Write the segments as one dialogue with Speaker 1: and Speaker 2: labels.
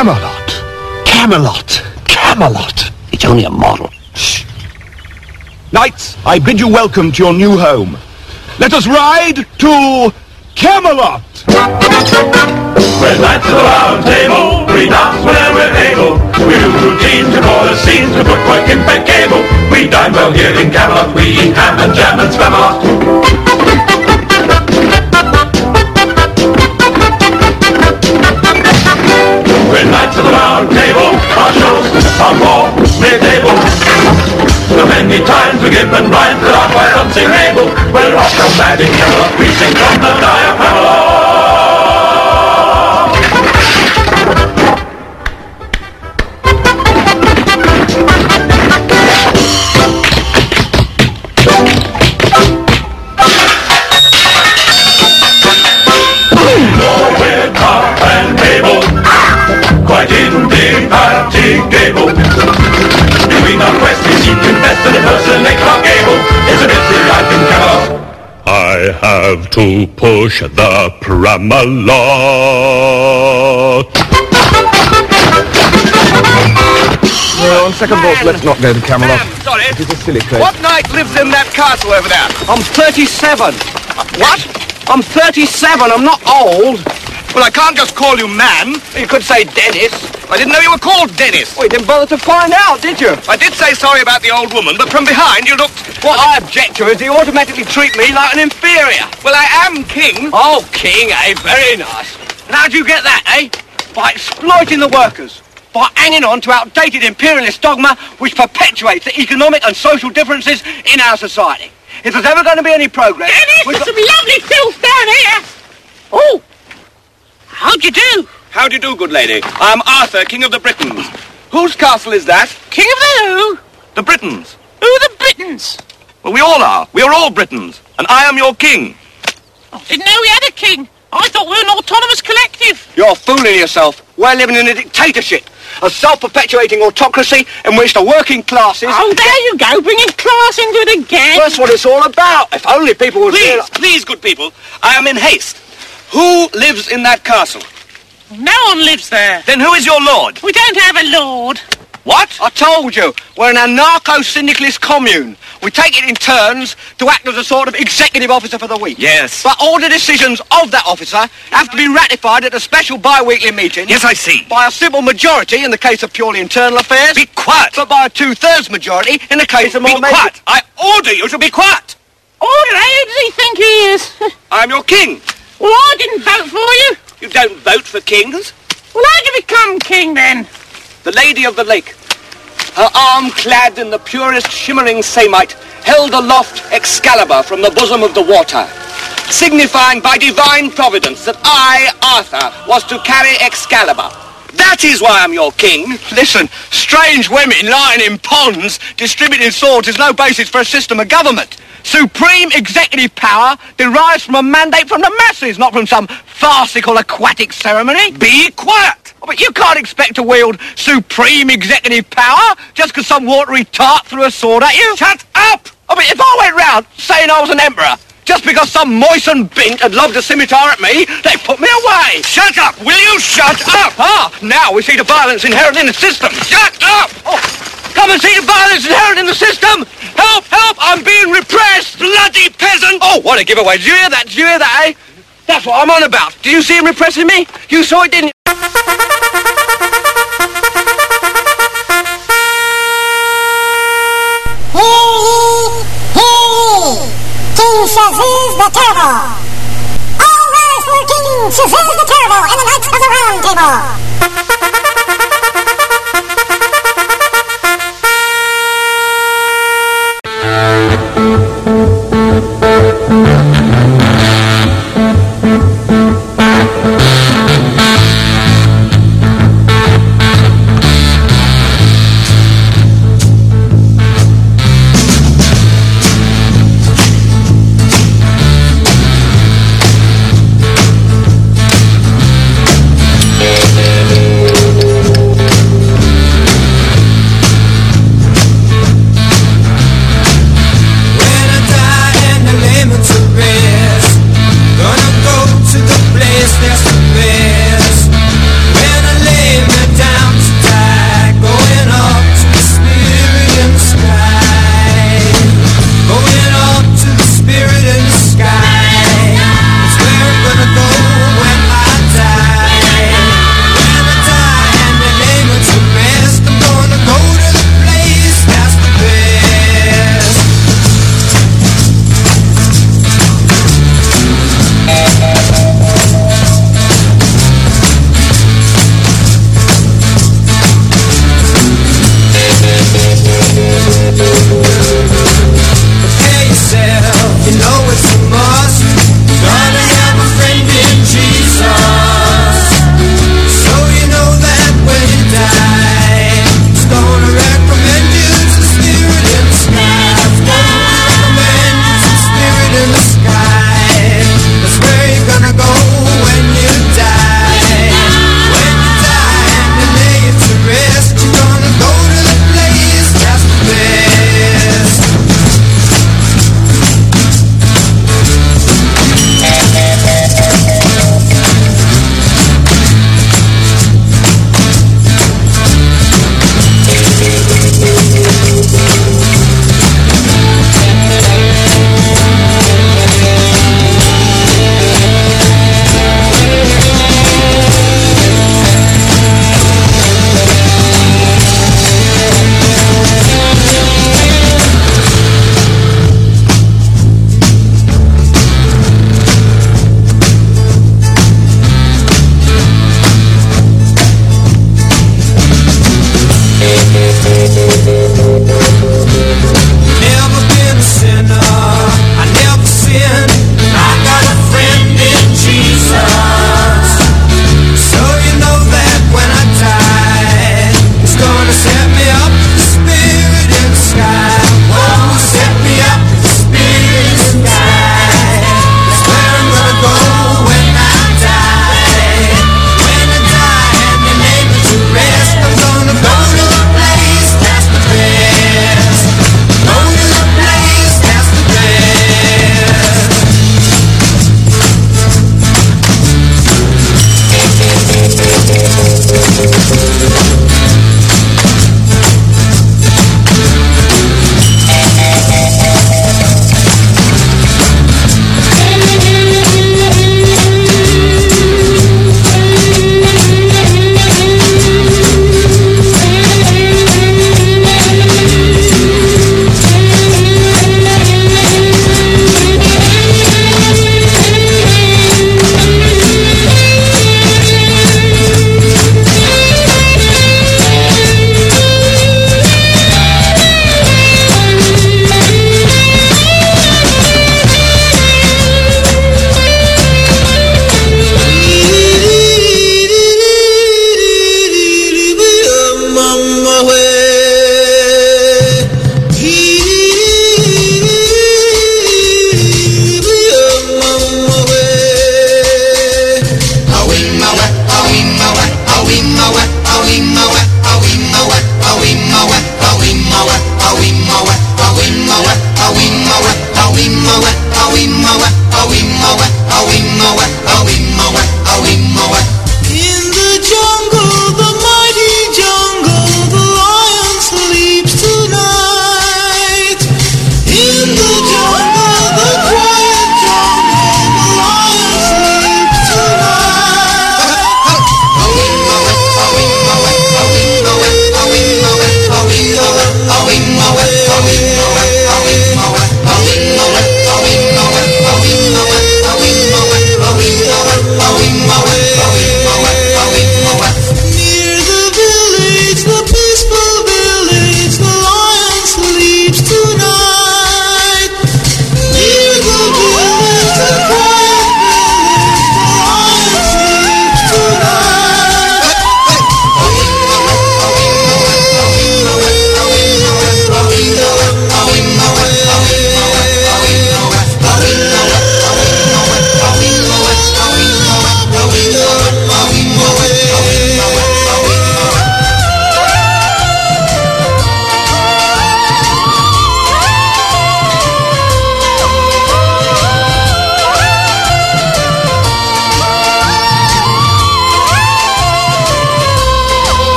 Speaker 1: Camelot. Camelot. Camelot.
Speaker 2: It's only a model.
Speaker 1: Shh. Knights, I bid you welcome to your new home. Let us ride to Camelot.
Speaker 3: We're knights of the round table, we dance whenever we're able. We do routines to call the scenes, to put work in bed cable. We dine well here in Camelot, we eat ham and jam and spam a lot. We're knights of the round table, our shows are more mid-table. So many times we give and rhymes that are quite unsingable. We're off from mad in Camelot, we sing from the diaphragm. Quite indefatigable. Between our quests we seek to best and impersonate our gable. It's a busy life in Camelot.
Speaker 4: I have to push the Pramalot.
Speaker 1: Well, on second thoughts, let's not go to Camelot.
Speaker 5: Sorry.
Speaker 1: It is a silly place.
Speaker 5: What knight lives in that castle over there?
Speaker 2: I'm 37.
Speaker 5: What?
Speaker 2: I'm 37. I'm not old.
Speaker 5: Well, I can't just call you man.
Speaker 2: You could say Dennis.
Speaker 5: I didn't know you were called Dennis.
Speaker 2: Well, you didn't bother to find out, did you?
Speaker 5: I did say sorry about the old woman, but from behind you looked...
Speaker 2: What I object to is you automatically treat me like an inferior.
Speaker 5: Well, I am king.
Speaker 2: Oh, king, eh? Very nice. And how'd you get that, eh? By exploiting the workers. By hanging on to outdated imperialist dogma which perpetuates the economic and social differences in our society. If there's ever going to be any progress...
Speaker 6: Dennis, there's some lovely filth down here. Oh. How'd you do?
Speaker 5: How do you do, good lady? I'm Arthur, King of the Britons. Whose castle is that?
Speaker 6: King of the who?
Speaker 5: The Britons.
Speaker 6: Who are the Britons?
Speaker 5: Well, we all are. We are all Britons. And I am your king.
Speaker 6: I didn't know we had a king. I thought we were an autonomous collective.
Speaker 2: You're fooling yourself. We're living in a dictatorship. A self-perpetuating autocracy in which the working classes...
Speaker 6: Oh, there you go, bringing class into it again.
Speaker 2: That's what it's all about. If only people would...
Speaker 5: Please, good people. I am in haste. Who lives in that castle?
Speaker 6: No one lives there.
Speaker 5: Then who is your lord?
Speaker 6: We don't have a lord.
Speaker 5: What?
Speaker 2: I told you, we're an anarcho-syndicalist commune. We take it in turns to act as a sort of executive officer for the week.
Speaker 5: Yes.
Speaker 2: But all the decisions of that officer have to be ratified at a special bi-weekly meeting.
Speaker 5: Yes, I see.
Speaker 2: By a simple majority in the case of purely internal affairs.
Speaker 5: Be quiet.
Speaker 2: But by a 2/3 majority in the case of more...
Speaker 5: Be quiet. I order you to be quiet.
Speaker 6: Order, who does he think he is?
Speaker 5: I'm your king.
Speaker 6: Well, I didn't vote for you.
Speaker 5: You don't vote for kings.
Speaker 6: Well, how'd you become king, then?
Speaker 5: The Lady of the Lake, her arm clad in the purest shimmering samite, held aloft Excalibur from the bosom of the water, signifying by divine providence that I, Arthur, was to carry Excalibur. That is why I'm your king.
Speaker 2: Listen, strange women lying in ponds distributing swords is no basis for a system of government. Supreme executive power derives from a mandate from the masses, not from some farcical aquatic ceremony.
Speaker 5: Be quiet.
Speaker 2: Oh, but you can't expect to wield supreme executive power just because some watery tart threw a sword at you.
Speaker 5: Shut up!
Speaker 2: I mean, if I went round saying I was an emperor, just because some moistened bint had lobbed a scimitar at me, they put me away.
Speaker 5: Shut up! Will you shut up?
Speaker 2: Ah, now we see the violence inherent in the system.
Speaker 5: Shut up!
Speaker 2: Oh, come and see the violence inherent in the system. Help, help, I'm being repressed.
Speaker 5: Bloody peasant!
Speaker 2: Oh, what a giveaway. Did you hear that? Did you hear that, eh? That's what I'm on about. Did you see him repressing me? You saw it, didn't you?
Speaker 7: King Shazuz the Terrible! All rise for King Shazuz the Terrible and the Knights of the Round Table!
Speaker 8: When I die and the lemons are rest, gonna go to the place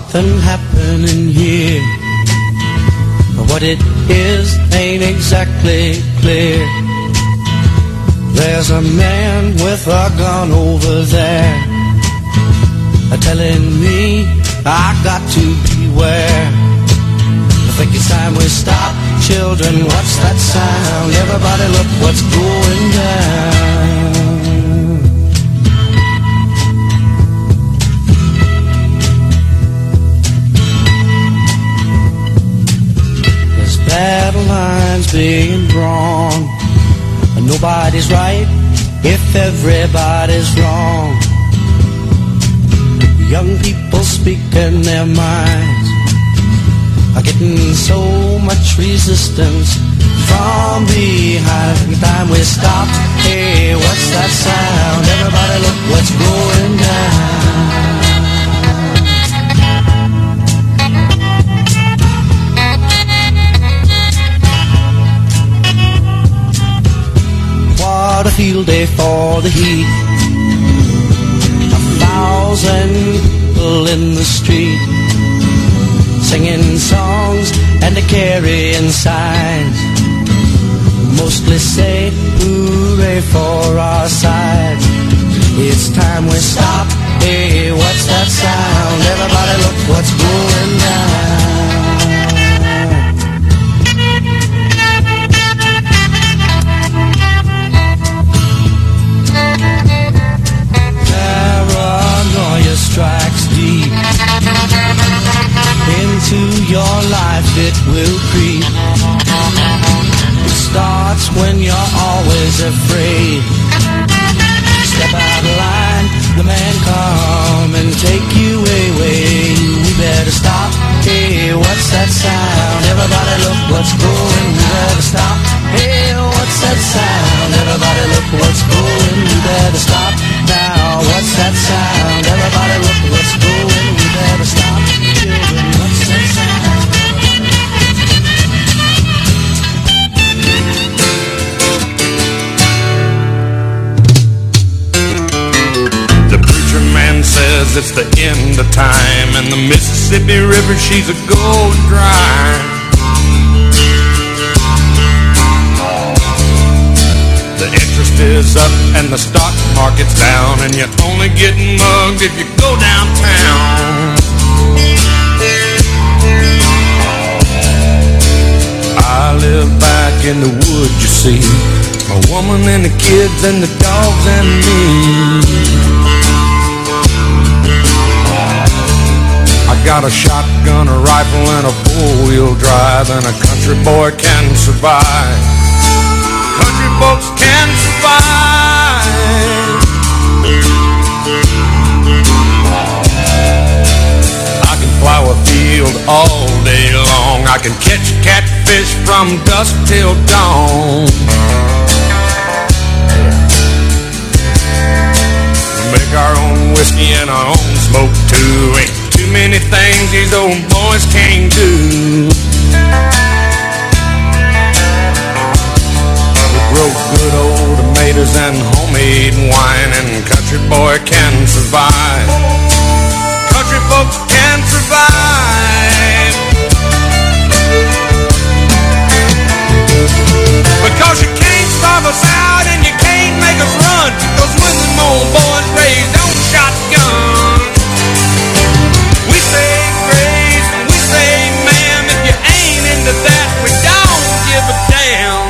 Speaker 8: something happening here. What it is ain't exactly clear. There's a man with a gun over there, telling me I got to beware. I think it's time we stop. Children, what's that sound? Everybody look what's going down. There's battle lines being drawn. Nobody's right if everybody's wrong. Young people speaking their minds are getting so much resistance from behind. Every time we stop, hey, what's that sound? Everybody look what's going down. What a field day for the heat. 1,000 people in the street, singing songs and carrying signs, mostly say hooray for our side. It's time we stop. Hey, what's that sound? Everybody look what's going down. Paranoia strikes deep into your life, it will creep. It starts when you're always afraid. Step out of line, the man come and take you away. We better stop. Hey, what's that sound? Everybody look what's going. We better stop. Hey, what's that sound? Everybody look what's going. We better stop now. What's that sound? Everybody look what's going. We better stop. Children, what's that sound?
Speaker 3: The preacher man says it's the end of time, and the Mississippi River, she's a going dry. The interest is up and the stock market's down, and you're only getting mugged if you go downtown. I live back in the woods, you see, my woman and the kids and the dogs and me. I got a shotgun, a rifle, and a four-wheel drive, and a country boy can survive. Country folks can survive. I can plow a field all day long. I can catch catfish from dusk till dawn. Make our own whiskey and our own smoke too. Ain't too many things these old boys can't do. We grow good old tomatoes and homemade wine, and country boy can survive. Country folks can survive. Because you can't starve us out and you can't make us run, 'cause when them old boys raised on shotgun, we say grace and we say ma'am. If you ain't into that, we don't give a damn.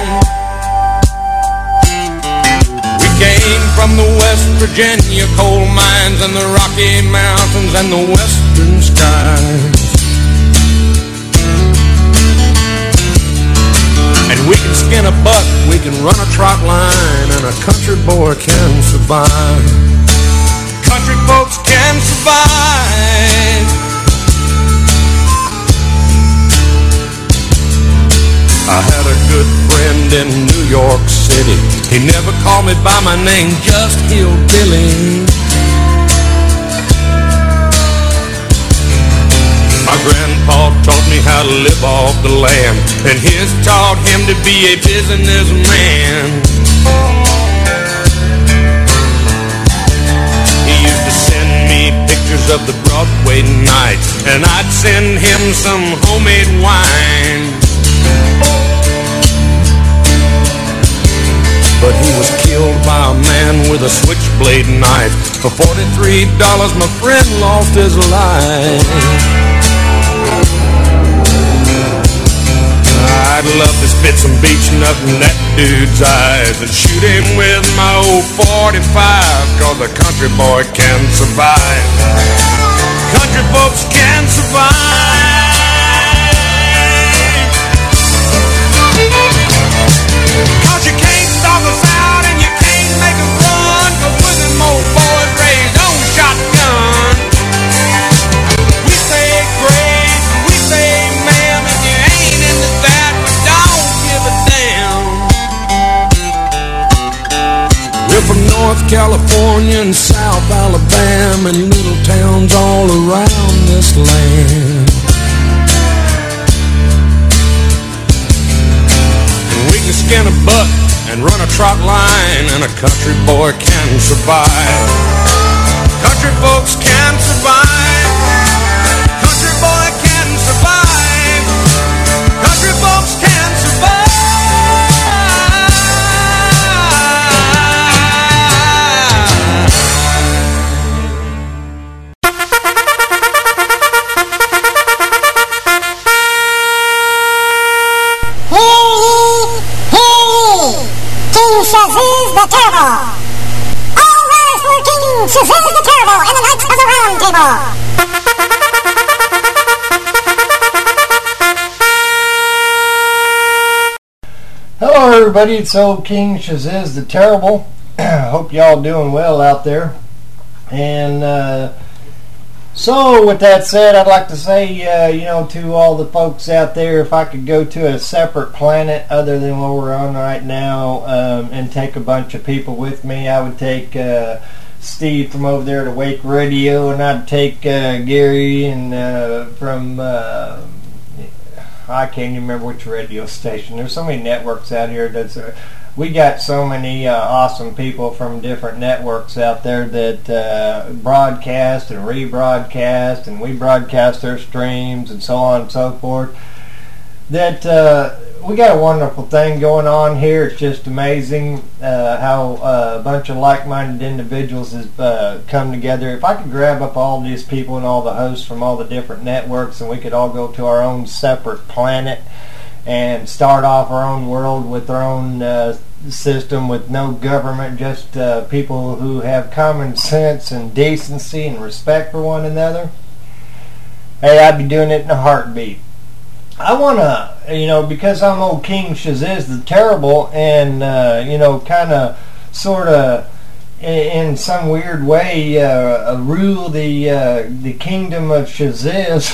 Speaker 3: We came from the West Virginia coal mines and the Rocky Mountains and the western skies. And we can skin a buck, we can run a trot line, and a country boy can survive. Country folks can survive. I had a good friend in New York City. He never called me by my name, just Hillbilly. My grandpa taught me how to live off the land, and his taught him to be a businessman. He used to send me pictures
Speaker 8: blues of the Broadway night, and I'd send him some homemade wine. But he was killed by a man with a switchblade knife. For $43, my friend lost his life. I'd love to spit some beach nut in that dude's eyes and shoot him with my old 45, 'cause a country boy can survive. Country folks can survive. 'Cause you can't stalk us out and you can't make us run, 'cause we're them old boys raised on shotgun. We say grace, we say ma'am, if you ain't into that, we don't give a damn. We're from North California and South Alabama and little towns all around this land. We can skin a buck and run a trot line, and a country boy can survive. Country folks can survive. Country boy can survive. Country folks can survive.
Speaker 7: Shazuz the Terrible. All rise for King Shazuz the Terrible and the Knights of the Round Table.
Speaker 9: Hello everybody, it's old King Shazuz the Terrible. Hope y'all doing well out there. And so with that said, I'd like to say, to all the folks out there, if I could go to a separate planet other than what we're on right now, and take a bunch of people with me, I would take Steve from over there to Wake Radio, and I'd take Gary and from I can't even remember which radio station. There's so many networks out here. We got so many awesome people from different networks out there that broadcast and rebroadcast, and we broadcast their streams and so on and so forth. That we got a wonderful thing going on here. It's just amazing how a bunch of like-minded individuals has come together. If I could grab up all these people and all the hosts from all the different networks, and we could all go to our own separate planet and start off our own world with our own system with no government, just people who have common sense and decency and respect for one another, hey, I'd be doing it in a heartbeat. I want to, because I'm old King Shazuz the Terrible, and, kind of, sort of, in some weird way, rule the kingdom of Shazuz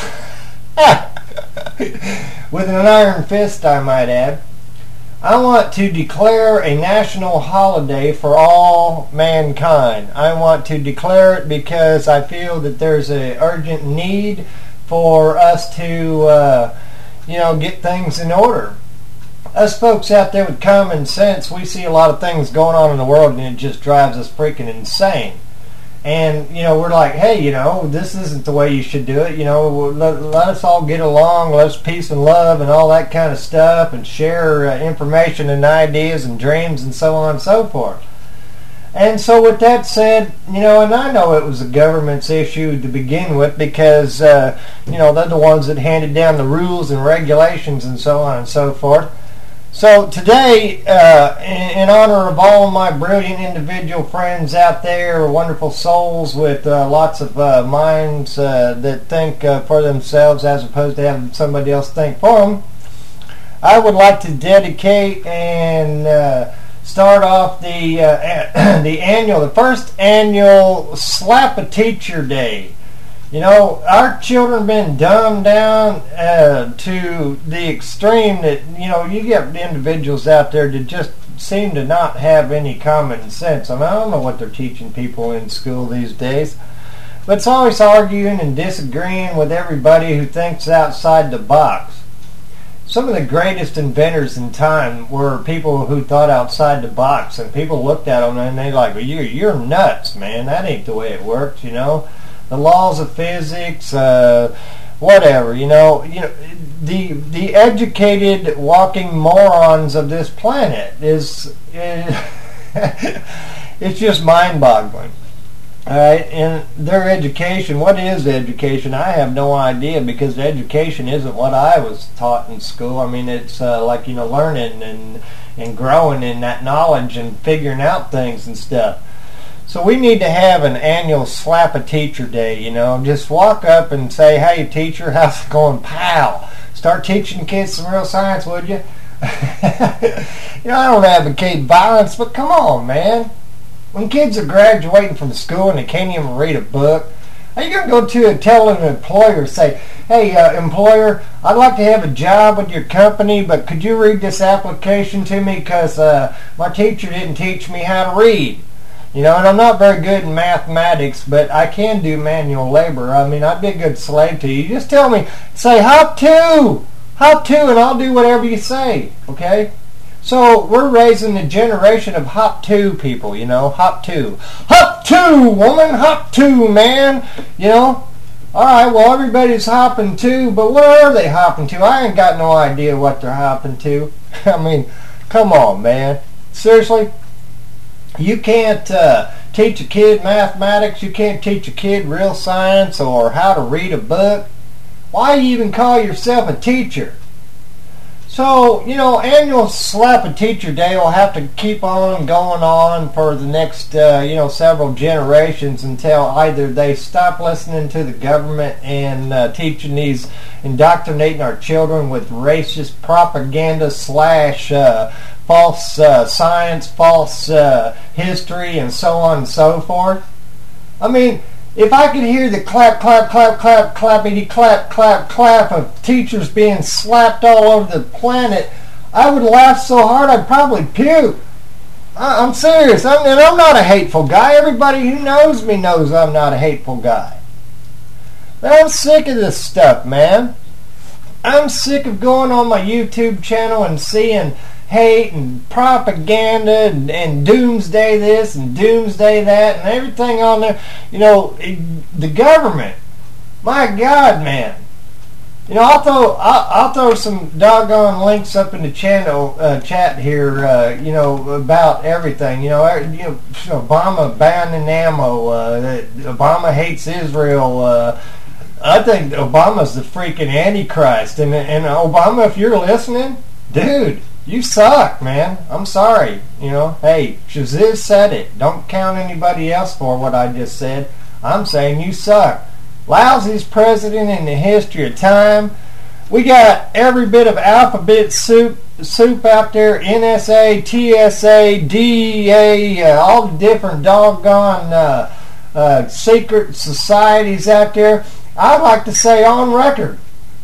Speaker 9: with an iron fist, I might add. I want to declare a national holiday for all mankind. I want to declare it because I feel that there's an urgent need for us to, get things in order. Us folks out there with common sense, we see a lot of things going on in the world, and it just drives us freaking insane. And, we're like, hey, this isn't the way you should do it. Let us all get along. Let's peace and love and all that kind of stuff, and share information and ideas and dreams and so on and so forth. And so with that said, and I know it was the government's issue to begin with, because, they're the ones that handed down the rules and regulations and so on and so forth. So today, in honor of all my brilliant individual friends out there, wonderful souls with lots of minds that think for themselves as opposed to having somebody else think for them, I would like to dedicate and start off the first annual Slap a Teacher Day. Our children been dumbed down to the extreme that, you get individuals out there that just seem to not have any common sense. I don't know what they're teaching people in school these days, but it's always arguing and disagreeing with everybody who thinks outside the box. Some of the greatest inventors in time were people who thought outside the box, and people looked at them and they're like, well, you're nuts, man. That ain't the way it works, the laws of physics, whatever. The educated walking morons of this planet is it's just mind-boggling. All right, and their education, what is education? I have no idea, because education isn't what I was taught in school. I mean, it's learning and growing in that knowledge and figuring out things and stuff. So we need to have an annual slap a teacher day, Just walk up and say, hey, teacher, how's it going, pal? Start teaching kids some real science, would you? I don't advocate violence, but come on, man. When kids are graduating from school and they can't even read a book, are you going to go tell an employer, say, hey, employer, I'd like to have a job with your company, but could you read this application to me, because my teacher didn't teach me how to read. And I'm not very good in mathematics, but I can do manual labor. I mean, I'd be a good slave to you. Just tell me, say, hop to, and I'll do whatever you say, okay? So we're raising the generation of hop to people, hop to. Hop to, woman, hop to, man. All right, well, everybody's hopping to, but what are they hopping to? I ain't got no idea what they're hopping to. I mean, come on, man. Seriously? You can't teach a kid mathematics. You can't teach a kid real science or how to read a book. Why you even call yourself a teacher? So, annual Slap a Teacher Day will have to keep on going on for the next, several generations until either they stop listening to the government and indoctrinating our children with racist propaganda / false science, false history, and so on and so forth. I mean, if I could hear the clap, clap, clap, clap, clappity, clap, clap, clap of teachers being slapped all over the planet, I would laugh so hard I'd probably puke. I'm serious. I'm not a hateful guy. Everybody who knows me knows I'm not a hateful guy. But I'm sick of this stuff, man. I'm sick of going on my YouTube channel and seeing hate and propaganda and doomsday this and doomsday that and everything on there. The government. My God, man. I'll throw some doggone links up in the channel chat here. About everything. Obama banning ammo. Obama hates Israel. I think Obama's the freaking Antichrist. And Obama, if you're listening, dude, you suck, man. I'm sorry. Hey, Shazam said it. Don't count anybody else for what I just said. I'm saying you suck. Lousiest president in the history of time. We got every bit of alphabet soup out there. NSA, TSA, DEA, all the different doggone secret societies out there. I'd like to say on record,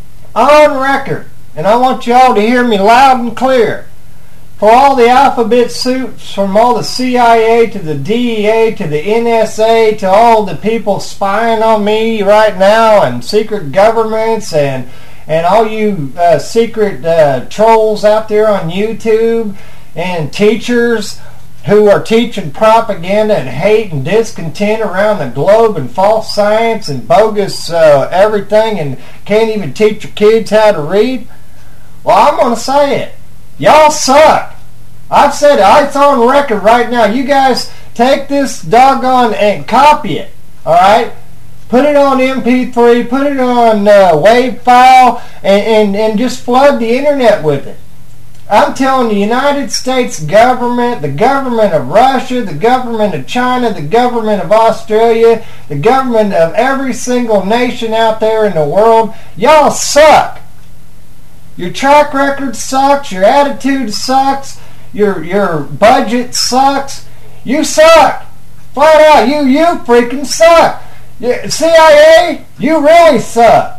Speaker 9: and I want you all to hear me loud and clear, for all the alphabet soups, from all the CIA to the DEA to the NSA to all the people spying on me right now, and secret governments, and all you secret trolls out there on YouTube, and teachers who are teaching propaganda and hate and discontent around the globe, and false science and bogus everything, and can't even teach your kids how to read. Well, I'm going to say it. Y'all suck. I've said it. It's on record right now. You guys take this doggone and copy it. Alright? Put it on MP3, put it on WAV file, and just flood the internet with it. I'm telling the United States government, the government of Russia, the government of China, the government of Australia, the government of every single nation out there in the world, y'all suck. Your track record sucks, your attitude sucks, your budget sucks. You suck. Flat out, you freaking suck. CIA, you really suck.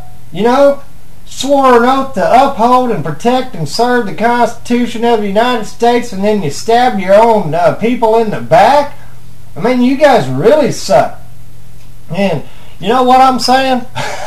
Speaker 9: Swore an oath to uphold and protect and serve the Constitution of the United States, and then you stab your own people in the back? I mean, you guys really suck. And you know what I'm saying?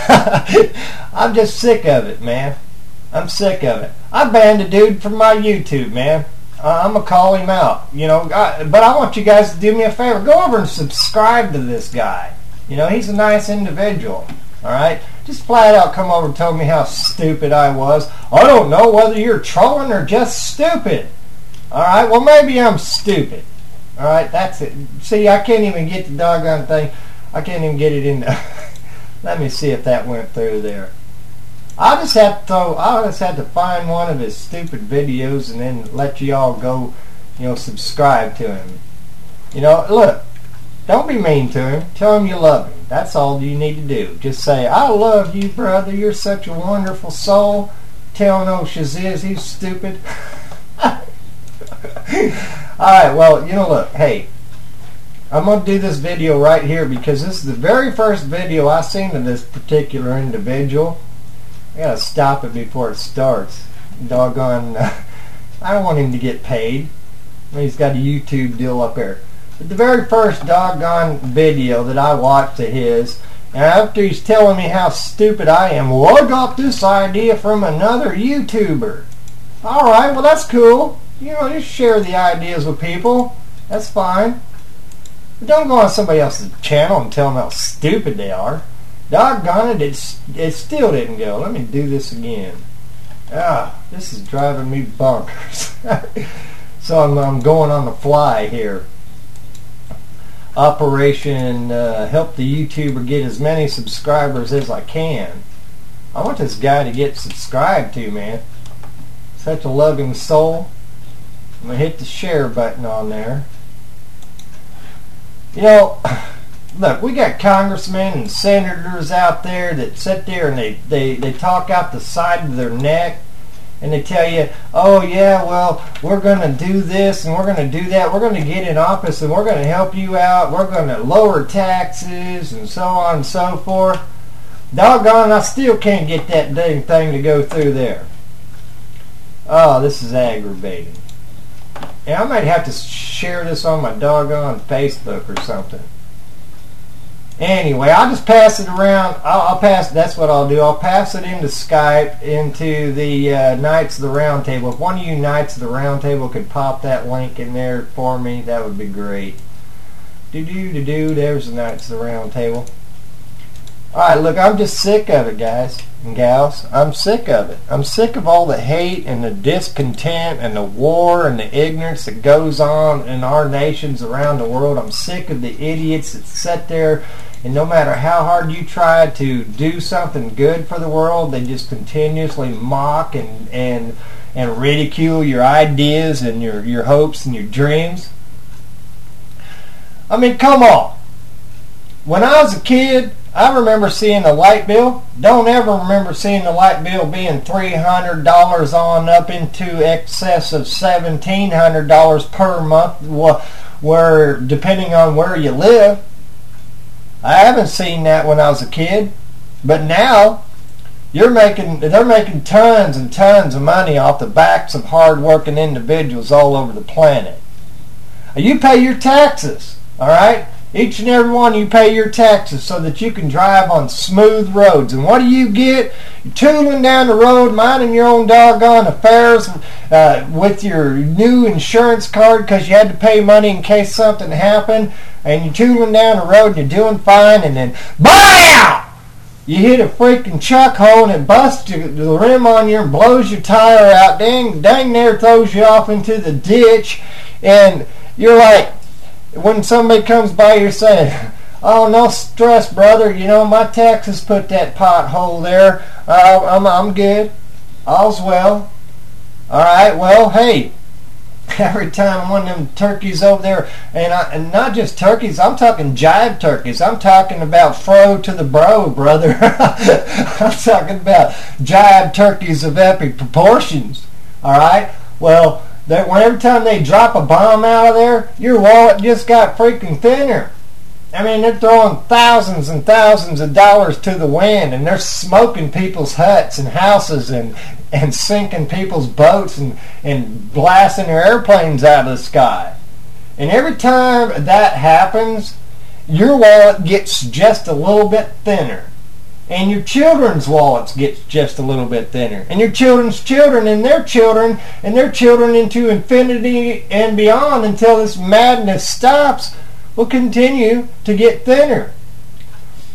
Speaker 9: I'm just sick of it, man. I'm sick of it. I banned a dude from my YouTube, man. I'm going to call him out. But I want you guys to do me a favor. Go over and subscribe to this guy. You know, he's a nice individual. All right? Just flat out come over and told me how stupid I was. I don't know whether you're trolling or just stupid. All right? Well, maybe I'm stupid. All right? That's it. See, I can't even get the doggone thing. I can't even get it in there. Let me see if that went through there. I just had to find one of his stupid videos and then let y'all go, you know, subscribe to him. You know, look, don't be mean to him. Tell him you love him. That's all you need to do. Just say, I love you, brother. You're such a wonderful soul. Tell no Shaziz he's stupid. Alright, well, you know, look, hey, I'm going to do this video right here because this is the very first video I've seen of this particular individual. I got to stop it before it starts. Doggone, I don't want him to get paid. He's got a YouTube deal up there. But the very first doggone video that I watched of his, and after he's telling me how stupid I am, well, I got this idea from another YouTuber. Alright, well, that's cool. You know, just share the ideas with people. That's fine. But don't go on somebody else's channel and tell them how stupid they are. Doggone it, it still didn't go. Let me do this again. This is driving me bonkers. So I'm going on the fly here. Operation help the YouTuber get as many subscribers as I can. I want this guy to get subscribed to, man. Such a loving soul. I'm going to hit the share button on there. You know, look, we got congressmen and senators out there that sit there and they talk out the side of their neck and they tell you, oh yeah, well, we're going to do this and we're going to do that. We're going to get in office and we're going to help you out. We're going to lower taxes and so on and so forth. Doggone, I still can't get that dang thing to go through there. Oh, this is aggravating. And I might have to share this on my doggone Facebook or something. Anyway, I'll just pass it around. I'll pass. That's what I'll do. I'll pass it into Skype, into the Knights of the Round Table. If one of you Knights of the Round Table could pop that link in there for me, that would be great. There's the Knights of the Round Table. Alright, look, I'm just sick of it, guys and gals. I'm sick of it. I'm sick of all the hate and the discontent and the war and the ignorance that goes on in our nations around the world. I'm sick of the idiots that sit there and no matter how hard you try to do something good for the world, they just continuously mock and ridicule your ideas and your hopes and your dreams. I mean, come on. When I was a kid, I remember seeing a light bill. Don't ever remember seeing the light bill being $300 on up into excess of $1,700 per month, where depending on where you live. I haven't seen that when I was a kid, but now they're making tons and tons of money off the backs of hard-working individuals all over the planet. You pay your taxes, all right? Each and every one of you pay your taxes so that you can drive on smooth roads. And what do you get? You're tooling down the road, minding your own doggone affairs with your new insurance card because you had to pay money in case something happened. And you're tooling down the road and you're doing fine. And then, BAM! You hit a freaking chuck hole and it busts the rim on you and blows your tire out. Dang near throws you off into the ditch. And you're like, when somebody comes by, you're saying, oh, no stress, brother. You know, my taxes put that pothole there. I'm good. All's well. All right, well, hey, every time one of them turkeys over there, and not just turkeys, I'm talking jive turkeys. I'm talking about fro to the bro, brother. I'm talking about jive turkeys of epic proportions. All right, well, every time they drop a bomb out of there, your wallet just got freaking thinner. I mean, they're throwing thousands and thousands of dollars to the wind, and they're smoking people's huts and houses and sinking people's boats and blasting their airplanes out of the sky. And every time that happens, your wallet gets just a little bit thinner. And your children's wallets get just a little bit thinner. And your children's children and their children into infinity and beyond until this madness stops will continue to get thinner.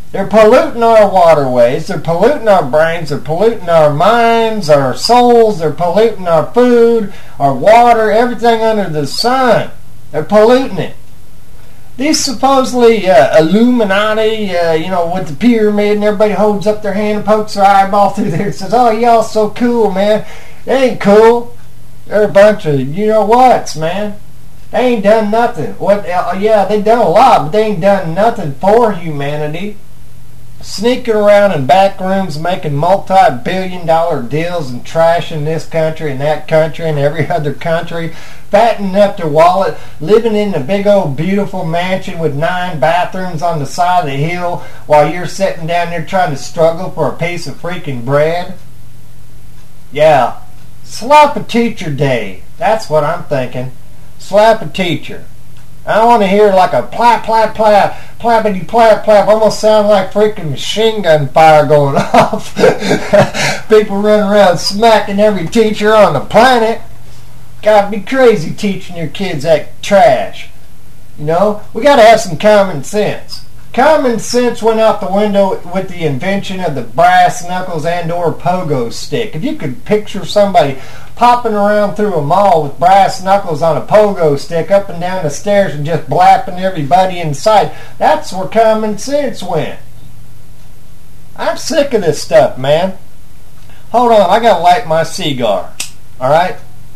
Speaker 9: They're polluting our waterways, they're polluting our brains, they're polluting our minds, our souls, they're polluting our food, our water, everything under the sun. They're polluting it. These supposedly Illuminati, with the pyramid, and everybody holds up their hand and pokes their eyeball through there and says, "Oh, y'all so cool, man." They ain't cool. They're a bunch of you-know-whats, man. They ain't done nothing. They done a lot, but they ain't done nothing for humanity. Sneaking around in back rooms, making multi-billion-dollar deals and trashing this country and that country and every other country, fattening up their wallet, living in a big old beautiful mansion with 9 bathrooms on the side of the hill while you're sitting down there trying to struggle for a piece of freaking bread. Yeah, slap a teacher day. That's what I'm thinking. Slap a teacher. I want to hear like a plap, plap, plap, plappity, plap, plap. Almost sound like freaking machine gun fire going off. People running around smacking every teacher on the planet. Gotta be crazy teaching your kids that trash. We gotta have some common sense. Common sense went out the window with the invention of the brass knuckles and or pogo stick. If you could picture somebody popping around through a mall with brass knuckles on a pogo stick up and down the stairs and just blapping everybody inside, that's where common sense went. I'm sick of this stuff, man. Hold on, I gotta light my cigar. Alright?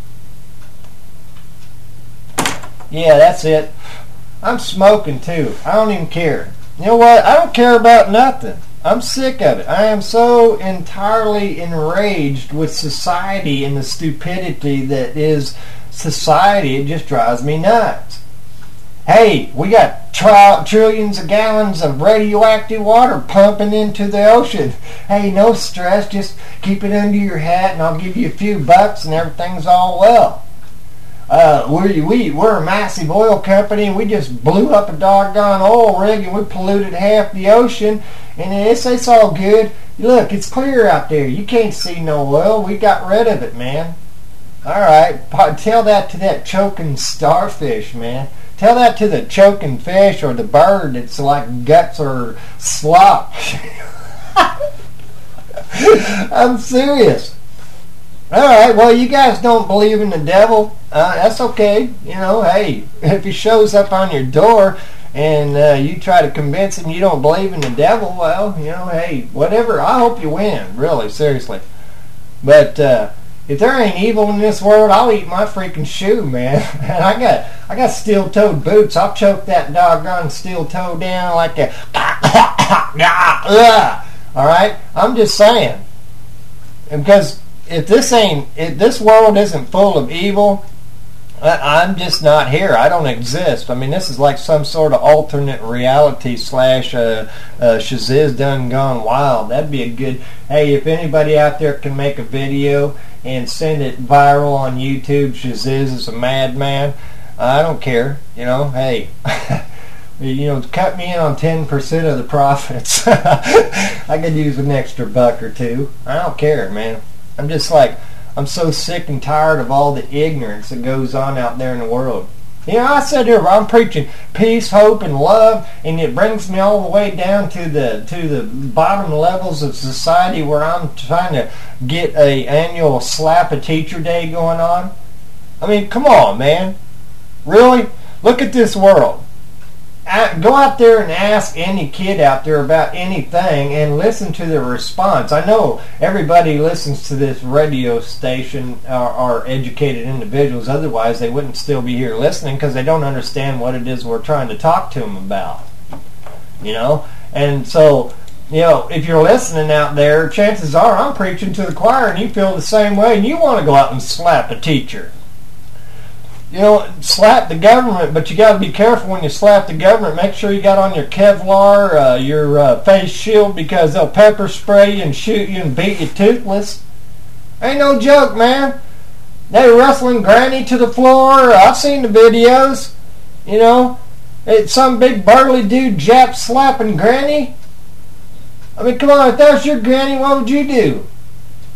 Speaker 9: Yeah, that's it. I'm smoking too. I don't even care. You know what? I don't care about nothing. I'm sick of it. I am so entirely enraged with society and the stupidity that is society. It just drives me nuts. Hey, we got trillions of gallons of radioactive water pumping into the ocean. Hey, no stress. Just keep it under your hat and I'll give you a few bucks and everything's all well. We're a massive oil company and we just blew up a doggone oil rig and we polluted half the ocean and it's all good. Look, it's clear out there. You can't see no oil. We got rid of it, man. Alright, tell that to that choking starfish, man. Tell that to the choking fish or the bird that's like guts or slop. I'm serious. Alright, well, you guys don't believe in the devil. That's okay. Hey, if he shows up on your door and you try to convince him you don't believe in the devil, well, hey, whatever. I hope you win, really, seriously. But if there ain't evil in this world, I'll eat my freaking shoe, man. And I got steel-toed boots. I'll choke that doggone steel toe down like a Alright? I'm just saying. Because if this world isn't full of evil, I'm just not here. I don't exist. I mean, this is like some sort of alternate reality / Shaziz done gone wild. That'd be a good... Hey, if anybody out there can make a video and send it viral on YouTube, Shaziz is a madman, I don't care. Hey... cut me in on 10% of the profits. I could use an extra buck or two. I don't care, man. I'm just like, I'm so sick and tired of all the ignorance that goes on out there in the world. I said here, I'm preaching peace, hope, and love, and it brings me all the way down to the bottom levels of society where I'm trying to get a annual slap a teacher day going on. I mean, come on, man. Really? Look at this world. Go out there and ask any kid out there about anything and listen to their response. I know everybody listens to this radio station are educated individuals. Otherwise, they wouldn't still be here listening because they don't understand what it is we're trying to talk to them about. And so, if you're listening out there, chances are I'm preaching to the choir and you feel the same way and you want to go out and slap a teacher. Slap the government, but you got to be careful when you slap the government. Make sure you got on your Kevlar, your face shield, because they'll pepper spray you and shoot you and beat you toothless. Ain't no joke, man. They wrestling Granny to the floor. I've seen the videos. It's some big burly dude Jap slapping Granny. I mean, come on, if that was your Granny, what would you do?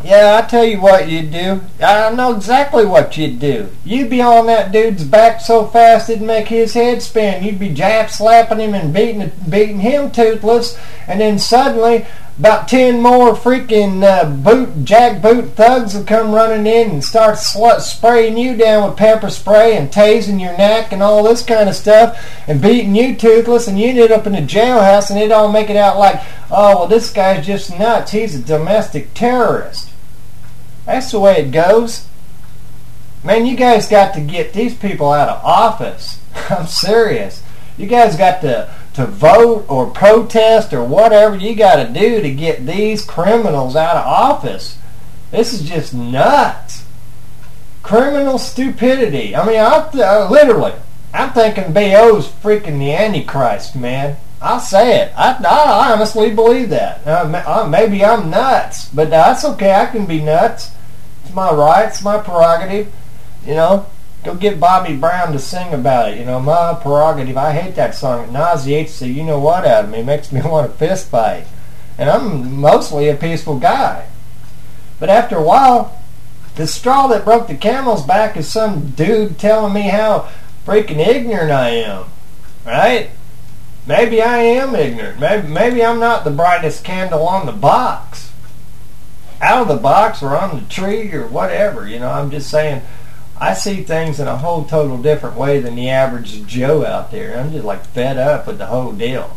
Speaker 9: Yeah, I tell you what you'd do. I know exactly what you'd do. You'd be on that dude's back so fast it'd make his head spin. You'd be jab slapping him and beating him toothless, and then suddenly about 10 more freaking jackboot thugs would come running in and start spraying you down with pepper spray and tasing your neck and all this kind of stuff and beating you toothless, and you'd end up in a jailhouse, and they'd all make it out like, oh, well, this guy's just nuts. He's a domestic terrorist. That's the way it goes. Man, you guys got to get these people out of office. I'm serious. You guys got to vote or protest or whatever you got to do to get these criminals out of office. This is just nuts. Criminal stupidity. I mean, literally, I'm thinking B.O.'s freaking the Antichrist, man. I'll say it. I honestly believe that. Maybe I'm nuts, but that's okay. I can be nuts. It's my right. It's my prerogative. You know, go get Bobby Brown to sing about it. You know, my prerogative. I hate that song. It nauseates the you-know-what out of me. It makes me want to fist fight. And I'm mostly a peaceful guy. But after a while, the straw that broke the camel's back is some dude telling me how freaking ignorant I am. Right? Maybe I am ignorant. Maybe I'm not the brightest candle on the box. Out of the box or on the tree or whatever. You know, I'm just saying, I see things in a whole total different way than the average Joe out there. I'm just like fed up with the whole deal.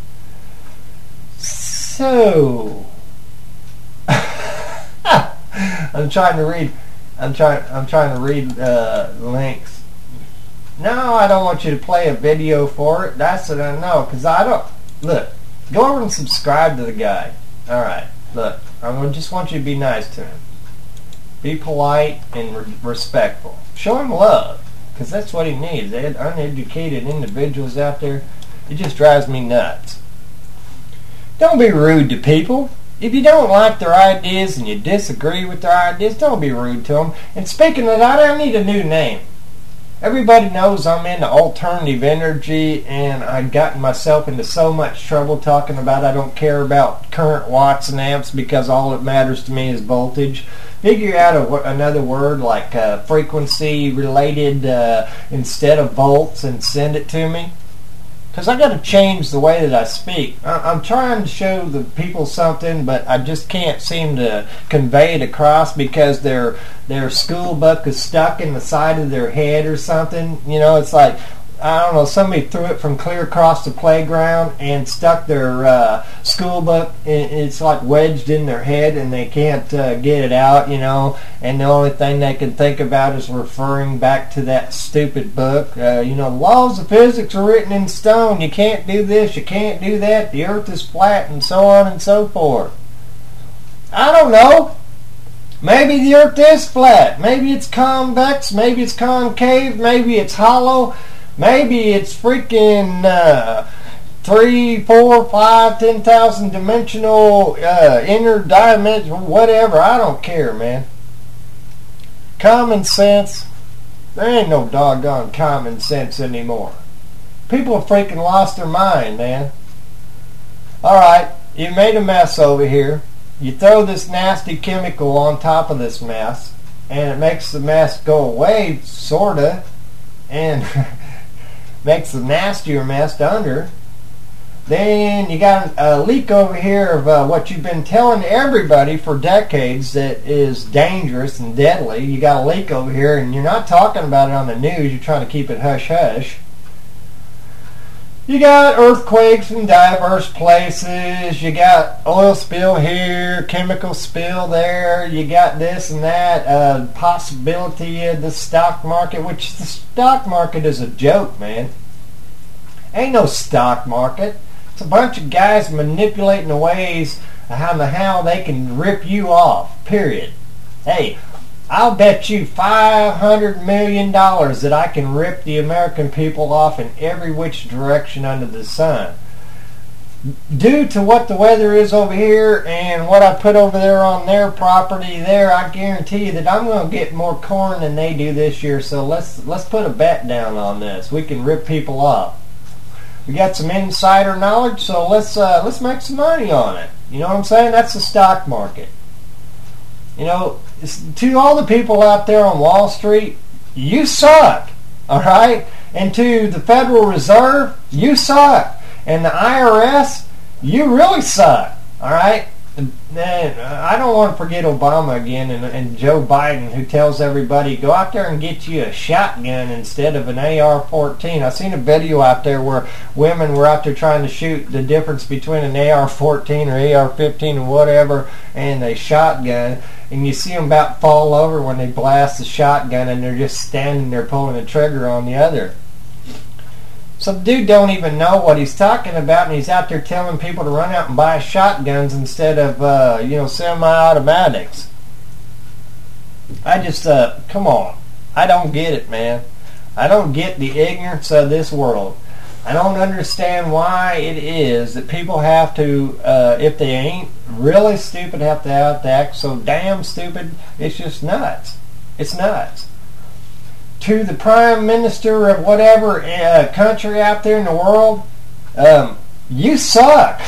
Speaker 9: So, I'm trying to read links. No, I don't want you to play a video for it. That's what I know, because I don't... Look, go over and subscribe to the guy. Alright, look, I just want you to be nice to him. Be polite and respectful. Show him love, because that's what he needs. They had uneducated individuals out there. It just drives me nuts. Don't be rude to people. If you don't like their ideas and you disagree with their ideas, don't be rude to them. And speaking of that, I need a new name. Everybody knows I'm into alternative energy, and I've gotten myself into so much trouble talking about I don't care about current watts and amps because all that matters to me is voltage. Figure out another word like frequency related instead of volts and send it to me. Because I got to change the way that I speak. I'm trying to show the people something, but I just can't seem to convey it across because their school book is stuck in the side of their head or something. You know, it's like, I don't know, somebody threw it from clear across the playground and stuck their school book. It's like wedged in their head and they can't get it out, you know. And the only thing they can think about is referring back to that stupid book. You know, the laws of physics are written in stone. You can't do this, you can't do that. The earth is flat and so on and so forth. I don't know. Maybe the earth is flat. Maybe it's convex. Maybe it's concave. Maybe it's hollow. Maybe it's freaking 3, 4, 5, 10,000 dimensional inner dimensional, whatever. I don't care, man. Common sense. There ain't no doggone common sense anymore. People have freaking lost their mind, man. Alright, you made a mess over here. You throw this nasty chemical on top of this mess, and it makes the mess go away, sorta, and makes the nastier mess under. Then you got a leak over here of what you've been telling everybody for decades that is dangerous and deadly. You got a leak over here and you're not talking about it on the news. You're trying to keep it hush-hush. You got earthquakes in diverse places. You got oil spill here, chemical spill there. You got this and that. Possibility of the stock market, which the stock market is a joke, man. Ain't no stock market. It's a bunch of guys manipulating the ways how they can rip you off, period. Hey, I'll bet you $500 million that I can rip the American people off in every which direction under the sun. Due to what the weather is over here and what I put over there on their property there, I guarantee you that I'm going to get more corn than they do this year. So let's put a bet down on this. We can rip people off. We got some insider knowledge, so let's make some money on it. You know what I'm saying? That's the stock market. You know, to all the people out there on Wall Street, you suck, all right? And to the Federal Reserve, you suck. And the IRS, you really suck, all right? And I don't want to forget Obama again and Joe Biden, who tells everybody, go out there and get you a shotgun instead of an AR-14. I've seen a video out there where women were out there trying to shoot the difference between an AR-14 or AR-15 or whatever and a shotgun, and you see them about fall over when they blast the shotgun, and they're just standing there pulling the trigger on the other. Some dude don't even know what he's talking about, and he's out there telling people to run out and buy shotguns instead of, semi-automatics. I just, come on. I don't get it, man. I don't get the ignorance of this world. I don't understand why it is that people have to, if they ain't really stupid, have to act so damn stupid. It's just nuts. It's nuts. To the Prime Minister of whatever country out there in the world, you suck.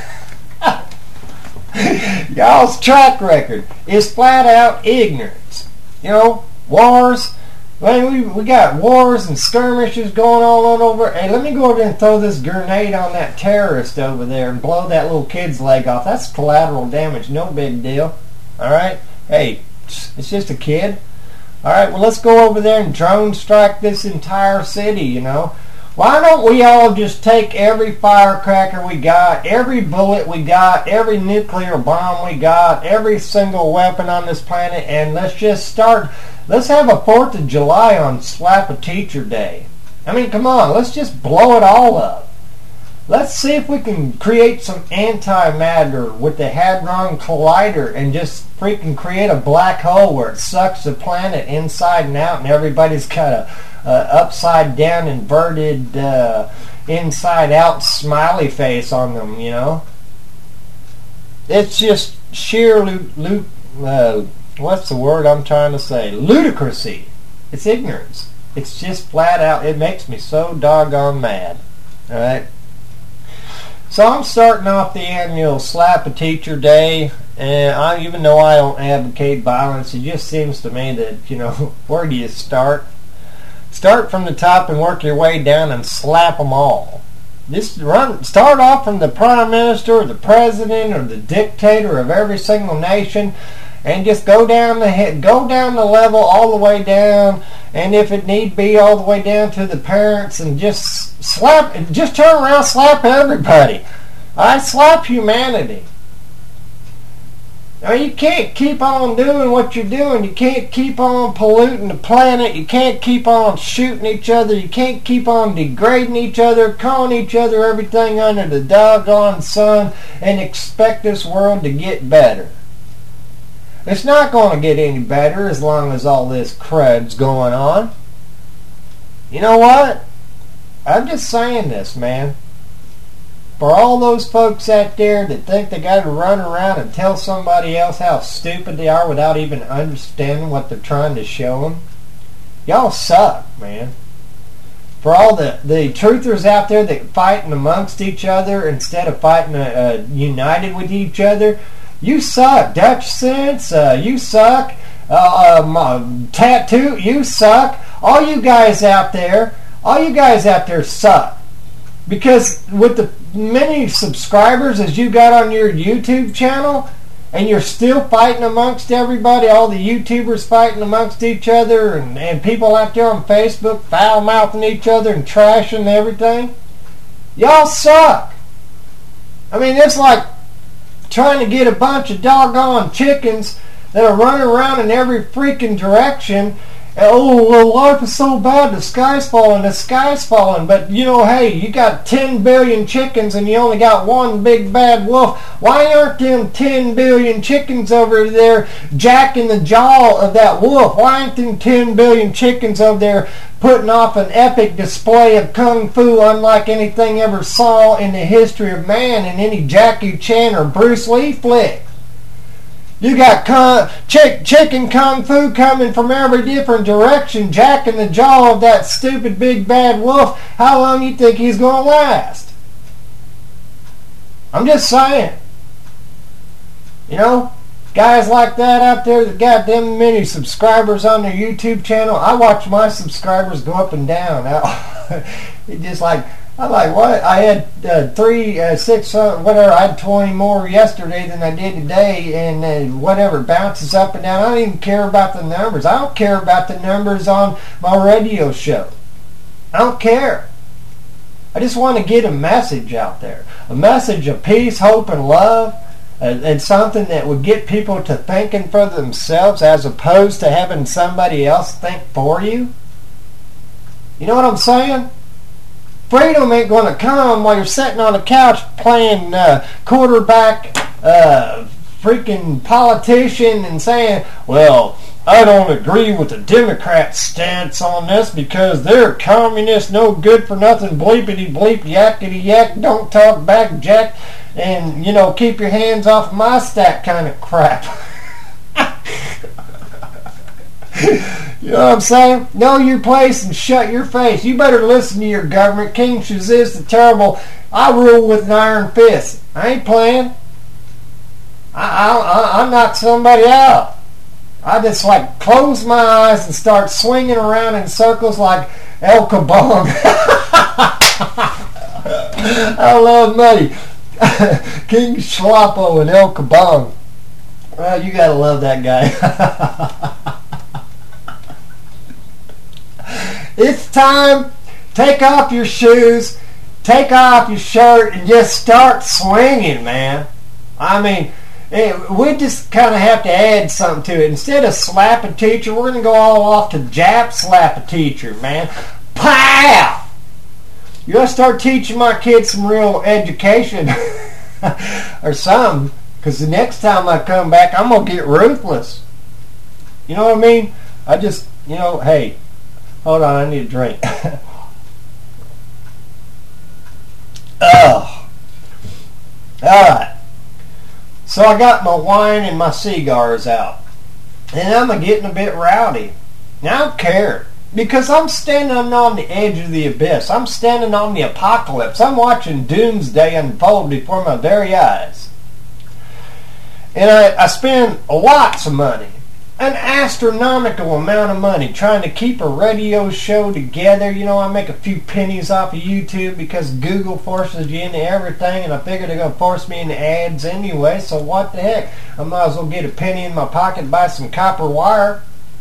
Speaker 9: Y'all's track record is flat out ignorance. You know, wars. We got wars and skirmishes going on over. Hey, let me go over there and throw this grenade on that terrorist over there and blow that little kid's leg off. That's collateral damage. No big deal. All right? Hey, it's just a kid. All right, well, let's go over there and drone strike this entire city, you know. Why don't we all just take every firecracker we got, every bullet we got, every nuclear bomb we got, every single weapon on this planet, and let's have a 4th of July on Slap a Teacher Day. I mean, come on, let's just blow it all up. Let's see if we can create some antimatter with the Hadron Collider and just freaking create a black hole where it sucks the planet inside and out, and everybody's got a upside down inverted inside out smiley face on them, you know. It's just sheer what's the word I'm trying to say? Ludicrousy. It's ignorance. It's just flat out. It makes me so doggone mad. All right. So I'm starting off the annual Slap a Teacher Day, and even though I don't advocate violence, it just seems to me that, you know, where do you start? Start from the top and work your way down and slap them all. Just start off from the Prime Minister or the President or the dictator of every single nation, and just go down the level all the way down, and if it need be, all the way down to the parents, and just turn around, slap everybody. I slap humanity. Now, you can't keep on doing what you're doing. You can't keep on polluting the planet. You can't keep on shooting each other. You can't keep on degrading each other, calling each other everything under the doggone sun, and expect this world to get better. It's not going to get any better as long as all this crud's going on. You know what? I'm just saying this, man. For all those folks out there that think they got to run around and tell somebody else how stupid they are without even understanding what they're trying to show them, y'all suck, man. For all the truthers out there that fighting amongst each other instead of fighting united with each other, you suck. Dutch Sense, you suck. Tattoo, you suck. All you guys out there suck. Because with the many subscribers as you got on your YouTube channel, and you're still fighting amongst everybody, all the YouTubers fighting amongst each other, and people out there on Facebook foul-mouthing each other and trashing everything, y'all suck. I mean, it's like trying to get a bunch of doggone chickens that are running around in every freaking direction. And, oh, well, life is so bad, the sky's falling. But, you know, hey, you got 10 billion chickens and you only got one big bad wolf. Why aren't them 10 billion chickens over there jacking the jaw of that wolf? Why aren't them 10 billion chickens over there putting off an epic display of kung fu unlike anything ever saw in the history of man in any Jackie Chan or Bruce Lee flick? You got chicken kung fu coming from every different direction, jacking the jaw of that stupid big bad wolf. How long you think he's going to last? I'm just saying. You know, Guys like that out there that got them many subscribers on their YouTube channel, I watch my subscribers go up and down. It just like, I'm like, what? I had 6, whatever. I had 20 more yesterday than I did today, and whatever, bounces up and down. I don't even care about the numbers. I don't care about the numbers on my radio show. I don't care. I just want to get a message out there. A message of peace, hope, and love, and something that would get people to thinking for themselves as opposed to having somebody else think for you. You know what I'm saying? Freedom ain't going to come while you're sitting on a couch playing quarterback, freaking politician and saying, well, I don't agree with the Democrats' stance on this because they're communists, no good for nothing, bleepity bleep, yakety yak, don't talk back, jack, and, you know, keep your hands off my stack kind of crap. You know what I'm saying? Know your place and shut your face. You better listen to your government. King Shaziz the Terrible. I rule with an iron fist. I ain't playing. I knock somebody out. I just like close my eyes and start swinging around in circles like El Kabong. I love money. King Schlappo and El Kabong. Well, you gotta love that guy. It's time. Take off your shoes, take off your shirt, and just start swinging, man. I mean, we just kind of have to add something to it. Instead of slap a teacher, we're going to go all off to Jap slap a teacher, man. Pow! You got to start teaching my kids some real education or something, because the next time I come back, I'm going to get ruthless. You know what I mean? I just, you know, hey, hold on, I need a drink. Oh. Alright. So I got my wine and my cigars out. And I'm getting a bit rowdy. Now I don't care. Because I'm standing on the edge of the abyss. I'm standing on the apocalypse. I'm watching doomsday unfold before my very eyes. And I spend lots of money. An astronomical amount of money trying to keep a radio show together. You know, I make a few pennies off of YouTube because Google forces you into everything, and I figure they're going to force me into ads anyway, so what the heck? I might as well get a penny in my pocket, buy some copper wire.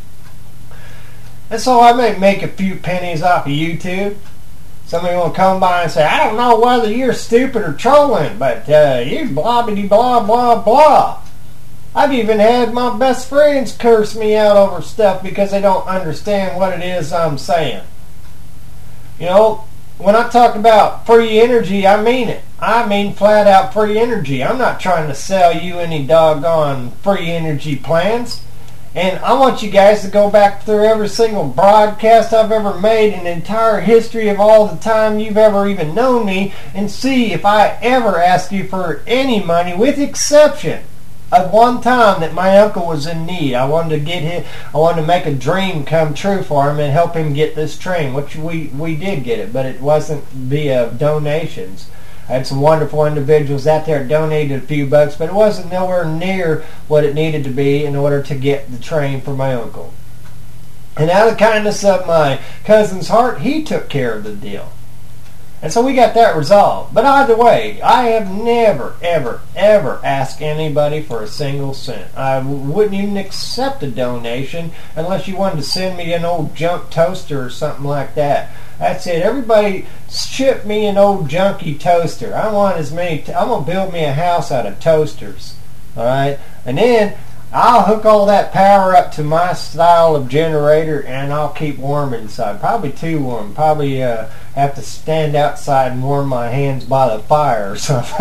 Speaker 9: And so I may make a few pennies off of YouTube. Somebody will come by and say, I don't know whether you're stupid or trolling, but you're blah-bitty blah blah blah. I've even had my best friends curse me out over stuff because they don't understand what it is I'm saying. You know, when I talk about free energy, I mean it. I mean flat out free energy. I'm not trying to sell you any doggone free energy plans. And I want you guys to go back through every single broadcast I've ever made in the entire history of all the time you've ever even known me and see if I ever asked you for any money, with exception of one time that my uncle was in need. I wanted to make a dream come true for him and help him get this train, which we did get it, but it wasn't via donations. I had some wonderful individuals out there that donated a few bucks, but it wasn't nowhere near what it needed to be in order to get the train for my uncle. And out of the kindness of my cousin's heart, he took care of the deal. And so we got that resolved. But either way, I have never, ever, ever asked anybody for a single cent. I wouldn't even accept a donation unless you wanted to send me an old junk toaster or something like that. That's it. Everybody ship me an old junky toaster. I want as many. I'm going to build me a house out of toasters. Alright? And then I'll hook all that power up to my style of generator, and I'll keep warm inside. Probably too warm. Probably have to stand outside and warm my hands by the fire or something.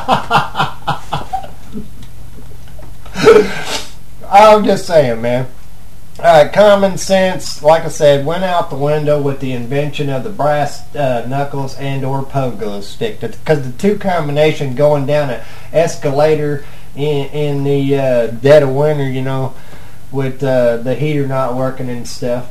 Speaker 9: I'm just saying, man. Alright, common sense, like I said, went out the window with the invention of the brass knuckles and or pogo stick. Because the two combination going down an escalator in the dead of winter, you know, with the heater not working and stuff.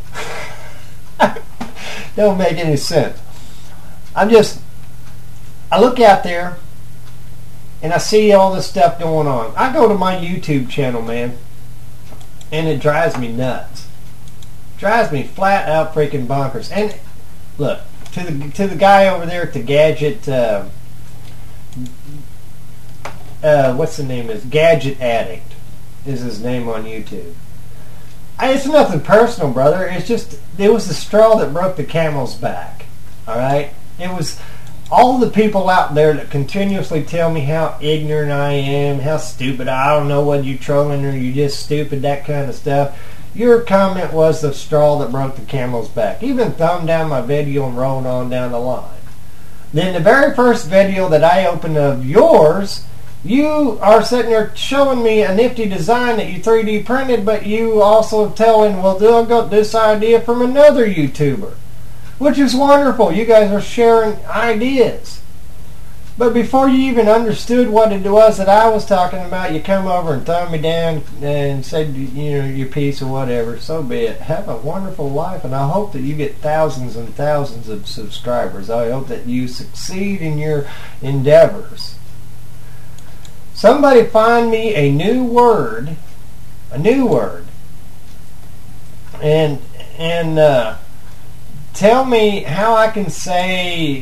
Speaker 9: Don't make any sense. I look out there and I see all this stuff going on. I go to my YouTube channel, man, and it drives me nuts. Drives me flat out freaking bonkers. And look, to the guy over there at the Gadget, what's the name is? Gadget Addict is his name on YouTube. It's nothing personal, brother. It's just, it was the straw that broke the camel's back. Alright? It was all the people out there that continuously tell me how ignorant I am, how stupid, I don't know whether you're trolling or you're just stupid, that kind of stuff. Your comment was the straw that broke the camel's back. Even thumbed down my video and rolled on down the line. Then the very first video that I opened of yours, you are sitting there showing me a nifty design that you 3D printed, but you also telling, well, I got this idea from another YouTuber, which is wonderful. You guys are sharing ideas. But before you even understood what it was that I was talking about, you come over and thumb me down and said, you know, your piece or whatever. So be it. Have a wonderful life, and I hope that you get thousands and thousands of subscribers. I hope that you succeed in your endeavors. Somebody find me a new word, and tell me how I can say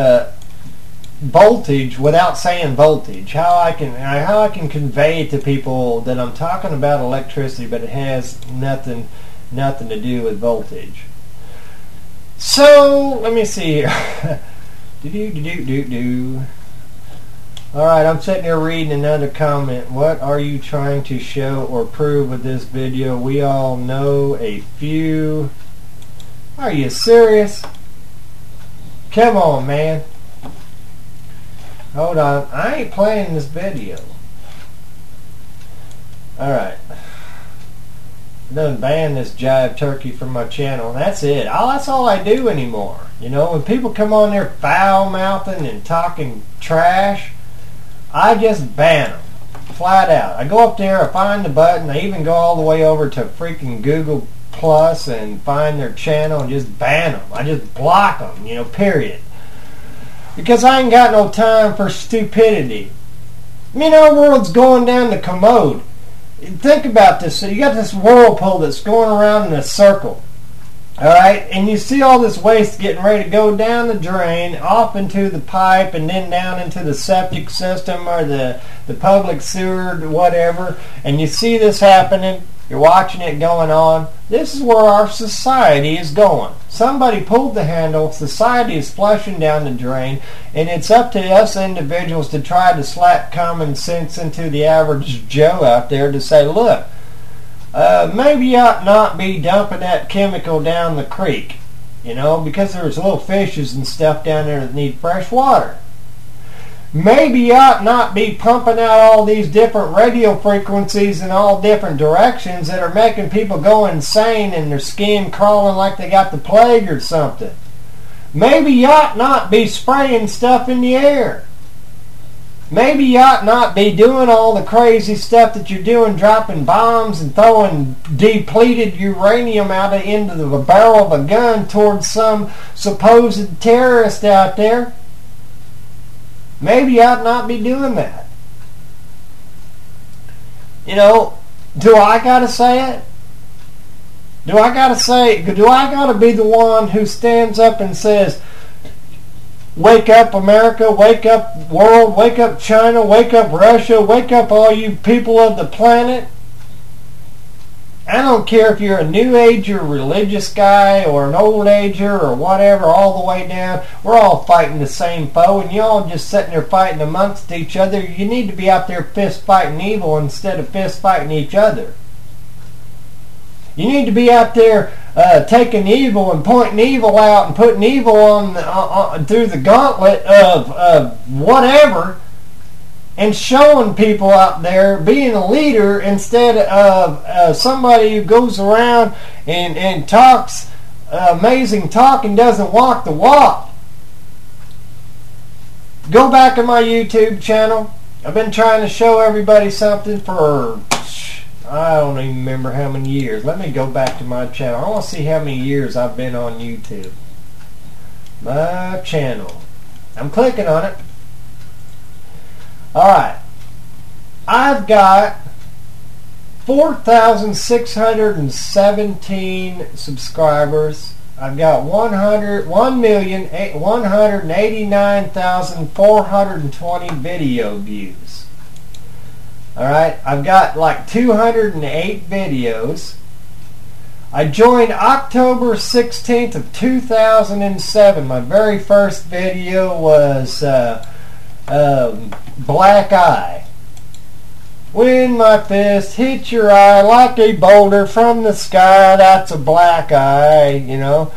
Speaker 9: voltage without saying voltage. How I can convey to people that I'm talking about electricity, but it has nothing to do with voltage. So let me see here. Alright, I'm sitting here reading another comment. What are you trying to show or prove with this video? We all know a few. Are you serious? Come on, man. Hold on. I ain't playing this video. Alright. I done banned this jive turkey from my channel. That's it. That's all I do anymore. You know, when people come on there foul-mouthing and talking trash, I just ban them. Flat out. I go up there, I find the button, I even go all the way over to freaking Google Plus and find their channel and just ban them. I just block them, you know, period. Because I ain't got no time for stupidity. I mean, our world's going down the commode. Think about this. So you got this whirlpool that's going around in a circle. Alright, and you see all this waste getting ready to go down the drain, off into the pipe, and then down into the septic system or the public sewer, whatever, and you see this happening, you're watching it going on. This is where our society is going. Somebody pulled the handle, society is flushing down the drain, and it's up to us individuals to try to slap common sense into the average Joe out there to say, look, maybe you ought not be dumping that chemical down the creek, you know, because there's little fishes and stuff down there that need fresh water. Maybe you ought not be pumping out all these different radio frequencies in all different directions that are making people go insane and their skin crawling like they got the plague or something. Maybe you ought not be spraying stuff in the air. Maybe you ought not be doing all the crazy stuff that you're doing, dropping bombs and throwing depleted uranium out into the barrel of a gun towards some supposed terrorist out there. Maybe you ought not be doing that. You know, do I gotta say it? Do I gotta be the one who stands up and says, wake up America, wake up world, wake up China, wake up Russia, wake up all you people of the planet? I don't care if you're a new ager religious guy or an old ager or whatever, all the way down. We're all fighting the same foe, and you all just sitting there fighting amongst each other. You need to be out there fist fighting evil instead of fist fighting each other. You need to be out there taking evil and pointing evil out and putting evil on through the gauntlet of whatever, and showing people out there, being a leader instead of somebody who goes around and talks amazing talk and doesn't walk the walk. Go back to my YouTube channel. I've been trying to show everybody something for, I don't even remember how many years. Let me go back to my channel. I want to see how many years I've been on YouTube. My channel. I'm clicking on it. Alright. I've got 4,617 subscribers. I've got 1,189,420 video views. Alright, I've got like 208 videos. I joined October 16th of 2007. My very first video was Black Eye. When my fist hits your eye like a boulder from the sky, that's a black eye, you know.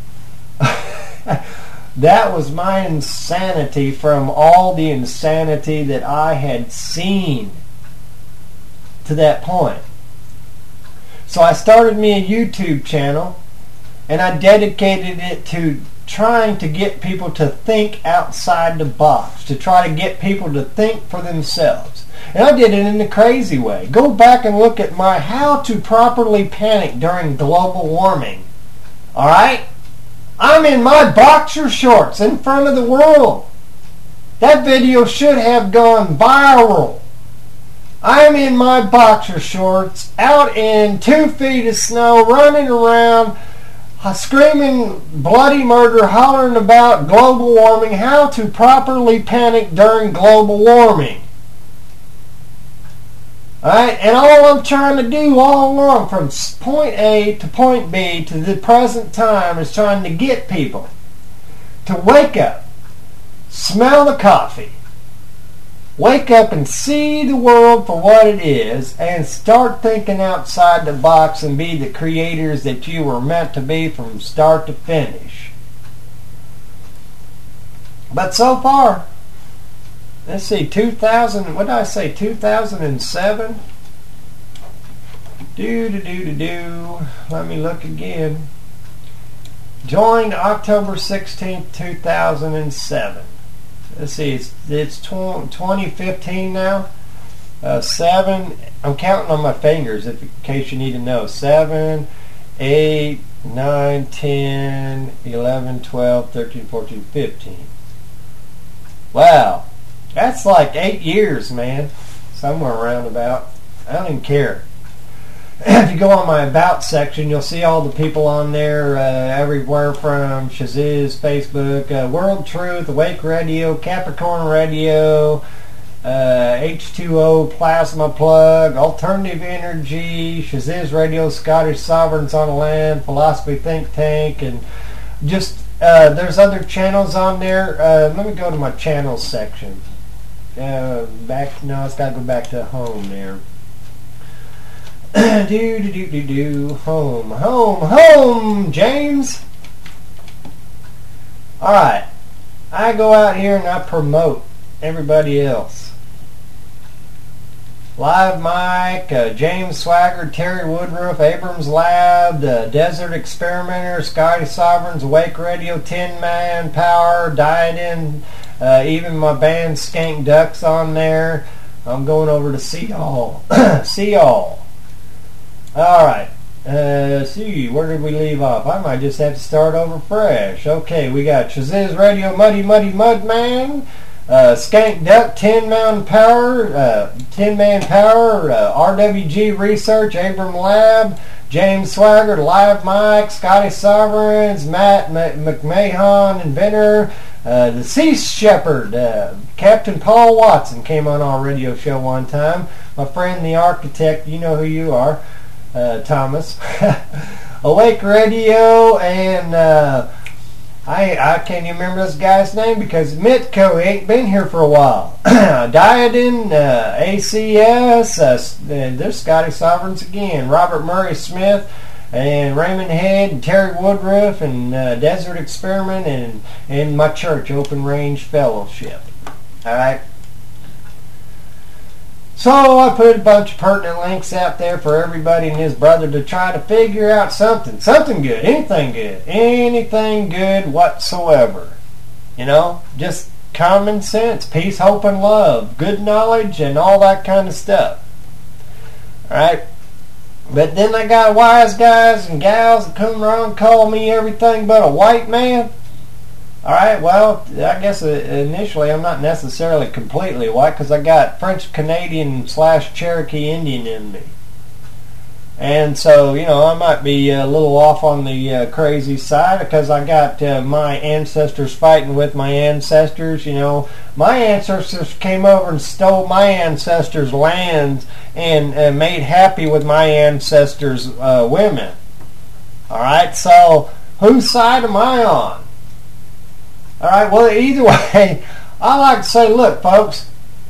Speaker 9: That was my insanity from all the insanity that I had seen to that point. So I started me a YouTube channel, and I dedicated it to trying to get people to think outside the box, to try to get people to think for themselves. And I did it in a crazy way. Go back and look at my how to properly panic during global warming. Alright? I'm in my boxer shorts in front of the world. That video should have gone viral. I'm in my boxer shorts, out in 2 feet of snow, running around, screaming bloody murder, hollering about global warming, how to properly panic during global warming. Alright, and all I'm trying to do all along from point A to point B to the present time is trying to get people to wake up, smell the coffee, wake up and see the world for what it is, and start thinking outside the box and be the creators that you were meant to be from start to finish. But so far, let's see, 2000, what did I say, 2007? Let me look again. Joined October 16th, 2007. Let's see, it's 2015 now. 7, I'm counting on my fingers in case you need to know. 7, 8, 9, 10, 11, 12, 13, 14, 15. Wow. That's like 8 years, man. Somewhere around about. I don't even care. If you go on my About section, you'll see all the people on there everywhere from Shazuz, Facebook, World Truth, Awake Radio, Capricorn Radio, H2O, Plasma Plug, Alternative Energy, Shazuz Radio, Scottish Sovereigns on the Land, Philosophy Think Tank, and just there's other channels on there. Let me go to my channels section. No, it's got to go back to home there. Home, James. Alright, I go out here and I promote everybody else. Live Mike, James Swagger, Terry Woodruff, Abrams Lab, the Desert Experimenter, Scotty Sovereigns, Awake Radio, 10 Man Power, Diadin, even my band Skank Ducks on there. I'm going over to see y'all. See y'all. Alright. See, where did we leave off? I might just have to start over fresh. Okay, we got Shazuz Radio, Muddy Mudman, Skank Duck, 10 Man Power, RWG Research, Abram Lab, James Swagger, Live Mike, Scotty Sovereigns, Matt McMahon, Inventor, the Sea Shepherd, Captain Paul Watson came on our radio show one time. My friend the Architect, you know who you are, Thomas. Awake Radio, and I can't even remember this guy's name because Mitko ain't been here for a while. Diadin, ACS, there's Scotty Sovereigns again, Robert Murray Smith, and Raymond Head, and Terry Woodruff, and Desert Experiment, and my church, Open Range Fellowship. Alright? So I put a bunch of pertinent links out there for everybody and his brother to try to figure out something good, anything good whatsoever. You know, just common sense, peace, hope, and love, good knowledge, and all that kind of stuff. Alright? But then I got wise guys and gals that come around and call me everything but a white man. All right, well, I guess initially I'm not necessarily completely white because I got French Canadian / Cherokee Indian in me. And so, I might be a little off on the crazy side because I got my ancestors fighting with my ancestors. My ancestors came over and stole my ancestors' lands and made happy with my ancestors' women. All right, so whose side am I on? All right, well, either way, I like to say, look, folks,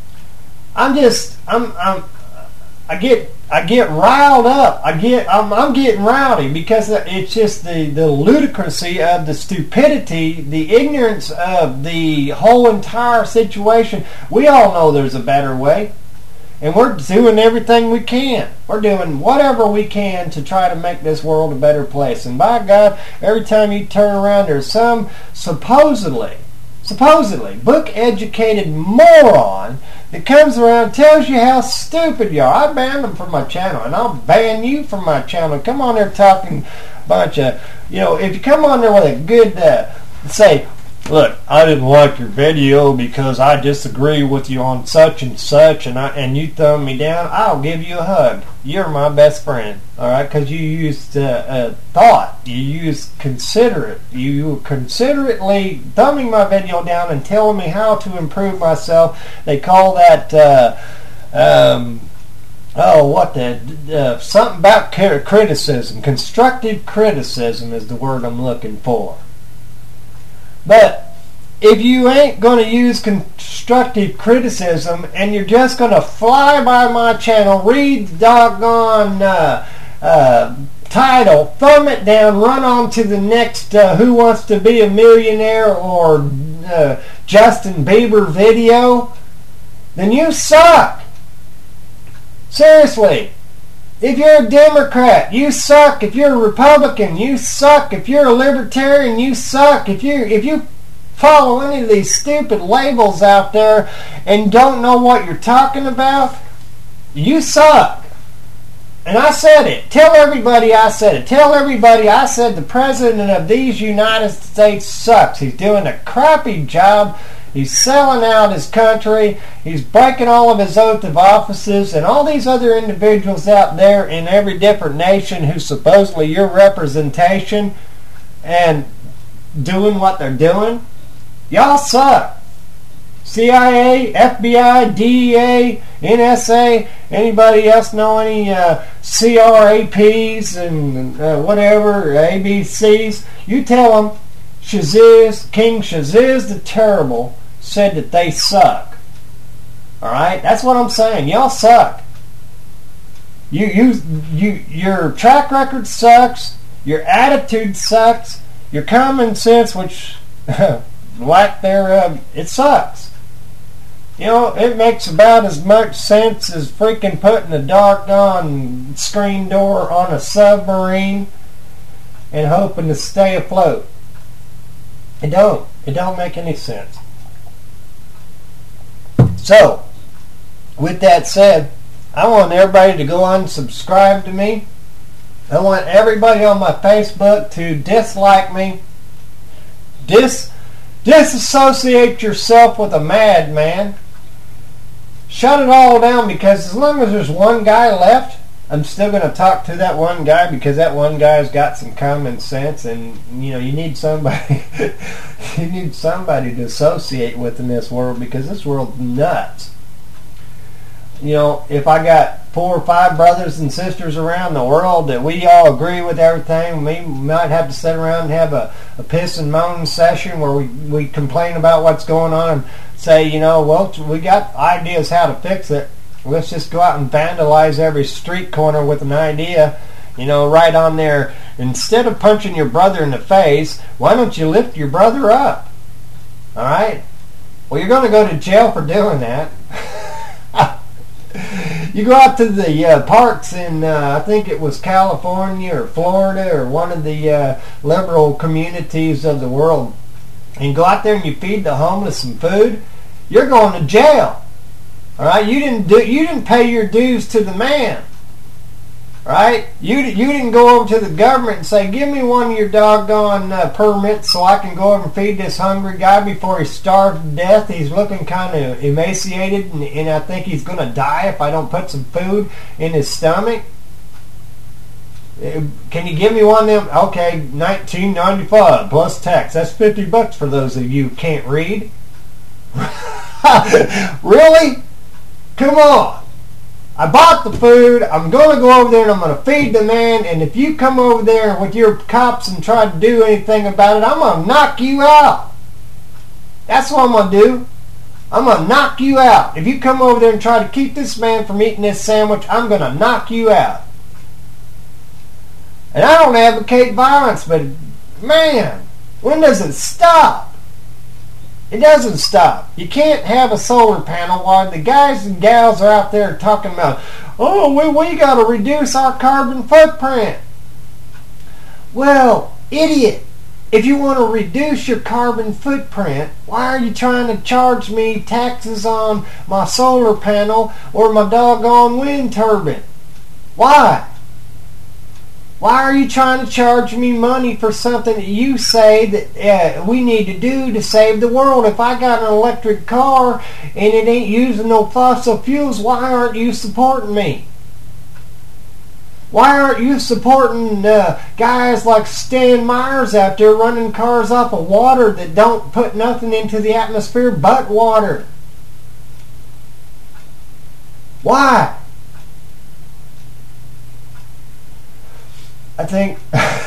Speaker 9: I get riled up. I'm getting rowdy because it's just the ludicrousy of the stupidity, the ignorance of the whole entire situation. We all know there's a better way, and we're doing everything we can. We're doing whatever we can to try to make this world a better place. And by God, every time you turn around, there's some supposedly book-educated moron that comes around and tells you how stupid you are. I banned them from my channel, and I'll ban you from my channel. Come on there talking a bunch of, if you come on there with a good, say, look, I didn't like your video because I disagree with you on such and such, and you thumb me down, I'll give you a hug. You're my best friend, all right? Because you used thought. You used considerate. You were considerately thumbing my video down and telling me how to improve myself. They call that, something about criticism. Constructive criticism is the word I'm looking for. But if you ain't going to use constructive criticism and you're just going to fly by my channel, read the doggone title, thumb it down, run on to the next Who Wants to Be a Millionaire or Justin Bieber video, then you suck. Seriously. If you're a Democrat, you suck. If you're a Republican, you suck. If you're a Libertarian, you suck. If you follow any of these stupid labels out there and don't know what you're talking about, you suck. And I said it. Tell everybody I said it. Tell everybody I said the President of these United States sucks. He's doing a crappy job. He's selling out his country. He's breaking all of his oath of offices, and all these other individuals out there in every different nation who supposedly your representation and doing what they're doing, y'all suck. CIA, FBI, DEA, NSA, anybody else know any CRAPs and whatever, ABCs? You tell them King Shaziz the Terrible said that they suck. Alright? That's what I'm saying. Y'all suck. Your track record sucks. Your attitude sucks. Your common sense, which lack thereof, it sucks. It makes about as much sense as freaking putting a doggone screen door on a submarine and hoping to stay afloat. It don't make any sense. So, with that said, I want everybody to go unsubscribe to me. I want everybody on my Facebook to dislike me. Disassociate yourself with a madman. Shut it all down, because as long as there's one guy left, I'm still going to talk to that one guy, because that one guy's got some common sense, and you need somebody you need somebody to associate with in this world, because this world's nuts. If I got 4 or 5 brothers and sisters around the world that we all agree with everything, we might have to sit around and have a piss and moan session where we complain about what's going on and say, we got ideas how to fix it. Let's just go out and vandalize every street corner with an idea, right on there. Instead of punching your brother in the face, why don't you lift your brother up? All right? Well, you're going to go to jail for doing that. You go out to the parks in, I think it was California or Florida or one of the liberal communities of the world, and go out there and you feed the homeless some food, you're going to jail. All right, you didn't pay your dues to the man. Right? You didn't go over to the government and say, give me one of your doggone permits so I can go over and feed this hungry guy before he's starved to death. He's looking kind of emaciated, and I think he's going to die if I don't put some food in his stomach. Can you give me one of them? Okay, $19.95 plus tax. That's $50 for those of you who can't read. Really? Come on. I bought the food, I'm going to go over there and I'm going to feed the man, and if you come over there with your cops and try to do anything about it, I'm going to knock you out. That's what I'm going to do. I'm going to knock you out. If you come over there and try to keep this man from eating this sandwich, I'm going to knock you out. And I don't advocate violence, but man, when does it stop? It doesn't stop. You can't have a solar panel while the guys and gals are out there talking about, oh, we got to reduce our carbon footprint. Well, idiot, if you want to reduce your carbon footprint, why are you trying to charge me taxes on my solar panel or my doggone wind turbine? Why? Why are you trying to charge me money for something that you say that we need to do to save the world? If I got an electric car and it ain't using no fossil fuels, why aren't you supporting me? Why aren't you supporting guys like Stan Myers out there running cars off of water that don't put nothing into the atmosphere but water? Why? I think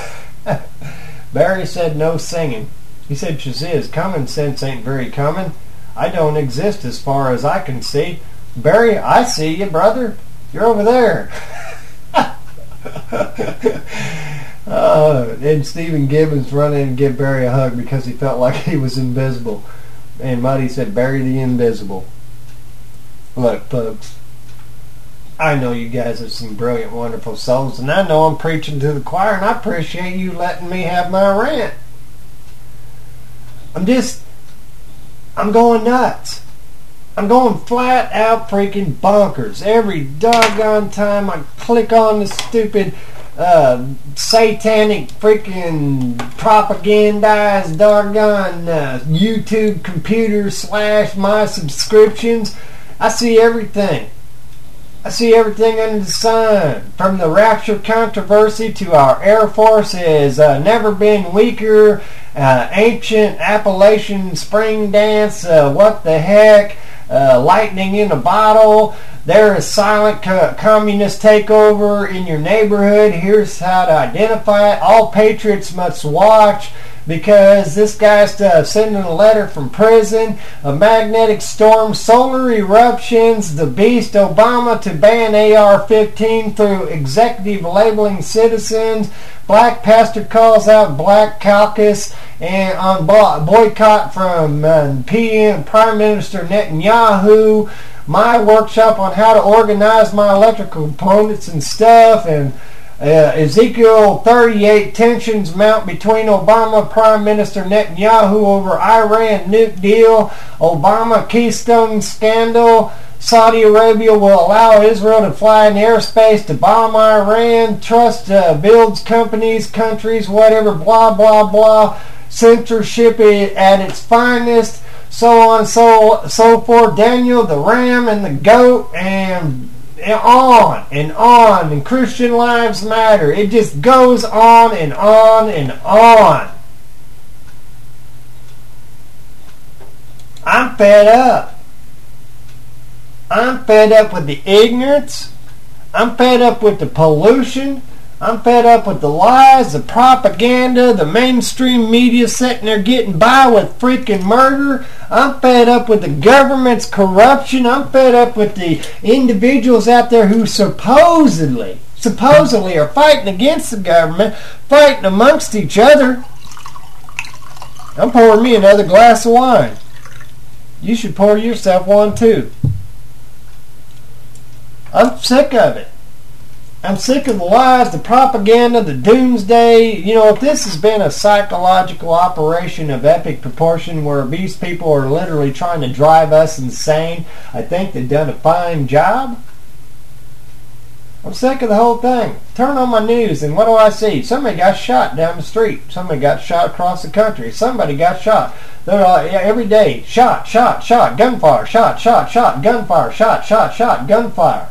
Speaker 9: Barry said no singing. He said, Shaziz, common sense ain't very common. I don't exist as far as I can see. Barry, I see you, brother. You're over there. And Stephen Gibbons run in and give Barry a hug because he felt like he was invisible. And Muddy said, Barry the invisible. Look, folks, I know you guys are some brilliant, wonderful souls, and I know I'm preaching to the choir, and I appreciate you letting me have my rant. I'm going nuts. I'm going flat out freaking bonkers. Every doggone time I click on the stupid satanic freaking propagandized doggone YouTube computer / my subscriptions, I see everything. I see everything under the sun. From the rapture controversy to our Air Force has never been weaker. Ancient Appalachian spring dance. What the heck? Lightning in a bottle. There is silent communist takeover in your neighborhood. Here's how to identify it. All patriots must watch. Because this guy's sending a letter from prison, a magnetic storm, solar eruptions, the beast Obama to ban AR-15 through executive labeling citizens, black pastor calls out black caucus, and on boycott from Prime Minister Netanyahu, my workshop on how to organize my electrical components and stuff, and Ezekiel 38, tensions mount between Obama, Prime Minister Netanyahu over Iran nuke deal, Obama Keystone scandal, Saudi Arabia will allow Israel to fly in airspace to bomb Iran, trust builds companies, countries, whatever, blah, blah, blah, censorship at its finest, so on and so forth, Daniel, the ram and the goat, and on, and Christian lives matter. It just goes on and on and on. I'm fed up. I'm fed up with the ignorance. I'm fed up with the pollution. I'm fed up with the lies, the propaganda, the mainstream media sitting there getting by with freaking murder. I'm fed up with the government's corruption. I'm fed up with the individuals out there who supposedly are fighting against the government, fighting amongst each other. I'm pouring me another glass of wine. You should pour yourself one too. I'm sick of it. I'm sick of the lies, the propaganda, the doomsday. You know, if this has been a psychological operation of epic proportion where these people are literally trying to drive us insane, I think they've done a fine job. I'm sick of the whole thing. Turn on my news, and what do I see? Somebody got shot down the street. Somebody got shot across the country. Somebody got shot. They're every day, shot, gunfire, shot, gunfire, shot, gunfire.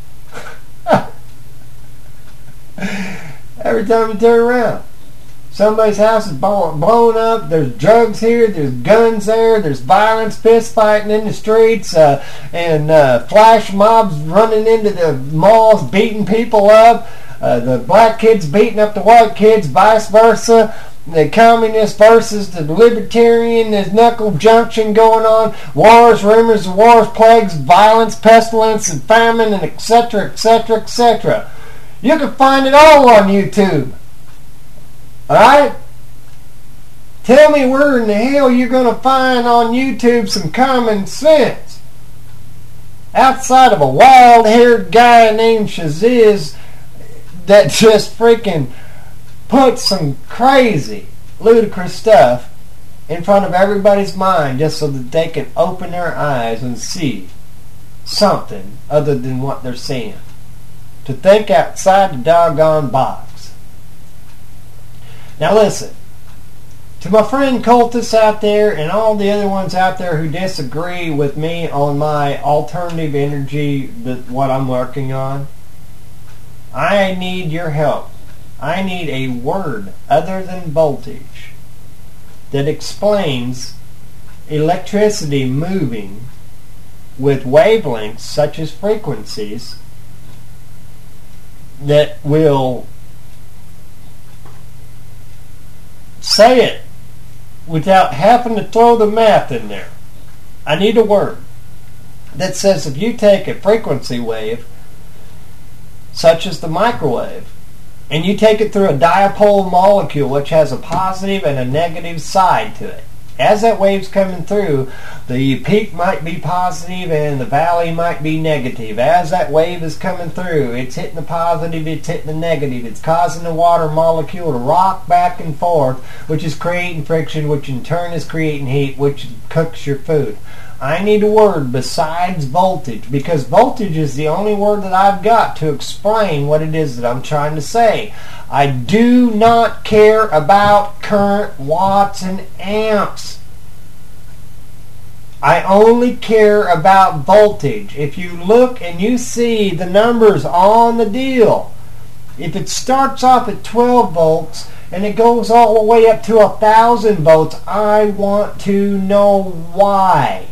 Speaker 9: Every time you turn around, somebody's house is blown up. There's drugs here. There's guns there. There's violence, fist fighting in the streets, and flash mobs running into the malls, beating people up. The black kids beating up the white kids, vice versa. The communist versus the libertarian. There's knuckle junction going on. Wars, rumors of wars, plagues, violence, pestilence, and famine, and etc., etc., etc. You can find it all on YouTube. Alright? Tell me where in the hell you're going to find on YouTube some common sense. Outside of a wild-haired guy named Shaziz that just freaking puts some crazy, ludicrous stuff in front of everybody's mind just so that they can open their eyes and see something other than what they're seeing. To think outside the doggone box. Now listen, to my friend Cultus out there and all the other ones out there who disagree with me on my alternative energy, what I'm working on, I need your help. I need a word other than voltage that explains electricity moving with wavelengths such as frequencies that will say it without having to throw the math in there. I need a word that says if you take a frequency wave such as the microwave and you take it through a dipole molecule which has a positive and a negative side to it, as that wave's coming through, the peak might be positive and the valley might be negative. As that wave is coming through, it's hitting the positive, it's hitting the negative. It's causing the water molecule to rock back and forth, which is creating friction, which in turn is creating heat, which cooks your food. I need a word besides voltage, because voltage is the only word that I've got to explain what it is that I'm trying to say. I do not care about current, watts, and amps. I only care about voltage. If you look and you see the numbers on the deal, if it starts off at 12 volts and it goes all the way up to 1,000 volts, I want to know why.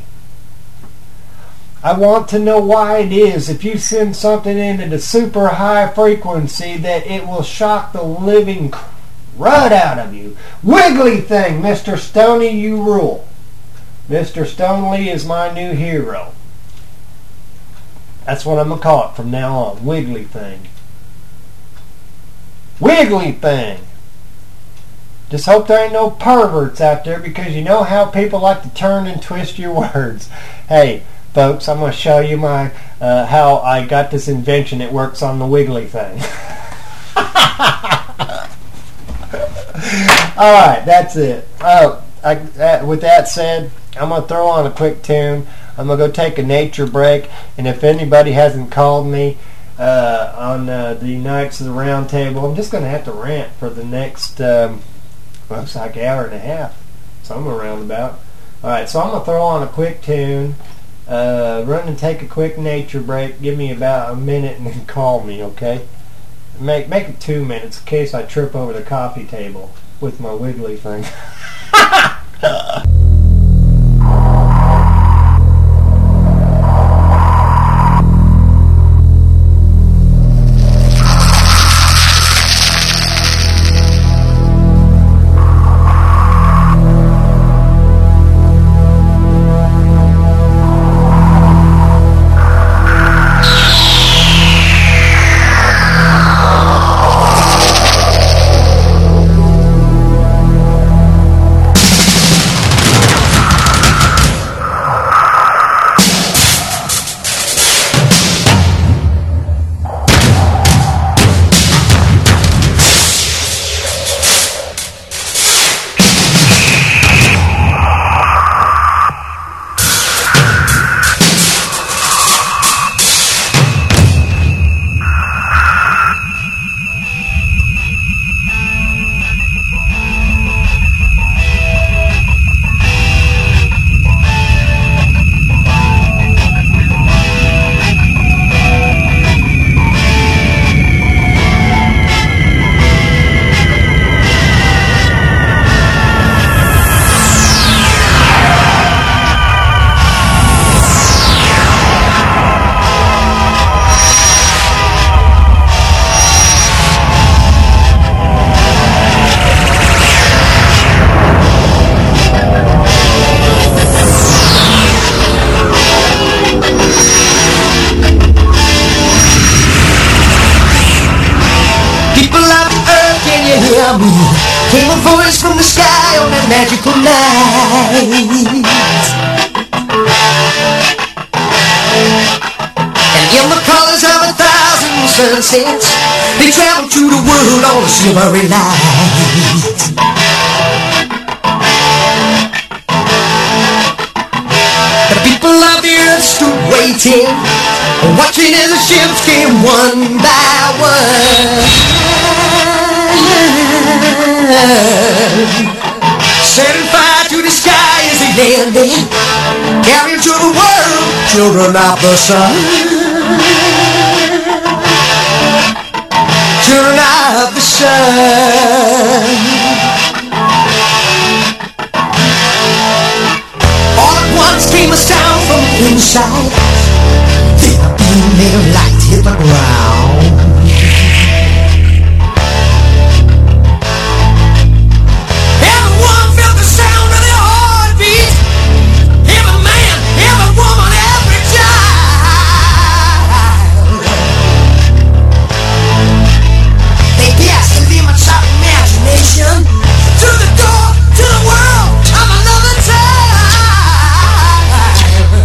Speaker 9: I want to know why it is if you send something into the super high frequency that it will shock the living crud out of you. Wiggly thing, Mr. Stoney, you rule. Mr. Stoney is my new hero. That's what I'm going to call it from now on. Wiggly thing. Wiggly thing. Just hope there ain't no perverts out there, because you know how people like to turn and twist your words. Hey, folks, I'm going to show you my how I got this invention that works on the wiggly thing. Alright, that's it. With that said, I'm going to throw on a quick tune. I'm going to go take a nature break, and if anybody hasn't called me on the Knights of the Round Table, I'm just going to have to rant for the next, it's like an hour and a half, somewhere around about. Alright, so I'm going to throw on a quick tune. Run and take a quick nature break. Give me about a minute and then call me, okay? Make it 2 minutes in case I trip over the coffee table with my wiggly thing.
Speaker 8: hear me? Came a voice from the sky on that magical night. And in the colors of 1,000 sunsets, they traveled through the world on a silvery light. The people of the earth stood waiting, watching as the ships came one by one. Setting fire to the sky as they landed, carrying to the world children of the sun. Children of the sun. All at once came a sound from inside. Then a beam of light hit the ground. Everyone felt the sound of their heartbeat. Every man, every woman, every child. They passed the limits of imagination to the door to the world of another time.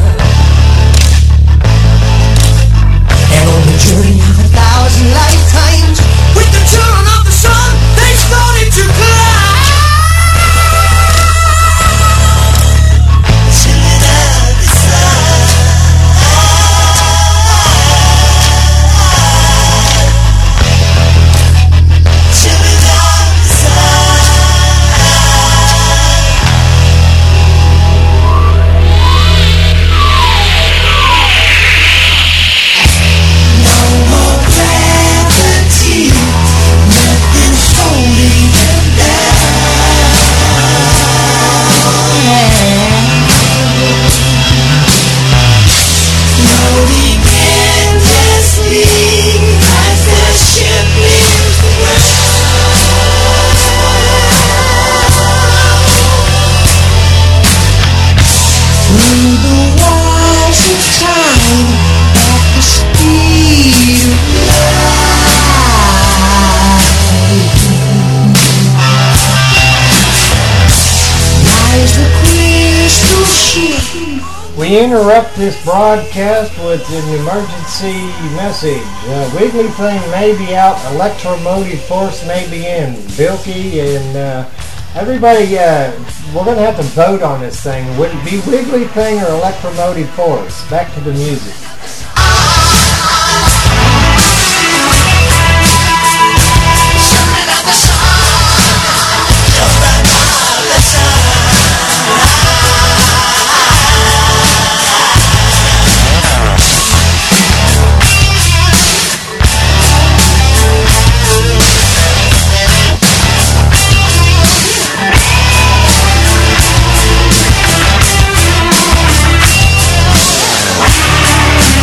Speaker 8: And on the journey of 1,000 lifetimes, with the children of the sun, they started to climb. Children of the sun. Children of the sun. No more gravity, nothing's holding them down. Floating endlessly as the ship leaves the ground. Through the walls of time, at the speed of light, lies the crystal ship.
Speaker 9: We interrupt this broadcast with an emergency message. Wiggly Thing may be out, Electromotive Force may be in. Bilky and everybody, we're going to have to vote on this thing. Would it be Wiggly Thing or Electromotive Force? Back to the music.
Speaker 8: Children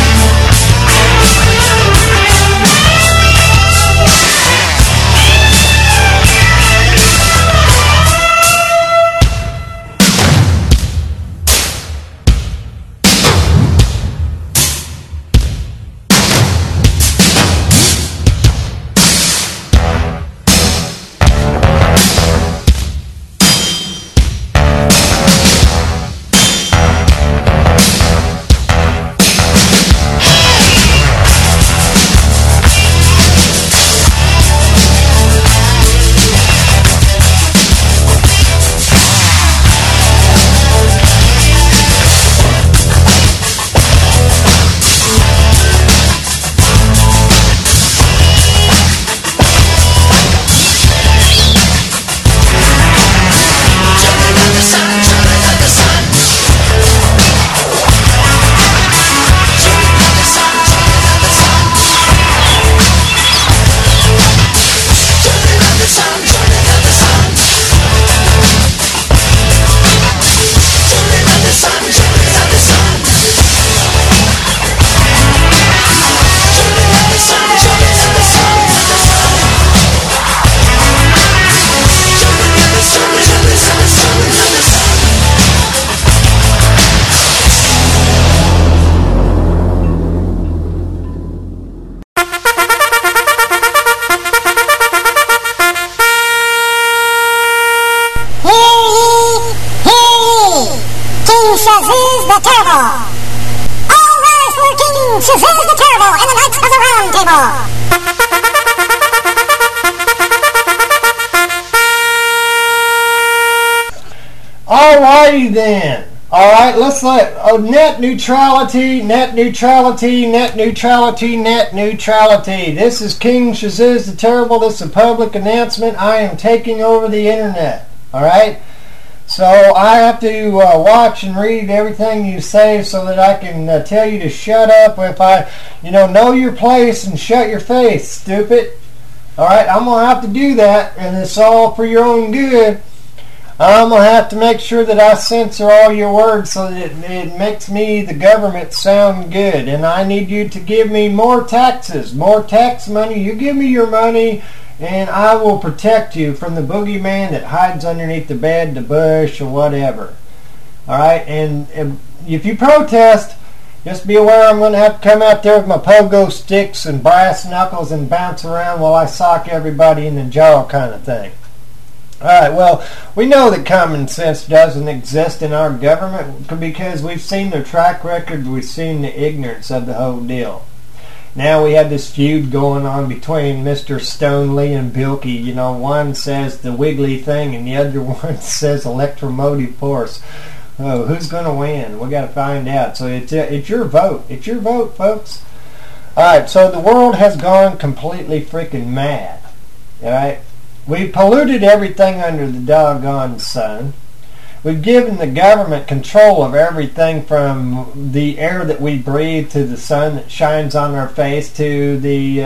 Speaker 9: Alrighty then. Alright, let's let net neutrality, net neutrality, net neutrality, net neutrality. This is King Shaziz the Terrible. This is a public announcement. I am taking over the internet. Alright? So I have to watch and read everything you say so that I can tell you to shut up if I, know your place and shut your face, stupid. Alright, I'm going to have to do that, and it's all for your own good. I'm going to have to make sure that I censor all your words so that it makes me, the government, sound good. And I need you to give me more taxes, more tax money. You give me your money, and I will protect you from the boogeyman that hides underneath the bed, the bush, or whatever. Alright, and if you protest, just be aware I'm going to have to come out there with my pogo sticks and brass knuckles and bounce around while I sock everybody in the jaw kind of thing. Alright, well, we know that common sense doesn't exist in our government because we've seen their track record, we've seen the ignorance of the whole deal. Now we have this feud going on between Mr. Stoneleigh and Bilkey. One says the wiggly thing and the other one says electromotive force. Oh, who's going to win? We got to find out. So it's your vote. It's your vote, folks. Alright, so the world has gone completely freaking mad. Alright? We've polluted everything under the doggone sun. We've given the government control of everything from the air that we breathe to the sun that shines on our face to the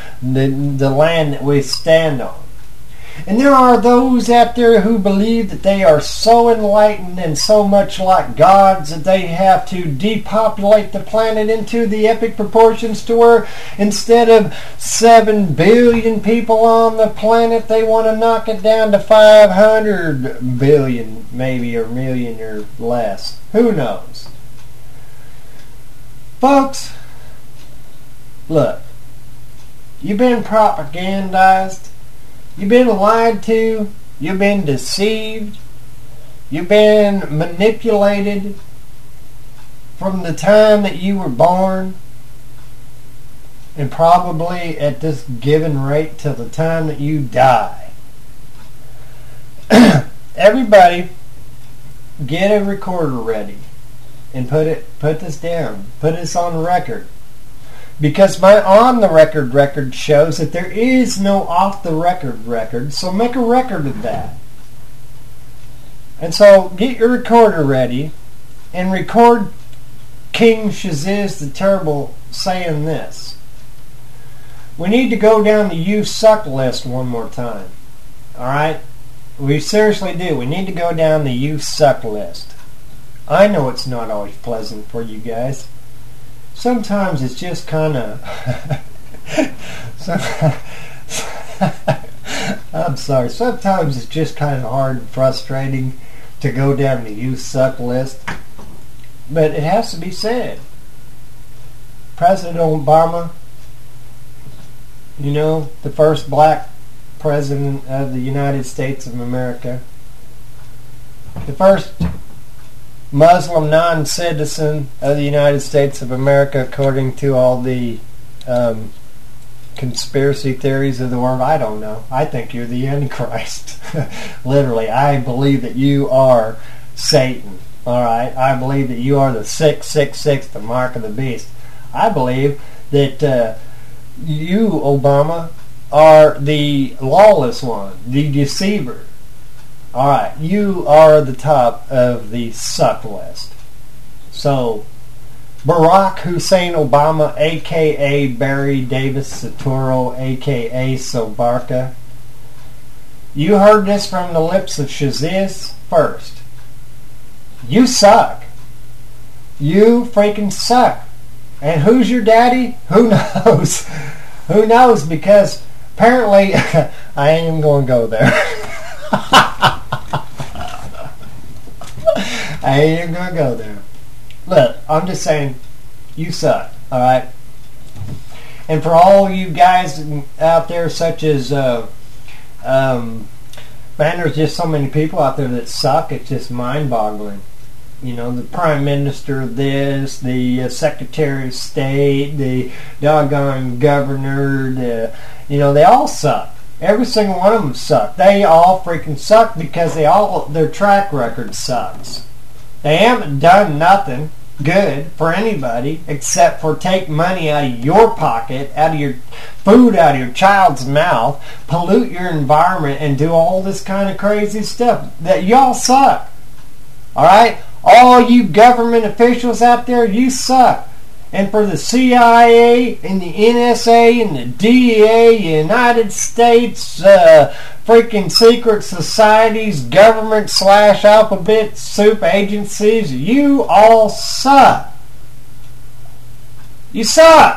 Speaker 9: land that we stand on. And there are those out there who believe that they are so enlightened and so much like gods that they have to depopulate the planet into the epic proportions to where instead of 7 billion people on the planet, they want to knock it down to 500 billion maybe, or million or less. Who knows? Folks, look, you've been propagandized. You've been lied to, you've been deceived, you've been manipulated from the time that you were born, and probably at this given rate till the time that you die. Everybody, get a recorder ready and put this down. Put this on record. Because my on-the-record record shows that there is no off-the-record record, so make a record of that. And so get your recorder ready and record King Shaziz the Terrible saying this. We need to go down the You Suck list one more time. Alright? We seriously do. We need to go down the You Suck list. I know it's not always pleasant for you guys. Sometimes it's just kind of... I'm sorry. Sometimes it's just kind of hard and frustrating to go down the You Suck list. But it has to be said. President Obama, the first black president of the United States of America, the first Muslim non-citizen of the United States of America, according to all the conspiracy theories of the world. I don't know. I think you're the Antichrist. Literally, I believe that you are Satan. Alright? I believe that you are the 666, the mark of the beast. I believe that you, Obama, are the lawless one, the deceiver. Alright, you are the top of the suck list. So, Barack Hussein Obama, a.k.a. Barry Davis Saturo, a.k.a. Sobarka, you heard this from the lips of Shaziz first. You suck. You freaking suck. And who's your daddy? Who knows? Who knows? Because apparently, I ain't even going to go there. I ain't even going to go there. Look, I'm just saying, you suck, alright? And for all you guys out there, such as, man, there's just so many people out there that suck, it's just mind-boggling. The Prime Minister of this, the Secretary of State, the doggone Governor, they all suck. Every single one of them suck. They all freaking suck because their track record sucks. They haven't done nothing good for anybody except for take money out of your pocket, out of your food, out of your child's mouth, pollute your environment, and do all this kind of crazy stuff. That y'all suck. Alright? All you government officials out there, you suck. And for the CIA and the NSA and the DEA, United States freaking secret societies, government / alphabet soup agencies, you all suck. You suck.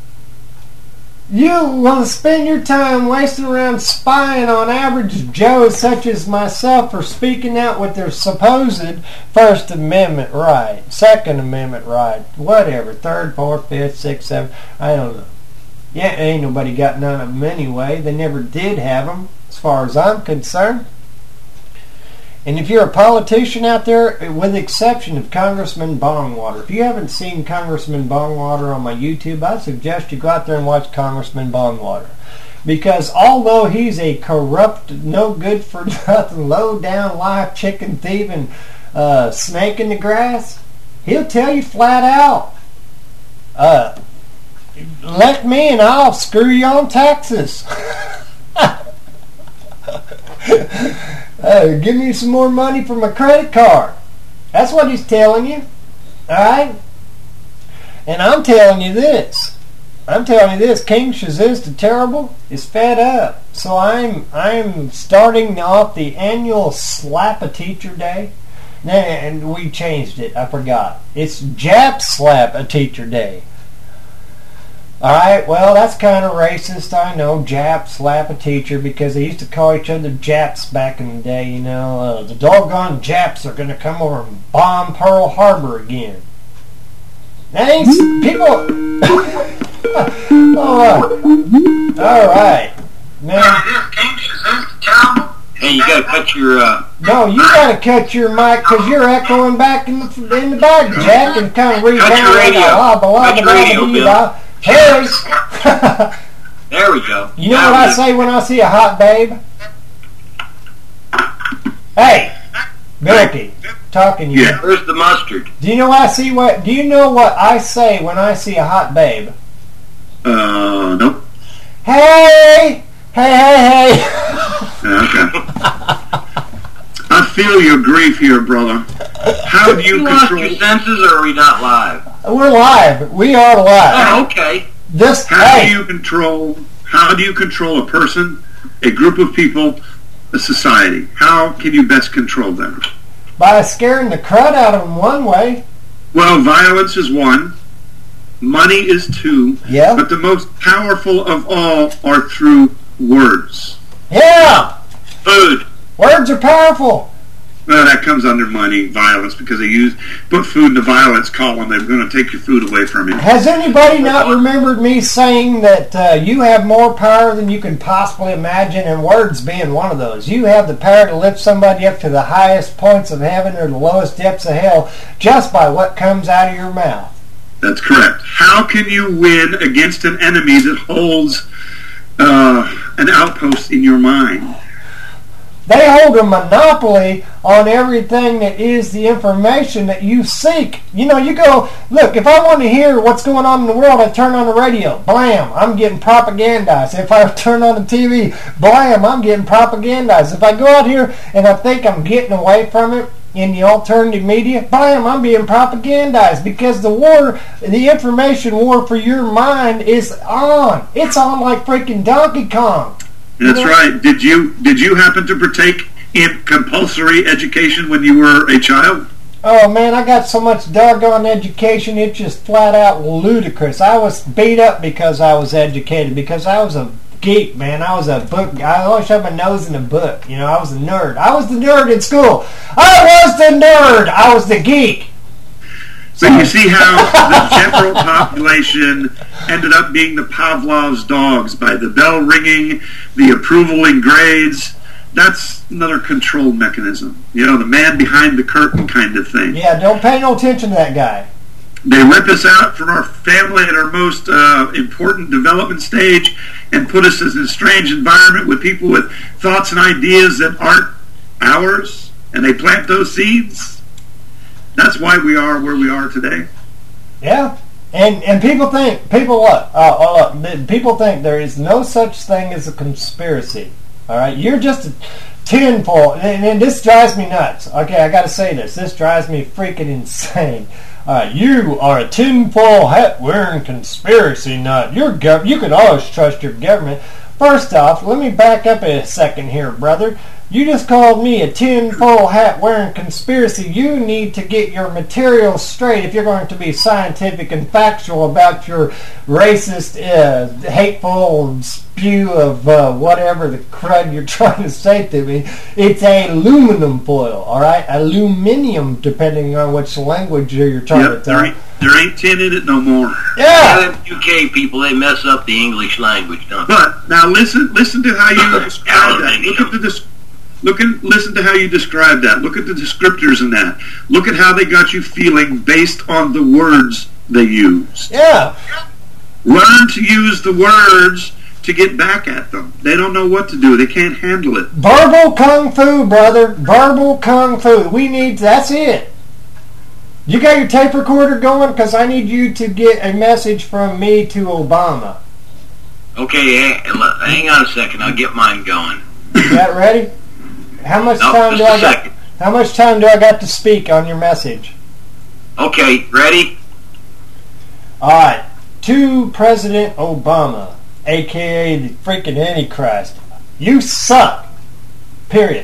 Speaker 9: You want to spend your time wasting around spying on average Joes such as myself for speaking out with their supposed First Amendment right, Second Amendment right, whatever, Third, Fourth, Fifth, Sixth, Seventh, I don't know. Yeah, ain't nobody got none of them anyway. They never did have them, as far as I'm concerned. And if you're a politician out there, with the exception of Congressman Bongwater, if you haven't seen Congressman Bongwater on my YouTube, I suggest you go out there and watch Congressman Bongwater. Because although he's a corrupt, no good for nothing, low down life, chicken thieving snake in the grass, he'll tell you flat out, elect me and I'll screw you on taxes. Give me some more money for my credit card. That's what he's telling you. Alright? And I'm telling you this. King Shazuz the Terrible is fed up. So I'm starting off the annual Slap a Teacher Day. And we changed it. I forgot. It's Jap Slap a Teacher Day. Alright, well, that's kind of racist, I know. Jap slap a teacher, because they used to call each other Japs back in the day, you know. The doggone Japs are going to come over and bomb Pearl Harbor again. That ain't... people... Alright. Man.
Speaker 10: Hey, you gotta cut your,
Speaker 9: No, you gotta cut your mic, because you're echoing back in the back, Jack, and kind of rebound.
Speaker 10: Cut your radio. Cut your radio, Bill.
Speaker 9: Harry!
Speaker 10: There we go.
Speaker 9: You know what I say when I see a hot babe? Hey! Bilky, talking to you.
Speaker 10: Yeah. Where's the mustard?
Speaker 9: Do you know what I say when I see a hot babe?
Speaker 10: Nope.
Speaker 9: Hey! Hey!
Speaker 10: Okay. I feel your grief here, brother. How do you control... your senses, or are we not live?
Speaker 9: We're live. We are live.
Speaker 10: Oh, okay. How do you control a person, a group of people, a society? How can you best control them?
Speaker 9: By scaring the crud out of them one way.
Speaker 10: Well, violence is one. Money is two.
Speaker 9: Yeah.
Speaker 10: But the most powerful of all are through words.
Speaker 9: Yeah.
Speaker 10: Food.
Speaker 9: Words are powerful.
Speaker 10: Well, that comes under money, violence, because they put food in the violence column. They're going to take your food away from you.
Speaker 9: Has anybody not remembered me saying that you have more power than you can possibly imagine, and words being one of those? You have the power to lift somebody up to the highest points of heaven or the lowest depths of hell just by what comes out of your mouth.
Speaker 10: That's correct. How can you win against an enemy that holds an outpost in your mind?
Speaker 9: They hold a monopoly on everything that is the information that you seek. You know, you go, look, if I want to hear what's going on in the world, I turn on the radio. Blam, I'm getting propagandized. If I turn on the TV, blam, I'm getting propagandized. If I go out here and I think I'm getting away from it in the alternative media, blam, I'm being propagandized, because the information war for your mind is on. It's on like freaking Donkey Kong.
Speaker 10: That's right. Did you happen to partake in compulsory education when you were a child?
Speaker 9: Oh man, I got so much doggone education, it's just flat out ludicrous. I was beat up because I was educated, because I was a geek, man. I was a book. I always had my nose in a book. You know, I was a nerd. I was the nerd in school. I was the nerd. I was the geek.
Speaker 10: But you see how the general population ended up being the Pavlov's dogs by the bell ringing, the approval in grades. That's another control mechanism. You know, the man behind the curtain kind of thing.
Speaker 9: Yeah, don't pay no attention to that guy.
Speaker 10: They rip us out from our family at our most important development stage and put us in a strange environment with people with thoughts and ideas that aren't ours, and they plant those seeds. That's why we are where we are today.
Speaker 9: Yeah. And people think people think there is no such thing as a conspiracy. All right, you're just a tinfoil, and this drives me nuts. Okay, I got to say this. This drives me freaking insane. You are a tinfoil hat wearing conspiracy nut. You can always trust your government. First off, let me back up a second here, brother. You just called me a tinfoil hat wearing conspiracy. You need to get your materials straight if you're going to be scientific and factual about your racist, hateful spew of whatever the crud you're trying to say to me. It's aluminum foil, all right? Aluminium, depending on which language you're trying to tell.
Speaker 10: There ain't tin in it no more.
Speaker 9: Yeah.
Speaker 11: UK people, they mess up the English language, don't they?
Speaker 10: But now listen to how you describe that. Listen to how you describe that. Look at the descriptors in that. Look at how they got you feeling based on the words they used.
Speaker 9: Yeah.
Speaker 10: Learn to use the words to get back at them. They don't know what to do. They can't handle it.
Speaker 9: Verbal kung fu, brother. Verbal kung fu. That's it. You got your tape recorder going? Because I need you to get a message from me to Obama.
Speaker 11: Okay, hang on a second. I'll get mine going.
Speaker 9: You got ready? How much time do I got? How much time do I got to speak on your message?
Speaker 11: Okay, ready?
Speaker 9: All right. To President Obama, a.k.a. the freaking Antichrist, you suck. Period.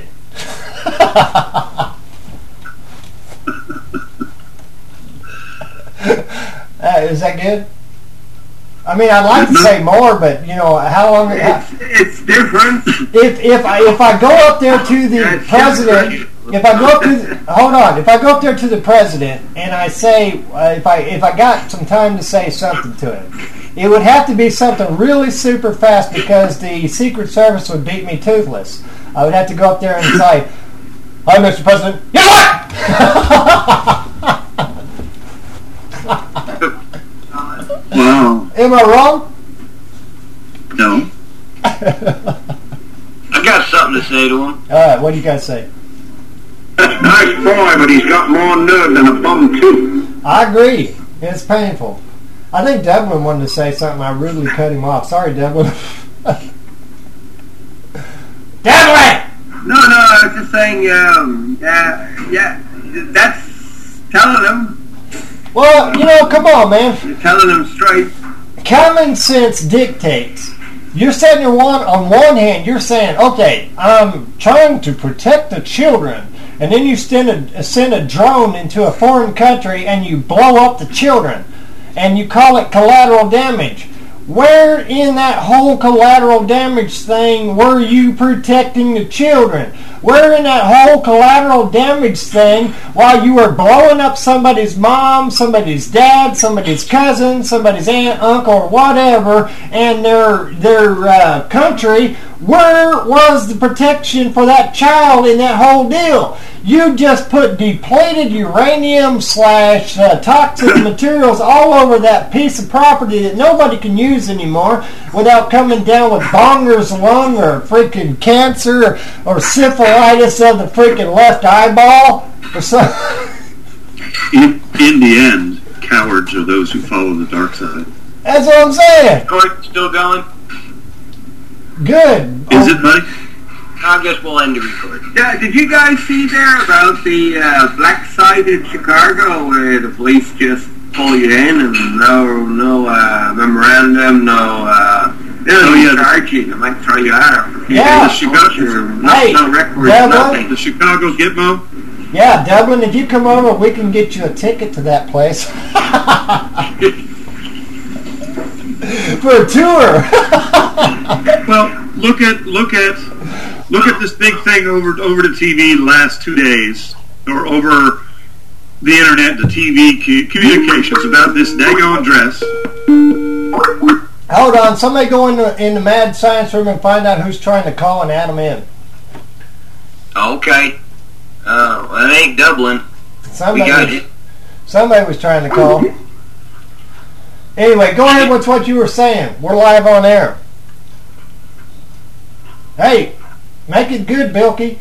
Speaker 9: Is that good? I mean, I'd like to say more, but how long?
Speaker 12: It's different.
Speaker 9: If I go up there to the president, if I go up there to the president and I say if I got some time to say something to him, it would have to be something really super fast because the Secret Service would beat me toothless. I would have to go up there and say, "Hi, Mr. President." You
Speaker 10: Wow.
Speaker 9: Am I wrong?
Speaker 10: No.
Speaker 11: I got something to say to him.
Speaker 9: All right, what do you guys say?
Speaker 12: That's a nice boy, but he's got more nerve than a bum too.
Speaker 9: I agree. It's painful. I think Devlin wanted to say something. I rudely cut him off. Sorry, Devlin. Devlin!
Speaker 12: No, I was just saying, that's telling him.
Speaker 9: Well, come on, man.
Speaker 12: You're telling them straight.
Speaker 9: Common sense dictates. You're saying on one hand, you're saying, okay, I'm trying to protect the children, and then you send a drone into a foreign country and you blow up the children, and you call it collateral damage. Where in that whole collateral damage thing were you protecting the children? Where in that whole collateral damage thing, while you were blowing up somebody's mom, somebody's dad, somebody's cousin, somebody's aunt, uncle, or whatever, and their country, where was the protection for that child in that whole deal? You just put depleted uranium / toxic materials all over that piece of property that nobody can use anymore without coming down with Bonger's lung or freaking cancer or syphilitis of the freaking left eyeball or something.
Speaker 10: In the end, cowards are those who follow the dark side.
Speaker 9: That's what I'm saying.
Speaker 11: Still going?
Speaker 9: Good.
Speaker 10: Is it, buddy?
Speaker 11: I guess we'll end the recording.
Speaker 12: Yeah, did you guys see there about the black site in Chicago where the police just pull you in and no memorandum, charging. They might throw you out.
Speaker 9: Yeah.
Speaker 10: The Chicago,
Speaker 12: no record, nothing.
Speaker 10: The Chicago Gitmo?
Speaker 9: Yeah, Devlin, if you come over, we can get you a ticket to that place. For a tour.
Speaker 10: Well, look at this big thing over the TV the last 2 days, or over the internet, the TV communications about this daggone dress.
Speaker 9: Hold on, somebody go in the Mad Science Room and find out who's trying to call and add them in.
Speaker 11: Okay. Well, it ain't Dublin.
Speaker 9: Somebody was trying to call. Anyway, go ahead with what you were saying. We're live on air. Hey, make it good, Bilky.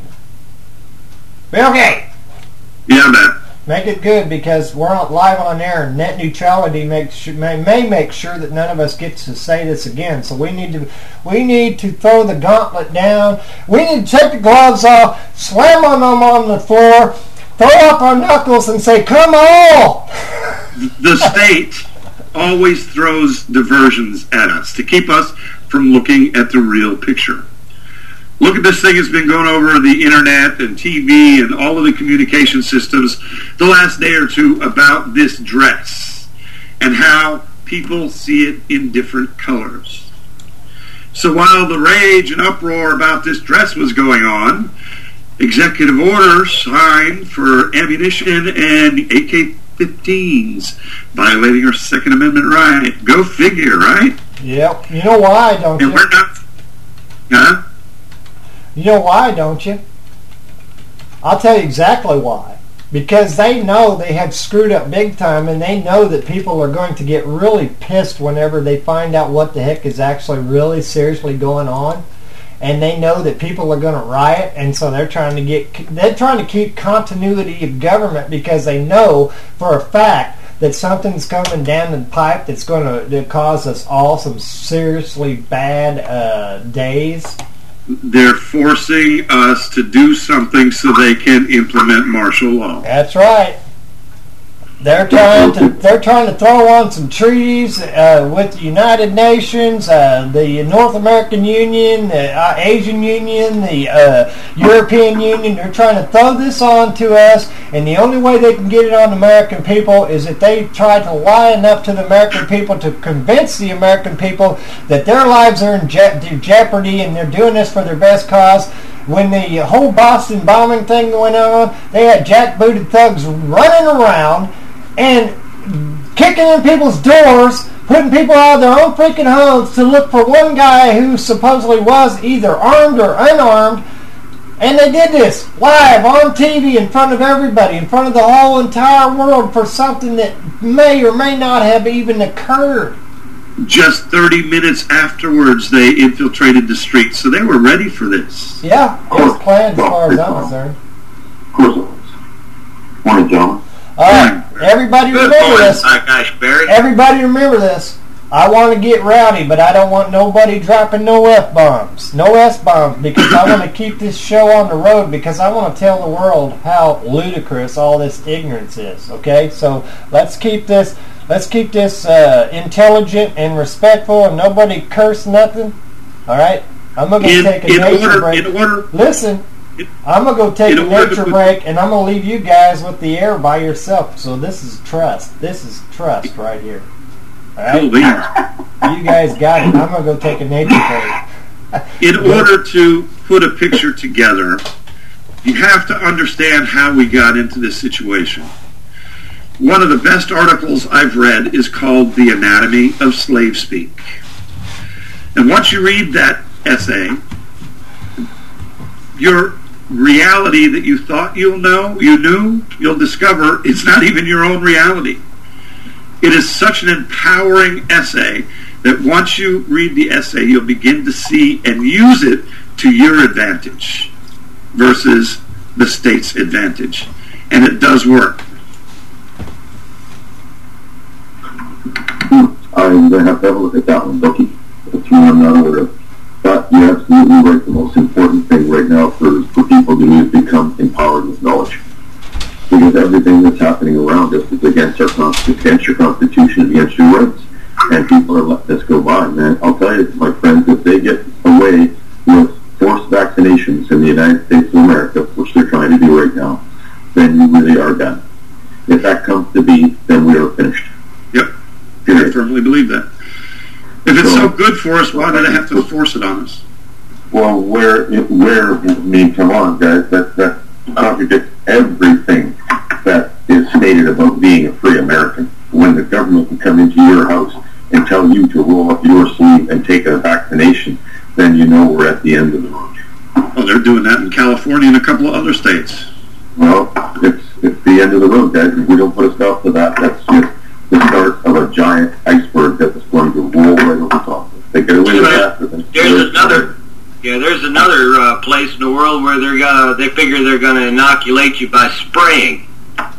Speaker 9: Bilky!
Speaker 10: Yeah, man.
Speaker 9: Make it good, because we're live on air, and net neutrality may make sure that none of us gets to say this again. So we need to throw the gauntlet down. We need to take the gloves off, slam them on the floor, throw up our knuckles, and say, "Come on!"
Speaker 10: The state always throws diversions at us to keep us from looking at the real picture. Look at this thing that's been going over the internet and TV and all of the communication systems the last day or two about this dress and how people see it in different colors. So while the rage and uproar about this dress was going on, executive orders signed for ammunition and AK-15s, violating our Second Amendment right. Go figure, right?
Speaker 9: Yep. You know why, don't you?
Speaker 10: And we're not... Huh?
Speaker 9: You know why, don't you? I'll tell you exactly why. Because they know they have screwed up big time, and they know that people are going to get really pissed whenever they find out what the heck is actually really seriously going on. And they know that people are going to riot, and so they're trying to keep continuity of government, because they know for a fact that something's coming down the pipe that's going to cause us all some seriously bad days.
Speaker 10: They're forcing us to do something so they can implement martial law.
Speaker 9: That's right. They're trying to throw on some treaties with the United Nations, the North American Union, the Asian Union, the European Union. They're trying to throw this on to us, and the only way they can get it on the American people is if they try to lie enough to the American people to convince the American people that their lives are in jeopardy and they're doing this for their best cause. When the whole Boston bombing thing went on, they had jackbooted thugs running around and kicking in people's doors, putting people out of their own freaking homes to look for one guy who supposedly was either armed or unarmed. And they did this live on TV in front of everybody, in front of the whole entire world, for something that may or may not have even occurred.
Speaker 10: Just 30 minutes afterwards, they infiltrated the streets, so they were ready for this.
Speaker 9: Yeah, it was planned as far as I'm concerned.
Speaker 13: Of course it was. Morning, gentlemen.
Speaker 9: All right, everybody remember this.
Speaker 11: Barry.
Speaker 9: Everybody remember this. I want to get rowdy, but I don't want nobody dropping no F-bombs, no S-bombs, because I want to keep this show on the road, because I want to tell the world how ludicrous all this ignorance is. Okay, so let's keep this intelligent and respectful, and nobody curse nothing. All right, I'm gonna go take a nature break. Listen. I'm going to go take a nature break, and I'm going to leave you guys with the air by yourself. So this is trust. This is trust right here. All right? You guys got it. I'm going to go take a nature break.
Speaker 10: In order to put a picture together, you have to understand how we got into this situation. One of the best articles I've read is called The Anatomy of Slave Speak. And once you read that essay, your reality that you thought you'll discover it's not even your own reality. It is such an empowering essay that once you read the essay, you'll begin to see and use it to your advantage versus the state's advantage. And it does work.
Speaker 13: I'm going to have a look at that one, Bucky. It's one I'm not aware of. But you're absolutely right. The most important thing right now for people to do is become empowered with knowledge. Because everything that's happening around us is against our against your Constitution, against your rights. And people are letting this go by, man. I'll tell you, my friends, if they get away with forced vaccinations in the United States of America, which they're trying to do right now, then you really are done. If that comes to be, then we are finished.
Speaker 10: Yep. I firmly believe that. If it's so good for us, why do they have to force it on us?
Speaker 13: Well, come on, guys, that contradicts everything that is stated about being a free American. When the government can come into your house and tell you to roll up your sleeve and take a vaccination, then you know we're at the end of the road.
Speaker 10: Well, they're doing that in California and a couple of other states.
Speaker 13: Well, it's the end of the road, guys. If we don't put a stop to that, the start of a giant iceberg that was going to roll right over top of it. They get away with that.
Speaker 11: There's another place in the world where they figure they're gonna inoculate you by spraying.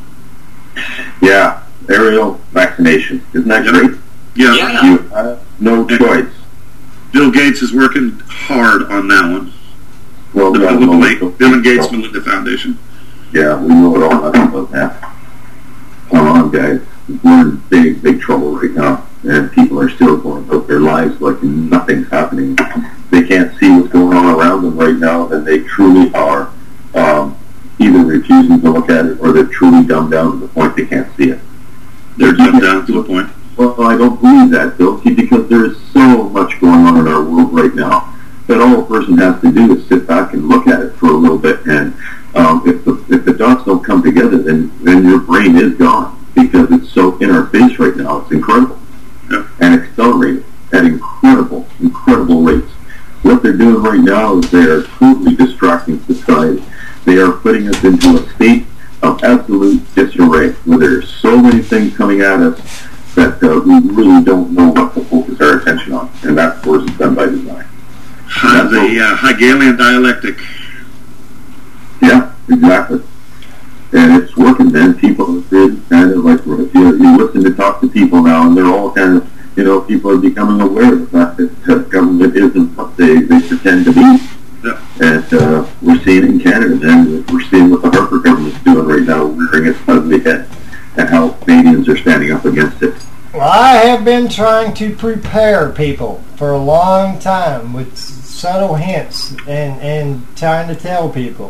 Speaker 13: Yeah, aerial vaccination. Isn't that great?
Speaker 10: Yeah.
Speaker 13: You have no choice.
Speaker 10: Bill Gates is working hard on that one.
Speaker 13: Well,
Speaker 10: Bill and Gates Melinda Foundation.
Speaker 13: Yeah, we know it all about that. Come on, guys. We're in big trouble right now, and people are still going about their lives like nothing's happening. They can't see what's going on around them right now, and they truly are either refusing to look at it, or they're truly dumbed down to the point they can't see it.
Speaker 10: They're dumbed down to the point.
Speaker 13: Well, I don't believe that, Bill, because there is so much going on in our world right now that all a person has to do is sit back and look at it for a little bit, and if the dots don't come together, then your brain is gone, because it's so in our face right now. It's incredible.
Speaker 10: Yeah.
Speaker 13: And accelerating at incredible rates. What they're doing right now is they are totally distracting society. They are putting us into a state of absolute disarray, where there's so many things coming at us that we really don't know what to focus our attention on, and that, of course, is done by design.
Speaker 10: The Hegelian dialectic.
Speaker 13: Yeah, exactly. And it's working, man. People are really kind of like, if you listen to talk to people now, and they're all kind of, people are becoming aware of the fact that government isn't what they pretend to be.
Speaker 10: Yeah.
Speaker 13: And we're seeing it in Canada, man. We're seeing what the Harper government's doing right now, rearing its ugly head, and how Canadians are standing up against it.
Speaker 9: Well, I have been trying to prepare people for a long time with subtle hints and trying to tell people.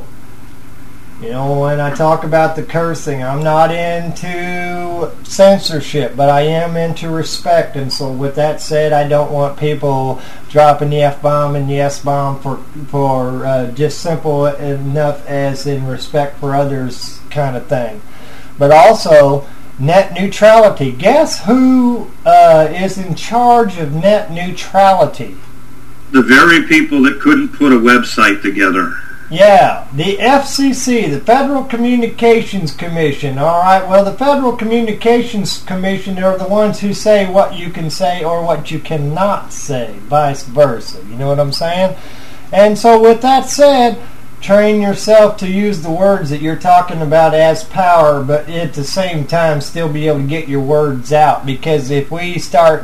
Speaker 9: When I talk about the cursing, I'm not into censorship, but I am into respect. And so with that said, I don't want people dropping the F-bomb and the S-bomb for just simple enough as in respect for others kind of thing. But also, net neutrality. Guess who is in charge of net neutrality?
Speaker 10: The very people that couldn't put a website together.
Speaker 9: Yeah, the FCC, the Federal Communications Commission. All right, well, the Federal Communications Commission are the ones who say what you can say or what you cannot say, vice versa. You know what I'm saying? And so with that said, train yourself to use the words that you're talking about as power, but at the same time still be able to get your words out. Because if we start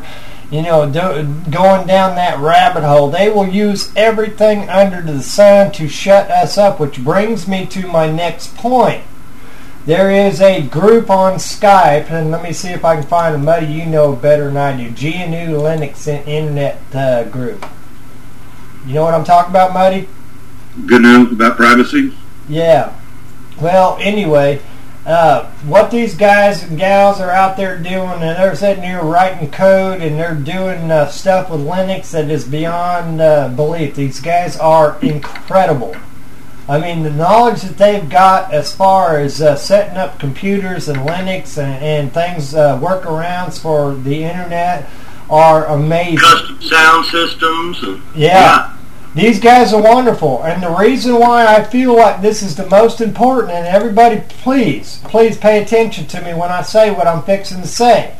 Speaker 9: going down that rabbit hole, they will use everything under the sun to shut us up, which brings me to my next point. There is a group on Skype, and let me see if I can find a Muddy, you know better than I do, GNU Linux Internet group. You know what I'm talking about, Muddy?
Speaker 10: GNU, about privacy?
Speaker 9: Yeah. Well, anyway, what these guys and gals are out there doing, and they're sitting here writing code, and they're doing stuff with Linux that is beyond belief. These guys are incredible. I mean, the knowledge that they've got as far as setting up computers and Linux and things, workarounds for the internet are amazing.
Speaker 11: Custom sound systems.
Speaker 9: Yeah. These guys are wonderful, and the reason why I feel like this is the most important, and everybody please pay attention to me when I say what I'm fixing to say.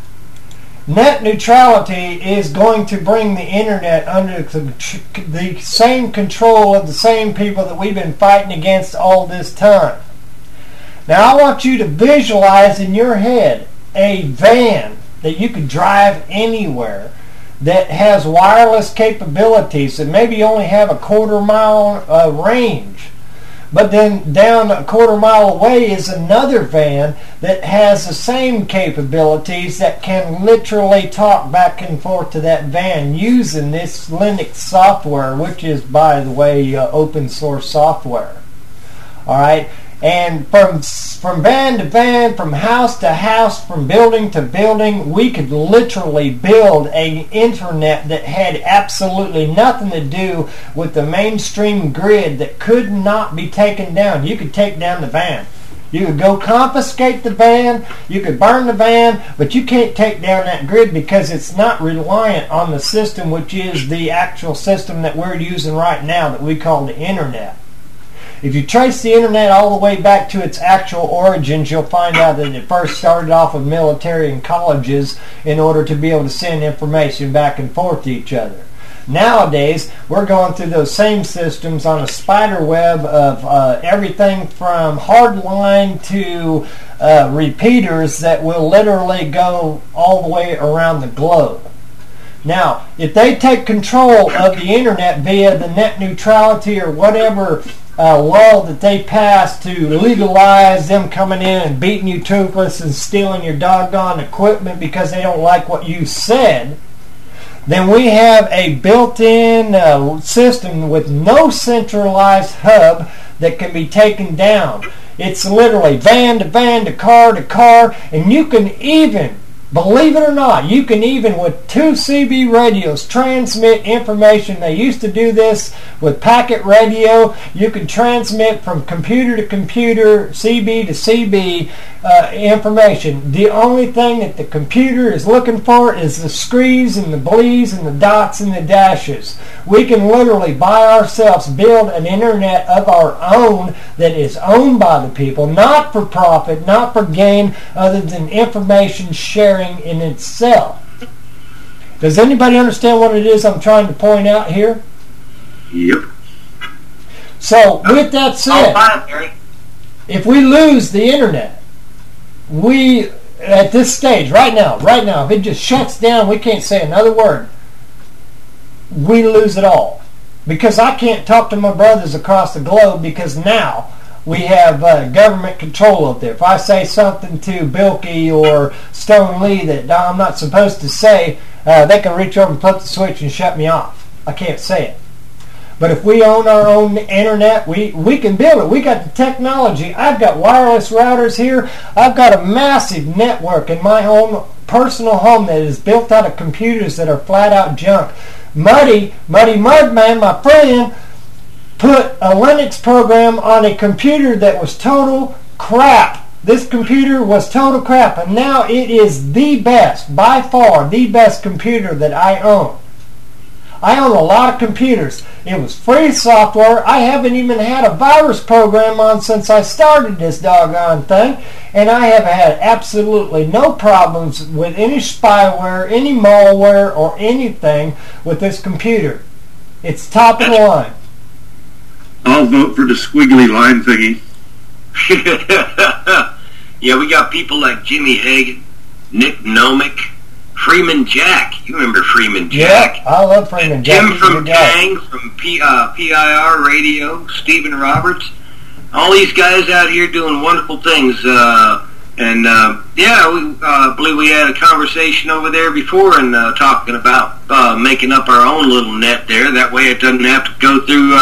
Speaker 9: Net neutrality is going to bring the internet under the same control of the same people that we've been fighting against all this time. Now I want you to visualize in your head a van that you could drive anywhere, that has wireless capabilities, that maybe only have a quarter-mile range. But then down a quarter-mile away is another van that has the same capabilities, that can literally talk back and forth to that van using this Linux software, which is, by the way, open source software. All right? And from van to van, from house to house, from building to building, we could literally build an internet that had absolutely nothing to do with the mainstream grid, that could not be taken down. You could take down the van. You could go confiscate the van, you could burn the van, but you can't take down that grid because it's not reliant on the system, which is the actual system that we're using right now that we call the internet. If you trace the internet all the way back to its actual origins, you'll find out that it first started off with military and colleges in order to be able to send information back and forth to each other. Nowadays, we're going through those same systems on a spider web of everything from hardline to repeaters that will literally go all the way around the globe. Now, if they take control of the internet via the net neutrality or whatever law that they pass to legalize them coming in and beating you toothless and stealing your doggone equipment because they don't like what you said, then we have a built-in system with no centralized hub that can be taken down. It's literally van to van to car, and you can even, believe it or not, you can even with 2 CB radios transmit information. They used to do this with packet radio. You can transmit from computer to computer, CB to CB information. The only thing that the computer is looking for is the screes and the blees and the dots and the dashes. We can literally by ourselves build an internet of our own that is owned by the people, not for profit, not for gain, other than information sharing in itself. Does anybody understand what it is I'm trying to point out here?
Speaker 10: Yep.
Speaker 9: So, with that said, if we lose the internet, we, at this stage, right now, if it just shuts down, we can't say another word, we lose it all. Because I can't talk to my brothers across the globe because now we have government control of it. If I say something to Bilky or Stone Lee that I'm not supposed to say, they can reach over and flip the switch and shut me off. I can't say it. But if we own our own internet, we can build it. We got the technology. I've got wireless routers here. I've got a massive network in my home, personal home, that is built out of computers that are flat out junk. Muddy Mudman, my friend, put a Linux program on a computer that was total crap. This computer was total crap, and now it is the best, by far, the best computer that I own. I own a lot of computers. It was free software. I haven't even had a virus program on since I started this doggone thing, and I have had absolutely no problems with any spyware, any malware, or anything with this computer. It's top of the line.
Speaker 10: I'll vote for the squiggly line thingy.
Speaker 11: Yeah, we got people like Jimmy Hagan, Nick Nomick, Freeman Jack. You remember Freeman Jack?
Speaker 9: Yeah, I love Freeman Jack.
Speaker 11: Tim from Kang, from PIR Radio, Stephen Roberts. All these guys out here doing wonderful things. Yeah, we believe we had a conversation over there before and talking about making up our own little net there. That way it doesn't have to go through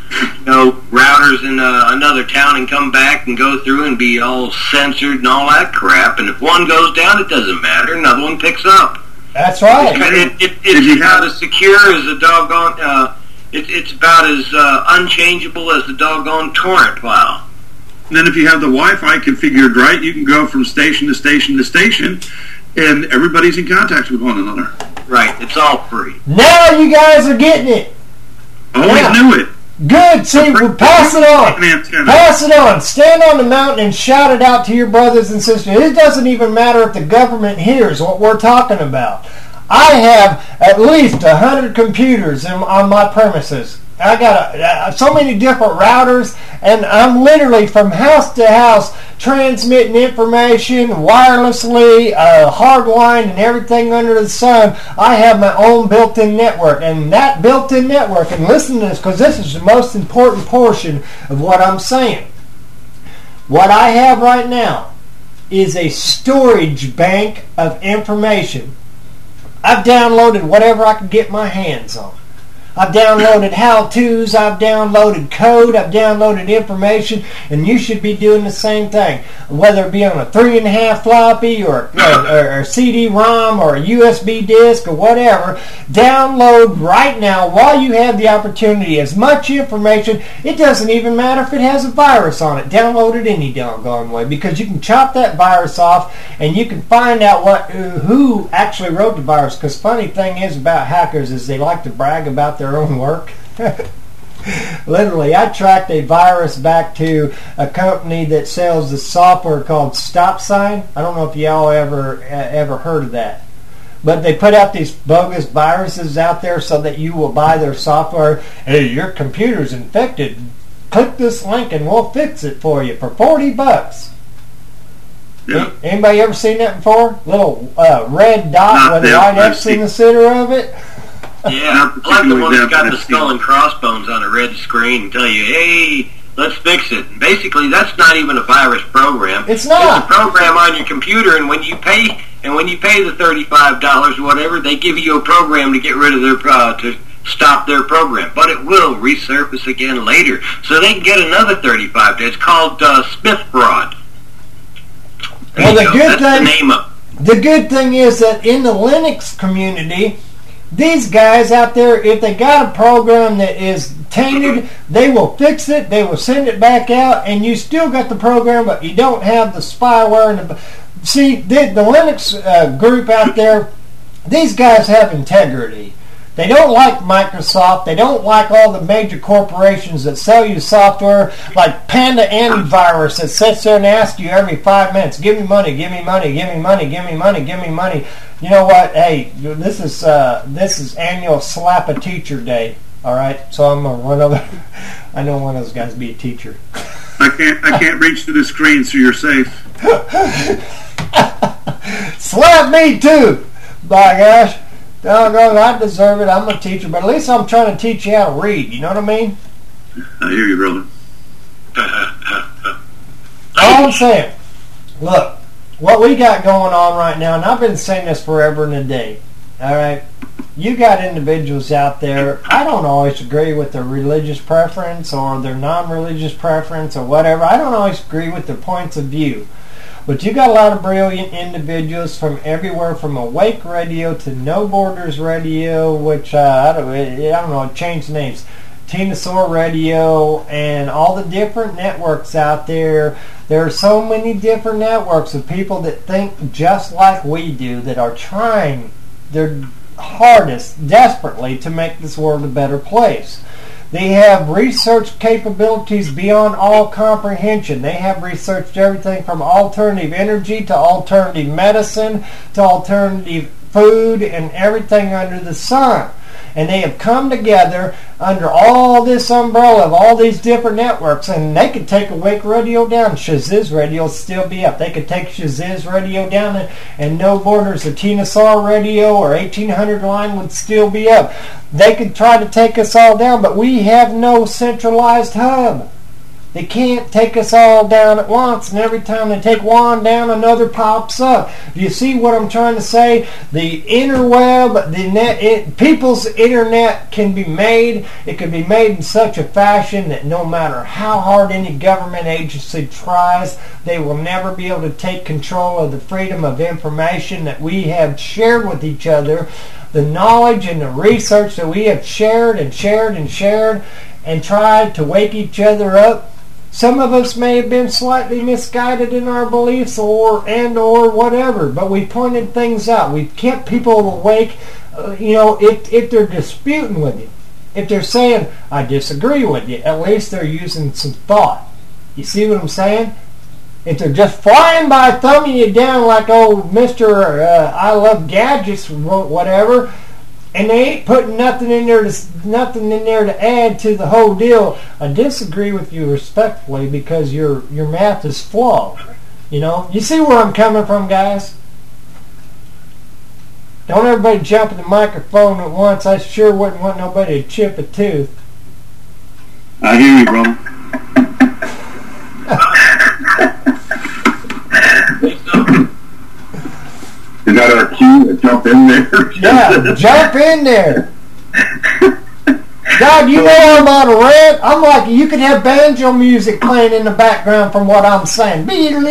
Speaker 11: routers in another town and come back and go through and be all censored and all that crap. And if one goes down, it doesn't matter. Another one picks up.
Speaker 9: That's right.
Speaker 11: It's about as secure as a doggone... it's about as unchangeable as the doggone torrent file.
Speaker 10: And then if you have the Wi-Fi configured right, you can go from station to station to station, and everybody's in contact with one another.
Speaker 11: Right. It's all free.
Speaker 9: Now you guys are getting it.
Speaker 10: Always knew it.
Speaker 9: Good. See, pass it on. Pass it on. Stand on the mountain and shout it out to your brothers and sisters. It doesn't even matter if the government hears what we're talking about. I have at least 100 computers on my premises. I got so many different routers, and I'm literally from house to house transmitting information wirelessly, hardline, and everything under the sun. I have my own built-in network, and that built-in network, and listen to this because this is the most important portion of what I'm saying. What I have right now is a storage bank of information. I've downloaded whatever I can get my hands on. I've downloaded how-tos, I've downloaded code, I've downloaded information, and you should be doing the same thing. Whether it be on a 3.5 floppy or CD-ROM or a USB disk or whatever, download right now while you have the opportunity as much information. It doesn't even matter if it has a virus on it. Download it any doggone way because you can chop that virus off and you can find out who actually wrote the virus. Because funny thing is about hackers is they like to brag about their own work. Literally, I tracked a virus back to a company that sells the software called Stop Sign. I don't know if y'all ever heard of that. But they put out these bogus viruses out there so that you will buy their software. Hey, your computer's infected. Click this link and we'll fix it for you for $40.
Speaker 10: Yeah.
Speaker 9: Anybody ever seen that before? Little red dot with a white X in the center of it?
Speaker 11: Yeah, I like the one that's got the skull and crossbones on a red screen and tell you, hey, let's fix it. And basically, that's not even a virus program.
Speaker 9: It's not.
Speaker 11: It's a program on your computer, and when you pay the $35 or whatever, they give you a program to get rid of their to stop their program. But it will resurface again later, so they can get another $35. It's called Smith fraud.
Speaker 9: Well,
Speaker 11: The
Speaker 9: good thing is that in the Linux community, these guys out there, if they got a program that is tainted, they will fix it, they will send it back out, and you still got the program, but you don't have the spyware. And see, the Linux group out there, these guys have integrity. They don't like Microsoft. They don't like all the major corporations that sell you software, like Panda Antivirus that sits there and asks you every 5 minutes, give me money, give me money, give me money, give me money, give me money. You know what? Hey, this is annual Slap a Teacher Day. All right, so I'm gonna run over. I don't want those guys to be a teacher.
Speaker 10: I can't reach to the screen, so you're safe.
Speaker 9: Slap me too, by gosh. No, I deserve it. I'm a teacher, but at least I'm trying to teach you how to read. You know what I mean?
Speaker 10: I hear you, brother.
Speaker 9: All I'm saying, look, what we got going on right now, and I've been saying this forever and a day, all right? You got individuals out there, I don't always agree with their religious preference or their non-religious preference or whatever. I don't always agree with their points of view. But you got a lot of brilliant individuals from everywhere, from Awake Radio to No Borders Radio, which I don't know, change names, Tenosaur Radio, and all the different networks out there. There are so many different networks of people that think just like we do, that are trying their hardest, desperately, to make this world a better place. They have research capabilities beyond all comprehension. They have researched everything from alternative energy to alternative medicine to alternative food and everything under the sun. And they have come together under all this umbrella of all these different networks, and they could take Awake Radio down. Shaziz Radio will still be up. They could take Shaziz Radio down, and No Borders or Tenosaur Radio or 1800 line would still be up. They could try to take us all down, but we have no centralized hub. They can't take us all down at once, and every time they take one down, another pops up. Do you see what I'm trying to say? The interweb, people's internet can be made. It can be made in such a fashion that no matter how hard any government agency tries, they will never be able to take control of the freedom of information that we have shared with each other, the knowledge and the research that we have shared and shared and shared and tried to wake each other up. Some of us may have been slightly misguided in our beliefs or whatever, but we pointed things out. We kept people awake. If they're disputing with you, if they're saying, I disagree with you, at least they're using some thought. You see what I'm saying? If they're just flying by, thumbing you down like old Mr. I Love Gadgets, whatever, and they ain't putting nothing in there to add to the whole deal, I disagree with you respectfully because your math is flawed. You see where I'm coming from, guys? Don't everybody jump in the microphone at once. I sure wouldn't want nobody to chip a tooth.
Speaker 10: I hear you, brother.
Speaker 13: Is that our cue? Jump in there?
Speaker 9: Yeah, jump in there. God, you know I'm on a rant. I'm like, you could have banjo music playing in the background from what I'm saying.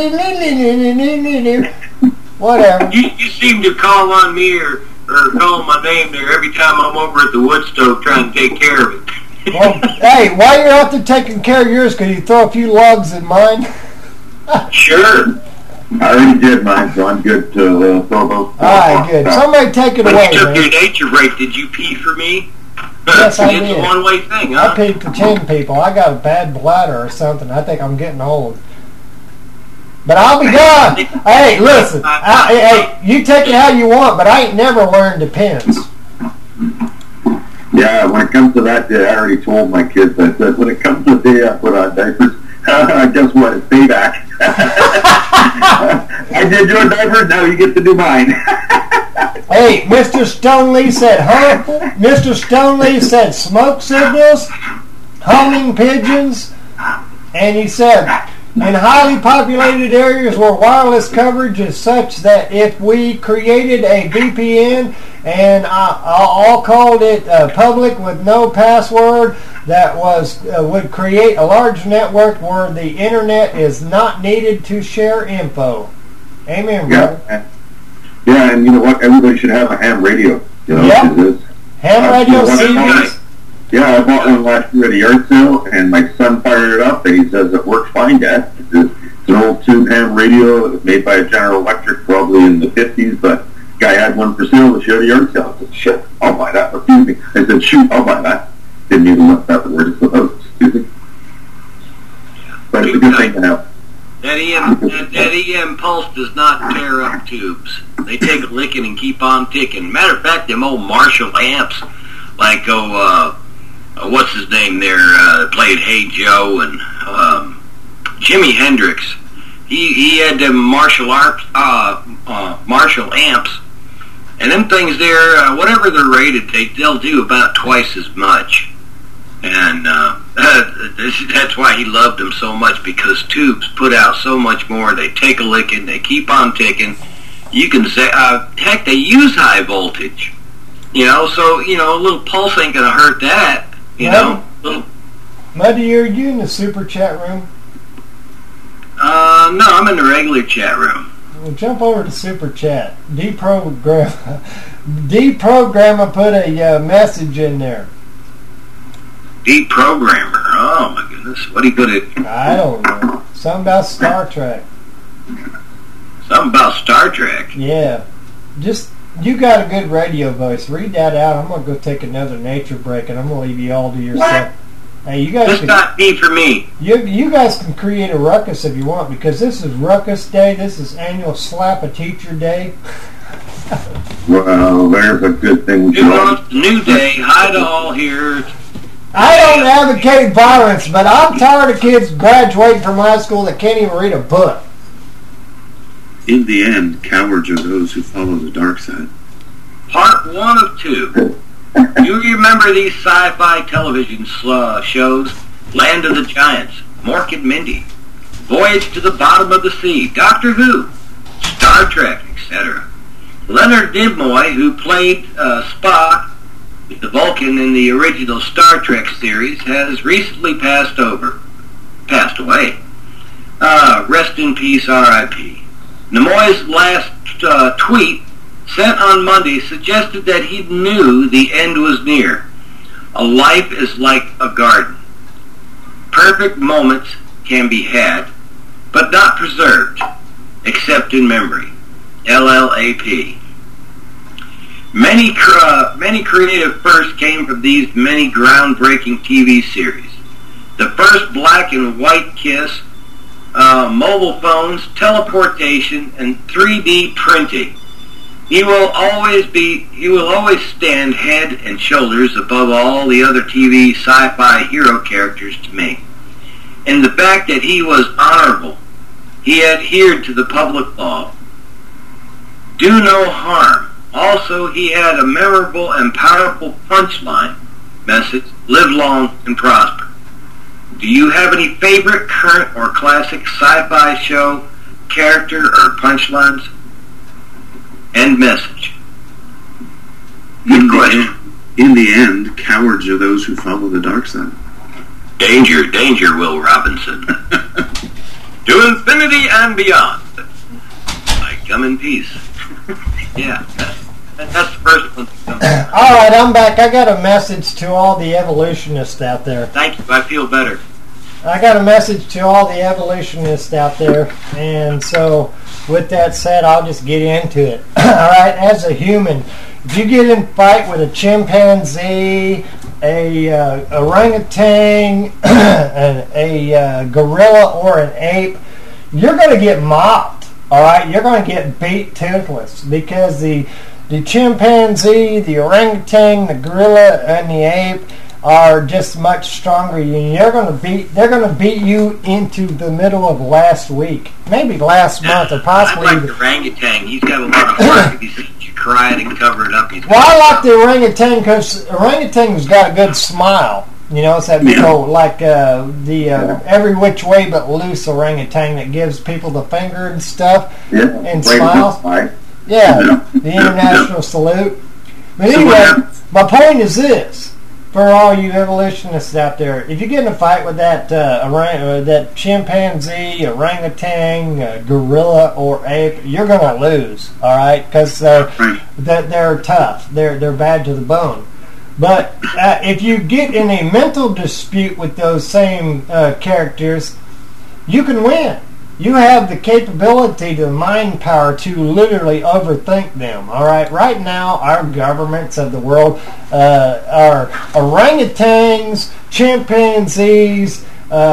Speaker 9: Whatever.
Speaker 11: You seem to call on me or call my name there every time I'm over at the wood stove trying to take care of it.
Speaker 9: Well, hey, while you're out there taking care of yours, could you throw a few logs in mine?
Speaker 11: Sure.
Speaker 13: I already did mine, so I'm good to throw those.
Speaker 9: All right, good. Somebody take it away,
Speaker 11: When you took
Speaker 9: man.
Speaker 11: your nature break, did you pee for me?
Speaker 9: Yes, I
Speaker 11: It's
Speaker 9: did.
Speaker 11: a one-way thing,
Speaker 9: I
Speaker 11: huh?
Speaker 9: peed pretend people. I got a bad bladder or something. I think I'm getting old. But I'll be gone. Hey, listen. Hey, you take it how you want, but I ain't never wearing Depends.
Speaker 13: Yeah, when it comes to that, I already told my kids, I said, when it comes to the day I put on diapers, guess what? It's payback. I did your diapers, now you get to do mine.
Speaker 9: Hey, Mr. Stoneleaf said, Mr. Stoneleaf said smoke signals, homing pigeons, and he said, in highly populated areas where wireless coverage is such that if we created a VPN and all called it public with no password, that would create a large network where the internet is not needed to share info. Amen, brother.
Speaker 13: Yeah, and you know what? Everybody should have a ham radio. You know,
Speaker 9: Yep. Ham radio CDs.
Speaker 13: Yeah, I bought one last year at a yard sale, and my son fired it up, and he says it works fine, Dad. It's an old tube ham radio. It was made by General Electric probably in the 50s, but guy had one for sale this year at a yard sale. I said, shit, I'll buy that. Excuse me. I said, shoot, I'll buy that. Didn't even look at the word it's about. Excuse me. But it's a good thing to have.
Speaker 11: That EM pulse does not tear up tubes. They take a licking and keep on ticking. Matter of fact, them old Marshall amps, like what's his name there, played Hey Joe, and Jimi Hendrix. He had them Marshall amps, and them things there, whatever they're rated, they'll do about twice as much. And that's why he loved them so much, because tubes put out so much more. They take a licking, they keep on ticking. You can say, heck, they use high voltage. You know, so, you know, a little pulse ain't going to hurt that, you know.
Speaker 9: Muddy, are you in the super chat room?
Speaker 11: No, I'm in the regular chat room.
Speaker 9: Well, jump over to super chat. Deprogrammer put a message in there.
Speaker 11: Deprogrammer. Oh my goodness, what did he put it?
Speaker 9: I don't know. Something about Star Trek.
Speaker 11: Something about Star Trek.
Speaker 9: Yeah. Just, you got a good radio voice. Read that out. I'm going to go take another nature break, and I'm going to leave you all to yourself. Hey, you guys.
Speaker 11: This not be for me.
Speaker 9: You guys can create a ruckus if you want, because this is Ruckus Day. This is annual Slap a Teacher Day.
Speaker 13: Well, there's a good thing.
Speaker 11: New day. Hi to all here.
Speaker 9: I don't advocate violence, but I'm tired of kids graduating from high school that can't even read a book.
Speaker 10: In the end, cowards are those who follow the dark side.
Speaker 11: Part 1 of 2. You remember these sci-fi television shows? Land of the Giants, Mork and Mindy, Voyage to the Bottom of the Sea, Doctor Who, Star Trek, etc. Leonard Nimoy, who played Spock, the Vulcan in the original Star Trek series, has recently passed away. Rest in peace, R.I.P. Nimoy's last tweet, sent on Monday, suggested that he knew the end was near. A life is like a garden. Perfect moments can be had, but not preserved, except in memory. LLAP. Many creative firsts came from these many groundbreaking TV series. The first black and white kiss, mobile phones, teleportation, and 3D printing. He will always stand head and shoulders above all the other TV sci-fi hero characters to me. In the fact that he was honorable, he adhered to the public law. Do no harm. Also, he had a memorable and powerful punchline message, live long and prosper. Do you have any favorite current or classic sci-fi show, character, or punchlines? End message. Good question.
Speaker 10: In the end, cowards are those who follow the dark side.
Speaker 11: Danger, danger, Will Robinson. To infinity and beyond. I come in peace. Yeah, that's the first one.
Speaker 9: All right, I'm back. I got a message to all the evolutionists out there.
Speaker 11: Thank you. I feel better.
Speaker 9: I got a message to all the evolutionists out there, and so with that said, I'll just get into it. All right, as a human, if you get in a fight with a chimpanzee a orangutan, a gorilla, or an ape, you're going to get mocked. All right, you're going to get beat toothless because the chimpanzee, the orangutan, the gorilla, and the ape are just much stronger. And they're going to beat you into the middle of last week, maybe last month, or possibly.
Speaker 11: I like the orangutan. He's got a lot of heart. If you cry it and cover it up.
Speaker 9: I like the orangutan because orangutan's got a good smile. You know, it's that big old, like the every which way but loose orangutan that gives people the finger and stuff and smiles. Yeah, the international salute. But anyway, my point is this: for all you evolutionists out there, if you get in a fight with that chimpanzee, orangutan, gorilla, or ape, you're going to lose. All right, because they're tough. They're bad to the bone. But if you get in a mental dispute with those same characters, you can win. You have the capability, the mind power to literally overthink them. All right. Right now, our governments of the world are orangutans, chimpanzees,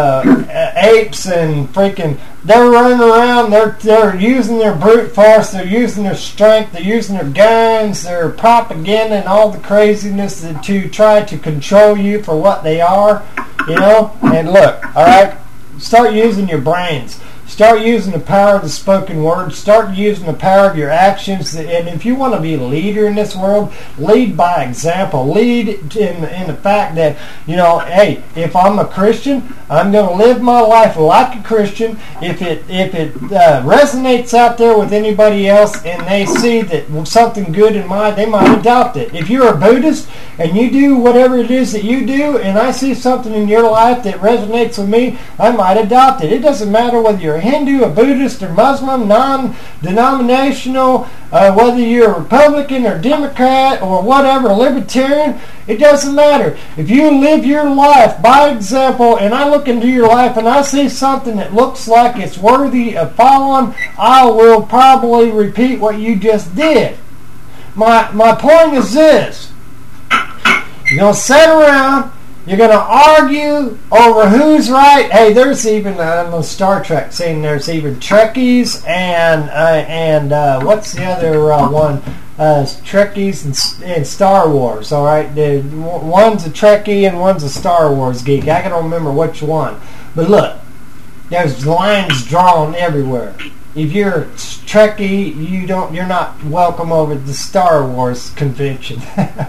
Speaker 9: apes, and freaking. They're running around. They're using their brute force. They're using their strength. They're using their guns. Their propaganda and all the craziness to try to control you for what they are. You know. And look, all right. Start using your brains. Start using the power of the spoken word. Start using the power of your actions. And if you want to be a leader in this world, lead by example. Lead in the fact that, you know, hey, if I'm a Christian, I'm going to live my life like a Christian. If it resonates out there with anybody else and they see that something good in mine, they might adopt it. If you're a Buddhist and you do whatever it is that you do, and I see something in your life that resonates with me, I might adopt it. It doesn't matter whether you're a Hindu, a Buddhist, or Muslim, non-denominational, whether you're a Republican or Democrat or whatever, libertarian, it doesn't matter. If you live your life by example, and I look into your life and I see something that looks like it's worthy of following, I will probably repeat what you just did. My point is this. You're going to sit around, you're going to argue over who's right. Hey, there's even on Star Trek scene, there's even Trekkies and what's the other one? Trekkies and Star Wars. All right, one's a Trekkie and one's a Star Wars geek. I can't remember which one. But look, there's lines drawn everywhere. If you're a Trekkie, you're not welcome over at the Star Wars convention.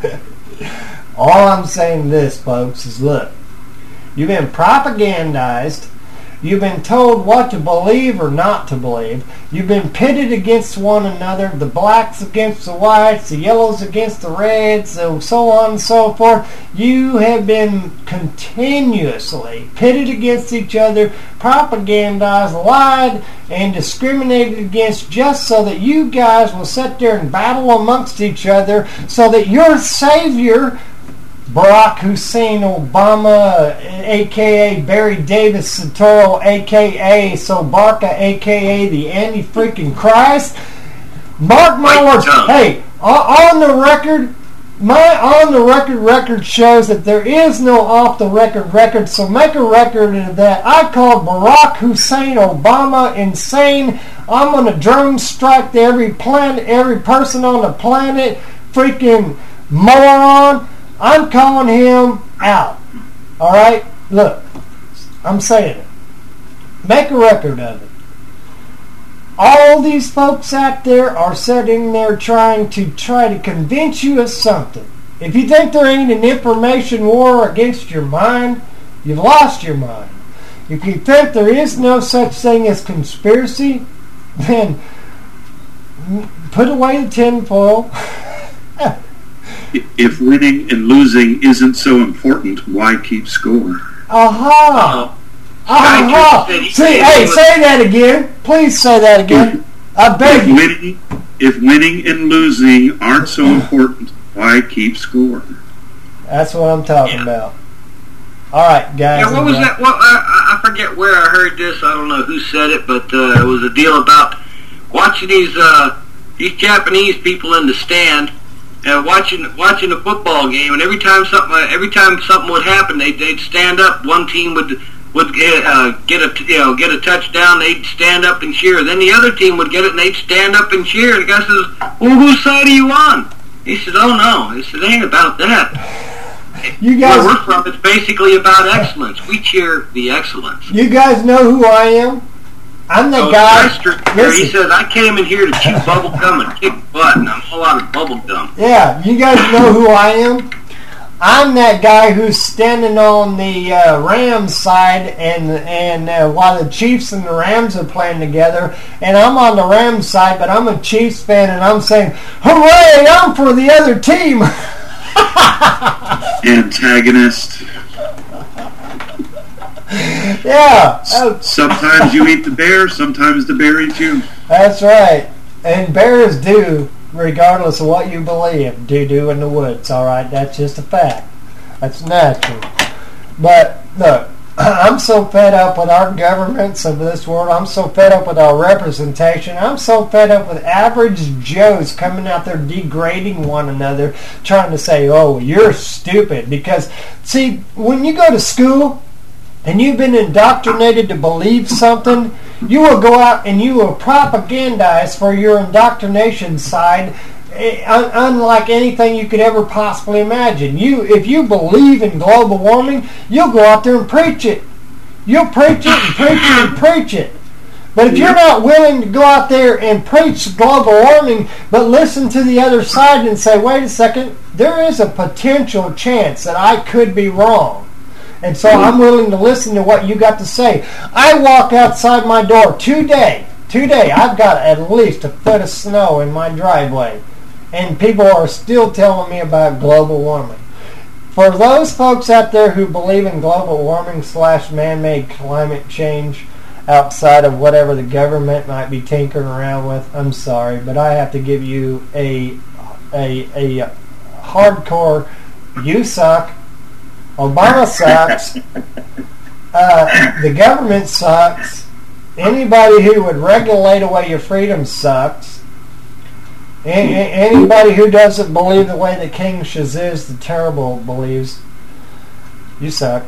Speaker 9: All I'm saying this, folks, is look, you've been propagandized, you've been told what to believe or not to believe, you've been pitted against one another, the blacks against the whites, the yellows against the reds, and so on and so forth. You have been continuously pitted against each other, propagandized, lied, and discriminated against just so that you guys will sit there and battle amongst each other so that your savior, Barack Hussein Obama, a.k.a. Barry Davis Santoro, a.k.a. Sobarka, a.k.a. the anti-freaking Christ. Mark my words. Hey, on the record, my on-the-record record shows that there is no off-the-record record, so make a record of that. I called Barack Hussein Obama insane. I'm going to drone strike to every person on the planet, freaking moron. I'm calling him out. All right? Look, I'm saying it. Make a record of it. All these folks out there are sitting there trying to convince you of something. If you think there ain't an information war against your mind, you've lost your mind. If you think there is no such thing as conspiracy, then put away the tinfoil.
Speaker 10: If winning and losing isn't so important, why keep score?
Speaker 9: Aha! Aha! Say that again. Please say that again. I beg you.
Speaker 10: If winning and losing aren't so important, why keep score?
Speaker 9: That's what I'm talking about. All right, guys.
Speaker 11: Yeah, what was that? Well, I forget where I heard this. I don't know who said it, but it was a deal about watching these Japanese people in the stand watching a football game, and every time something would happen, they'd stand up. One team would get a touchdown. They'd stand up and cheer. Then the other team would get it, and they'd stand up and cheer. And the guy says, "Well, whose side are you on?" He said, "Oh no." He said, "It ain't about that.
Speaker 9: You guys,
Speaker 11: where we're from, it's basically about excellence. We cheer the excellence."
Speaker 9: You guys know who I am? I'm the guy.
Speaker 11: He says, "I came in here to chew bubble gum and kick butt, and I'm all out of bubble gum."
Speaker 9: Yeah, you guys know who I am? I'm that guy who's standing on the Rams side, and while the Chiefs and the Rams are playing together, and I'm on the Rams side, but I'm a Chiefs fan, and I'm saying, "Hooray! I'm for the other team."
Speaker 10: Antagonist.
Speaker 9: Yeah.
Speaker 10: Sometimes you eat the bear, sometimes the bear eats you.
Speaker 9: That's right. And bears do, regardless of what you believe, do in the woods, all right? That's just a fact. That's natural. But, look, I'm so fed up with our governments of this world. I'm so fed up with our representation. I'm so fed up with average Joes coming out there degrading one another, trying to say, "Oh, you're stupid." Because, see, when you go to school and you've been indoctrinated to believe something, you will go out and you will propagandize for your indoctrination side, unlike anything you could ever possibly imagine. If you believe in global warming, you'll go out there and preach it. You'll preach it and preach it and preach it. But if you're not willing to go out there and preach global warming, but listen to the other side and say, "Wait a second, there is a potential chance that I could be wrong. And so I'm willing to listen to what you got to say." I walk outside my door today, I've got at least a foot of snow in my driveway, and people are still telling me about global warming. For those folks out there who believe in global warming / man-made climate change outside of whatever the government might be tinkering around with, I'm sorry, but I have to give you a hardcore, you suck. Obama sucks. The government sucks. Anybody who would regulate away your freedom sucks. Anybody who doesn't believe the way that King Shaziz the Terrible believes, you suck.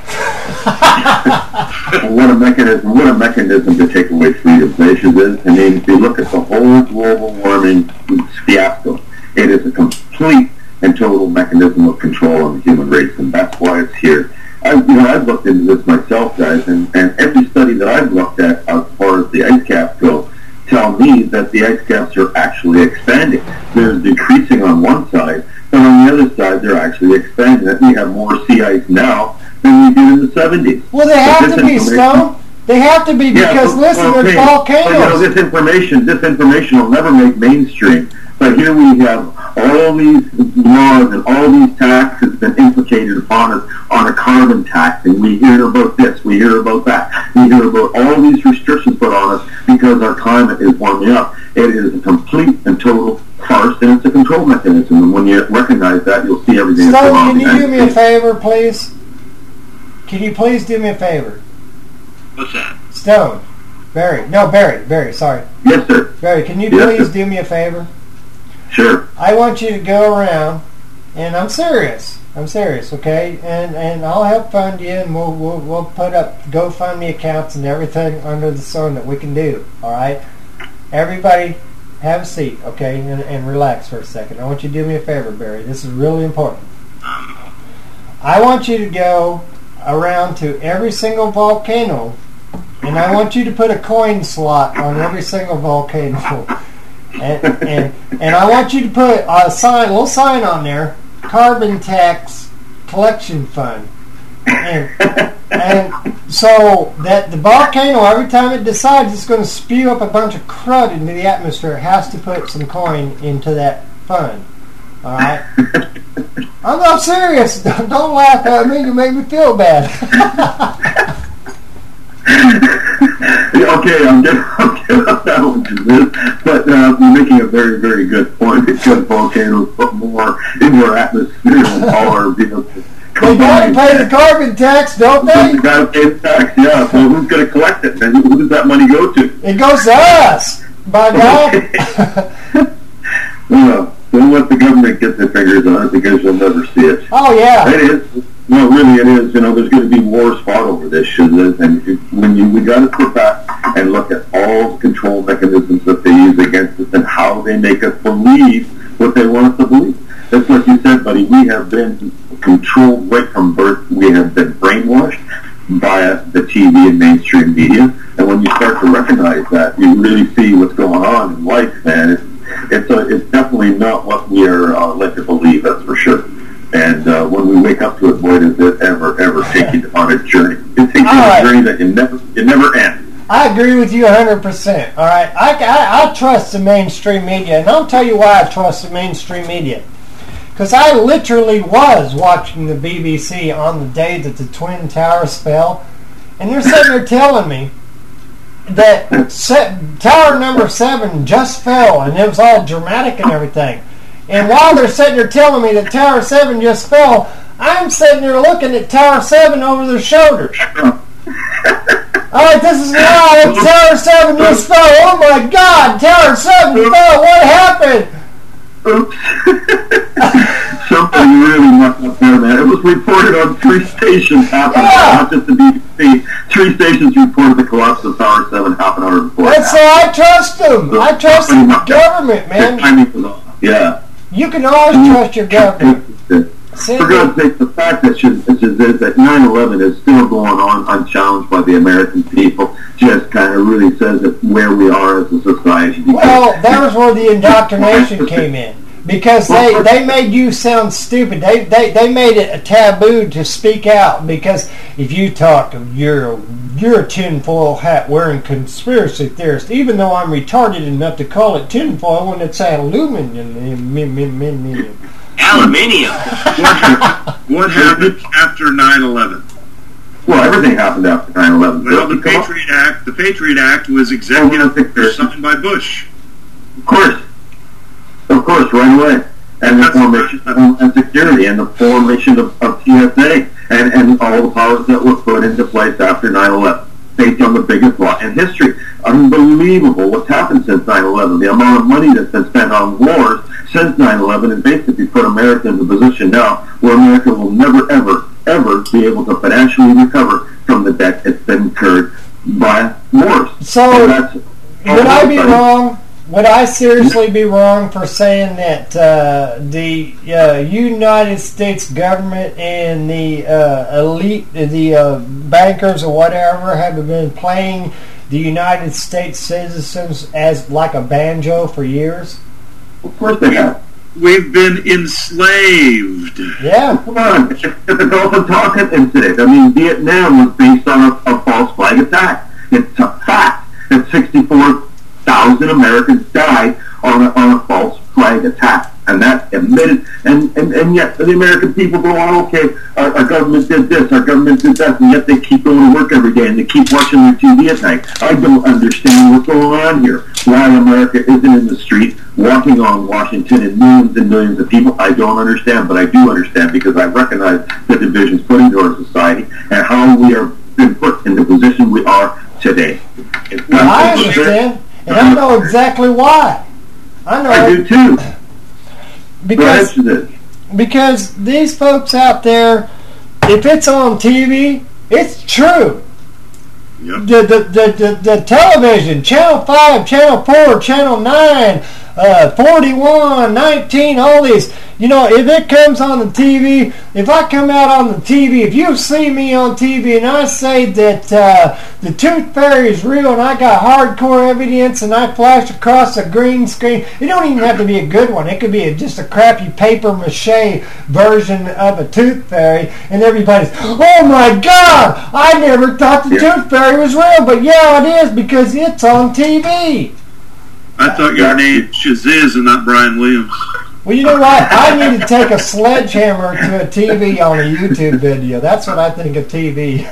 Speaker 13: What a mechanism to take away freedom. Shaziz, I mean, if you look at the whole global warming fiasco, it is a complete and total mechanism of control on the human race, and that's why it's here. I've looked into this myself, guys, and every study that I've looked at as far as the ice caps go tell me that the ice caps are actually expanding. They're decreasing on one side, but on the other side they're actually expanding. That we have more sea ice now than we did in the 70s.
Speaker 9: Well, they have to be, Stone. They have to be because, listen, there's volcanoes.
Speaker 13: But, this information will never make mainstream. But here we have all these laws and all these taxes been implicated upon us on a carbon tax, and we hear about this, we hear about that, we hear about all these restrictions put on us because our climate is warming up. It is a complete and total farce, and it's a control mechanism. And when you recognize that, you'll see everything.
Speaker 9: Stone, can you do me a favor, please? Can you please do me a favor?
Speaker 11: What's that?
Speaker 9: Stone. Barry, sorry.
Speaker 13: Yes, sir.
Speaker 9: Barry, can you please do me a favor?
Speaker 13: Sure.
Speaker 9: I want you to go around, and I'm serious, okay? And I'll help fund you, and we'll put up GoFundMe accounts and everything under the sun that we can do, all right? Everybody have a seat, okay, and relax for a second. I want you to do me a favor, Barry. This is really important. I want you to go around to every single volcano, and I want you to put a coin slot on every single volcano. And I want you to put a little sign on there, Carbon Tax Collection Fund. And so that the volcano, every time it decides it's going to spew up a bunch of crud into the atmosphere, it has to put some coin into that fund. All right? I'm not serious. Don't laugh at me. You make me feel bad.
Speaker 13: Okay, I'm getting that one, but you're making a very, very good point because volcanoes put more into our atmosphere than all our vehicles.
Speaker 9: They got to pay the carbon tax, don't they?
Speaker 13: They got to pay the tax, yeah. So who's going to collect it, man? Who does that money go to?
Speaker 9: It goes to us, by God.
Speaker 13: So don't let the government get their fingers on it because you'll never see it.
Speaker 9: Oh, yeah.
Speaker 13: It is. No, really, it is. There's going to be wars fought over this shit, and we got to sit back and look at all the control mechanisms that they use against us and how they make us believe what they want us to believe. That's what you said, buddy. We have been controlled right from birth. We have been brainwashed via the TV and mainstream media, and when you start to recognize that, you really see what's going on in life, man. It's definitely not what we are led to believe, that's for sure. And when we wake up to it, boy, does it ever take you on a journey. It takes you on a journey that you never end.
Speaker 9: I agree with you 100%. All right, I trust the mainstream media, and I'll tell you why I trust the mainstream media. Because I literally was watching the BBC on the day that the Twin Towers fell, and they're sitting there telling me that Tower number 7 just fell, and it was all dramatic and everything. And while they're sitting there telling me that Tower 7 just fell, I'm sitting there looking at Tower 7 over their shoulders. Alright, this is live. Tower 7 just fell. Oh my God, Tower 7 fell. What happened?
Speaker 13: Oops. Something really mucked up there, man. It was reported on 3 stations half an hour, not just the BBC. 3 stations reported the collapse of Tower 7 half an hour before.
Speaker 9: That's so I trust them. I trust the government, man.
Speaker 13: Yeah.
Speaker 9: You can always trust your government.
Speaker 13: For God's sake, the fact that 9/11 is still going on unchallenged by the American people just kind of really says that where we are as a society.
Speaker 9: Well, that was where the indoctrination came in. Because they made you sound stupid. They made it a taboo to speak out. Because if you talk, you're a tinfoil hat wearing conspiracy theorist. Even though I'm retarded enough to call it tinfoil when it's aluminium.
Speaker 10: Aluminium. What happened after 9/11?
Speaker 13: Well, everything happened after 9/11.
Speaker 10: Well, the Patriot Act was executive signed by Bush.
Speaker 13: Of course, right away. And the formation of Homeland Security and the formation of TSA and all the powers that were put into place after 9/11. Based on the biggest law in history. Unbelievable what's happened since 9/11. The amount of money that's been spent on wars since 9/11 has basically put America in a position now where America will never, ever be able to financially recover from the debt it's been incurred by wars.
Speaker 9: So, would I be wrong? Would I seriously be wrong for saying that the United States government and the elite, the bankers or whatever, have been playing the United States citizens as like a banjo for years?
Speaker 13: Of course they have.
Speaker 10: We've been enslaved.
Speaker 9: Yeah.
Speaker 13: Come on. It's the Gulf of Tonkin incident. I mean, Vietnam was based on a false flag attack. It's a fact that 64,000 Americans died on a false flag attack. And that's admitted. And yet the American people go on, okay, our government did this, our government did that, and yet they keep going to work every day and they keep watching their TV at night. I don't understand what's going on here. Why America isn't in the street walking on Washington and millions of people, I don't understand. But I do understand because I recognize the divisions put into our society and how we are been put in the position we are today.
Speaker 9: I understand, and I know exactly why.
Speaker 13: I do too.
Speaker 9: Because these folks out there, if it's on TV, it's true.
Speaker 10: Yep.
Speaker 9: The television, Channel 5, Channel 4, Channel 9, 41, 19, all these. You know, if it comes on the TV, if I come out on the TV, if you see me on TV and I say that the Tooth Fairy is real and I got hardcore evidence and I flash across a green screen, it don't even have to be a good one. It could be just a crappy paper mache version of a Tooth Fairy, and everybody's, oh my God, I never thought the Tooth Fairy was real, but yeah, it is because it's on TV.
Speaker 10: I thought your name was Shaziz and not Brian Williams.
Speaker 9: Well, you know what? I need to take a sledgehammer to a TV on a YouTube video. That's what I think of TV.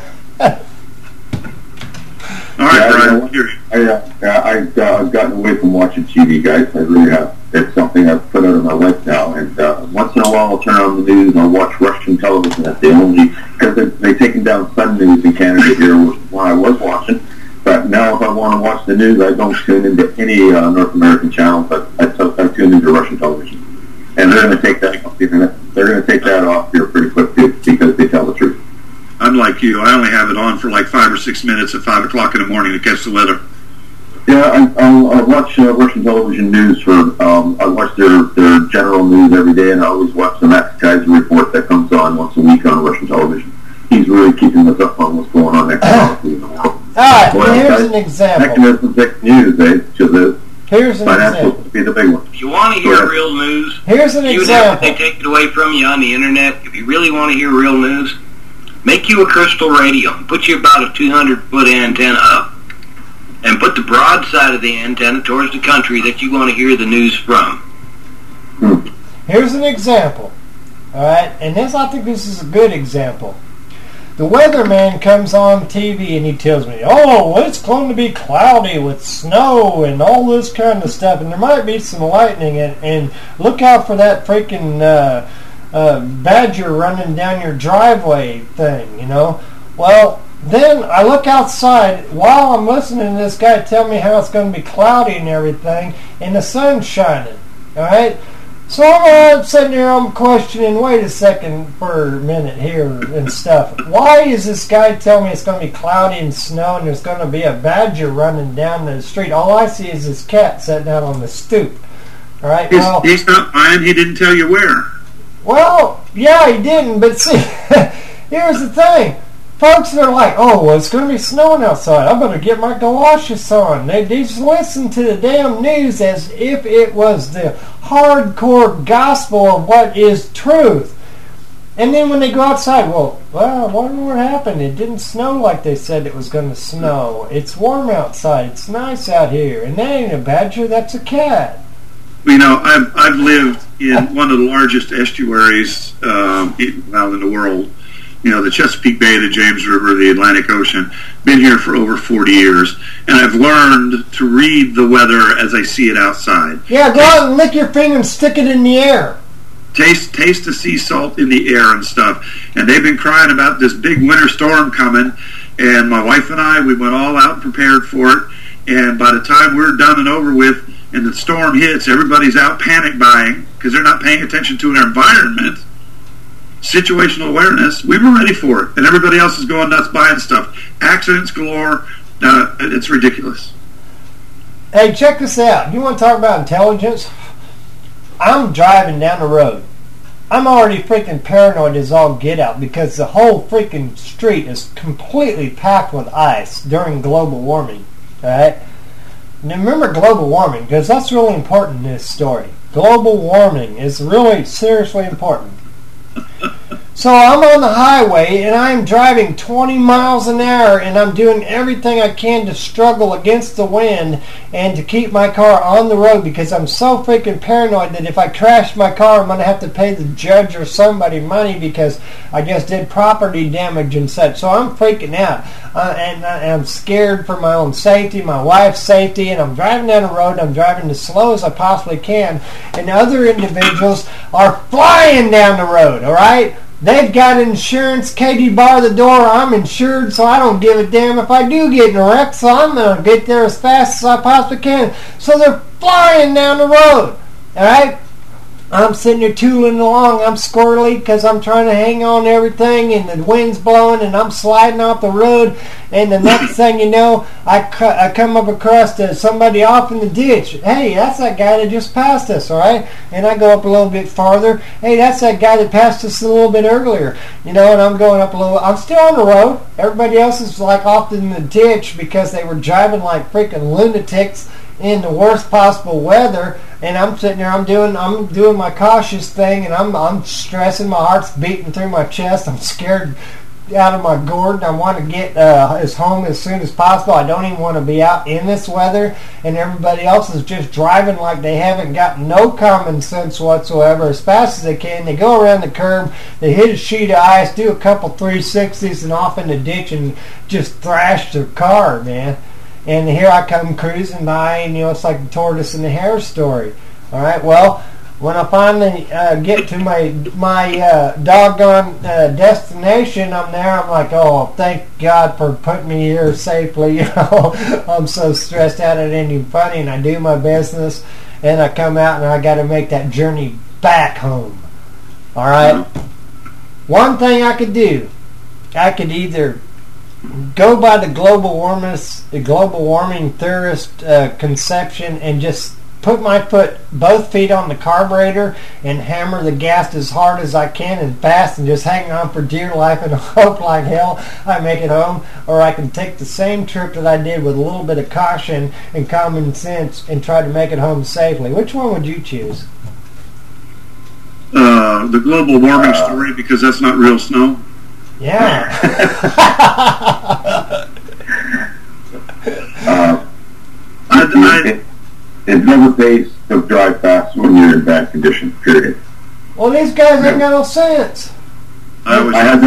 Speaker 10: All right,
Speaker 13: Brian. I've gotten away from watching TV, guys. I really have. It's something I've put out of my life now. And once in a while, I'll turn on the news and I'll watch Russian television. That's the only, because they've taken down Sun News in Canada here, which is what I was watching. But now, if I want to watch the news, I don't tune into any North American channels. I tune into Russian television. And they're going to take that off the internet. They're going to take that off here pretty quick too, because they tell the truth.
Speaker 10: I'm like you. I only have it on for like 5 or 6 minutes at 5 o'clock in the morning to catch the weather.
Speaker 13: Yeah, I watch Russian television news for. I watch their general news every day, and I always watch the Max Kaiser report that comes on once a week on Russian television. He's really keeping us up on what's going on economically in the world.
Speaker 9: All right, well, here's an example.
Speaker 13: Mechanism news,
Speaker 9: Here's an
Speaker 13: financial
Speaker 9: example.
Speaker 13: be the big one.
Speaker 11: If you want to hear real news,
Speaker 9: Here's an
Speaker 11: even
Speaker 9: example.
Speaker 11: after they take it away from you on the internet, if you really want to hear real news, make you a crystal radio and put you about a 200-foot antenna up, and put the broad side of the antenna towards the country that you want to hear the news from.
Speaker 9: Here's an example. All right, and I think this is a good example. The weatherman comes on TV and he tells me, oh, it's going to be cloudy with snow and all this kind of stuff, and there might be some lightning, and look out for that freaking badger running down your driveway thing, you know. Well, then I look outside while I'm listening to this guy tell me how it's going to be cloudy and everything, and the sun's shining, all right? So I'm sitting there, I'm questioning, wait a second for a minute here and stuff. Why is this guy telling me it's going to be cloudy and snow and there's going to be a badger running down the street? All I see is this cat sitting out on the stoop. All right, well,
Speaker 10: He's not lying. He didn't tell you where.
Speaker 9: well, yeah, he didn't, but see, here's the thing. Folks are like, oh, well, it's going to be snowing outside. I better get my galoshes on. They just listen to the damn news as if it was the hardcore gospel of what is truth. And then when they go outside, well, I wonder what happened. It didn't snow like they said it was going to snow. It's warm outside. It's nice out here. And that ain't a badger. That's a cat.
Speaker 10: You know, I've lived in one of the largest estuaries in the world. You know, the Chesapeake Bay, the James River, the Atlantic Ocean. Been here for over 40 years, and I've learned to read the weather as I see it outside.
Speaker 9: Yeah, go out and lick your finger and stick it in the air.
Speaker 10: Taste the sea salt in the air and stuff. And they've been crying about this big winter storm coming, and my wife and I, we went all out and prepared for it, and by the time we're done and over with, and the storm hits, everybody's out panic buying because they're not paying attention to their environment. Situational awareness, we were ready for it, and everybody else is going nuts buying stuff. Accidents galore. It's ridiculous.
Speaker 9: Hey, check this out. You want to talk about intelligence? I'm driving down the road. I'm already freaking paranoid as all get out because the whole freaking street is completely packed with ice during global warming. Alright? Now remember global warming, because that's really important in this story. Global warming is really seriously important. So I'm on the highway and I'm driving 20 miles an hour and I'm doing everything I can to struggle against the wind and to keep my car on the road because I'm so freaking paranoid that if I crash my car I'm going to have to pay the judge or somebody money because I just did property damage and such. So I'm freaking out and I'm scared for my own safety, my wife's safety, and I'm driving down the road. I'm driving as slow as I possibly can, and other individuals are flying down the road, all right? They've got insurance. Katie bar the door. I'm insured, so I don't give a damn if I do get in a wreck, so I'm going to get there as fast as I possibly can. So they're flying down the road, all right? I'm sitting there tooling along. I'm squirrely because I'm trying to hang on to everything, and the wind's blowing, and I'm sliding off the road. And the next thing you know, I come up across somebody off in the ditch. Hey, that's that guy that just passed us, all right? And I go up a little bit farther. Hey, that's that guy that passed us a little bit earlier. You know, and I'm going up a little. I'm still on the road. Everybody else is like off in the ditch because they were driving like freaking lunatics in the worst possible weather. And I'm sitting there, I'm doing my cautious thing, and I'm stressing. My heart's beating through my chest. I'm scared out of my gourd. I want to get home as soon as possible. I don't even want to be out in this weather, and everybody else is just driving like they haven't got no common sense whatsoever. As fast as they can, they go around the curb, they hit a sheet of ice, do a couple 360s, and off in the ditch and just thrash their car, man. And here I come cruising by, and it's like the tortoise and the hare story. All right, well, when I finally get to my doggone destination, I'm there. I'm like, oh, thank God for putting me here safely. I'm so stressed out it ain't even funny, and I do my business, and I come out, and I got to make that journey back home. All right? One thing I could do, I could either go by the global warming theorist conception and just put my both feet on the carburetor and hammer the gas as hard as I can and fast and just hang on for dear life and hope like hell I make it home, or I can take the same trip that I did with a little bit of caution and common sense and try to make it home safely. Which one would you choose?
Speaker 10: The global warming story, because that's not real snow.
Speaker 9: Yeah.
Speaker 13: It never pays to drive fast when you're in bad condition, period.
Speaker 9: Well, these guys ain't got no sense.
Speaker 13: I had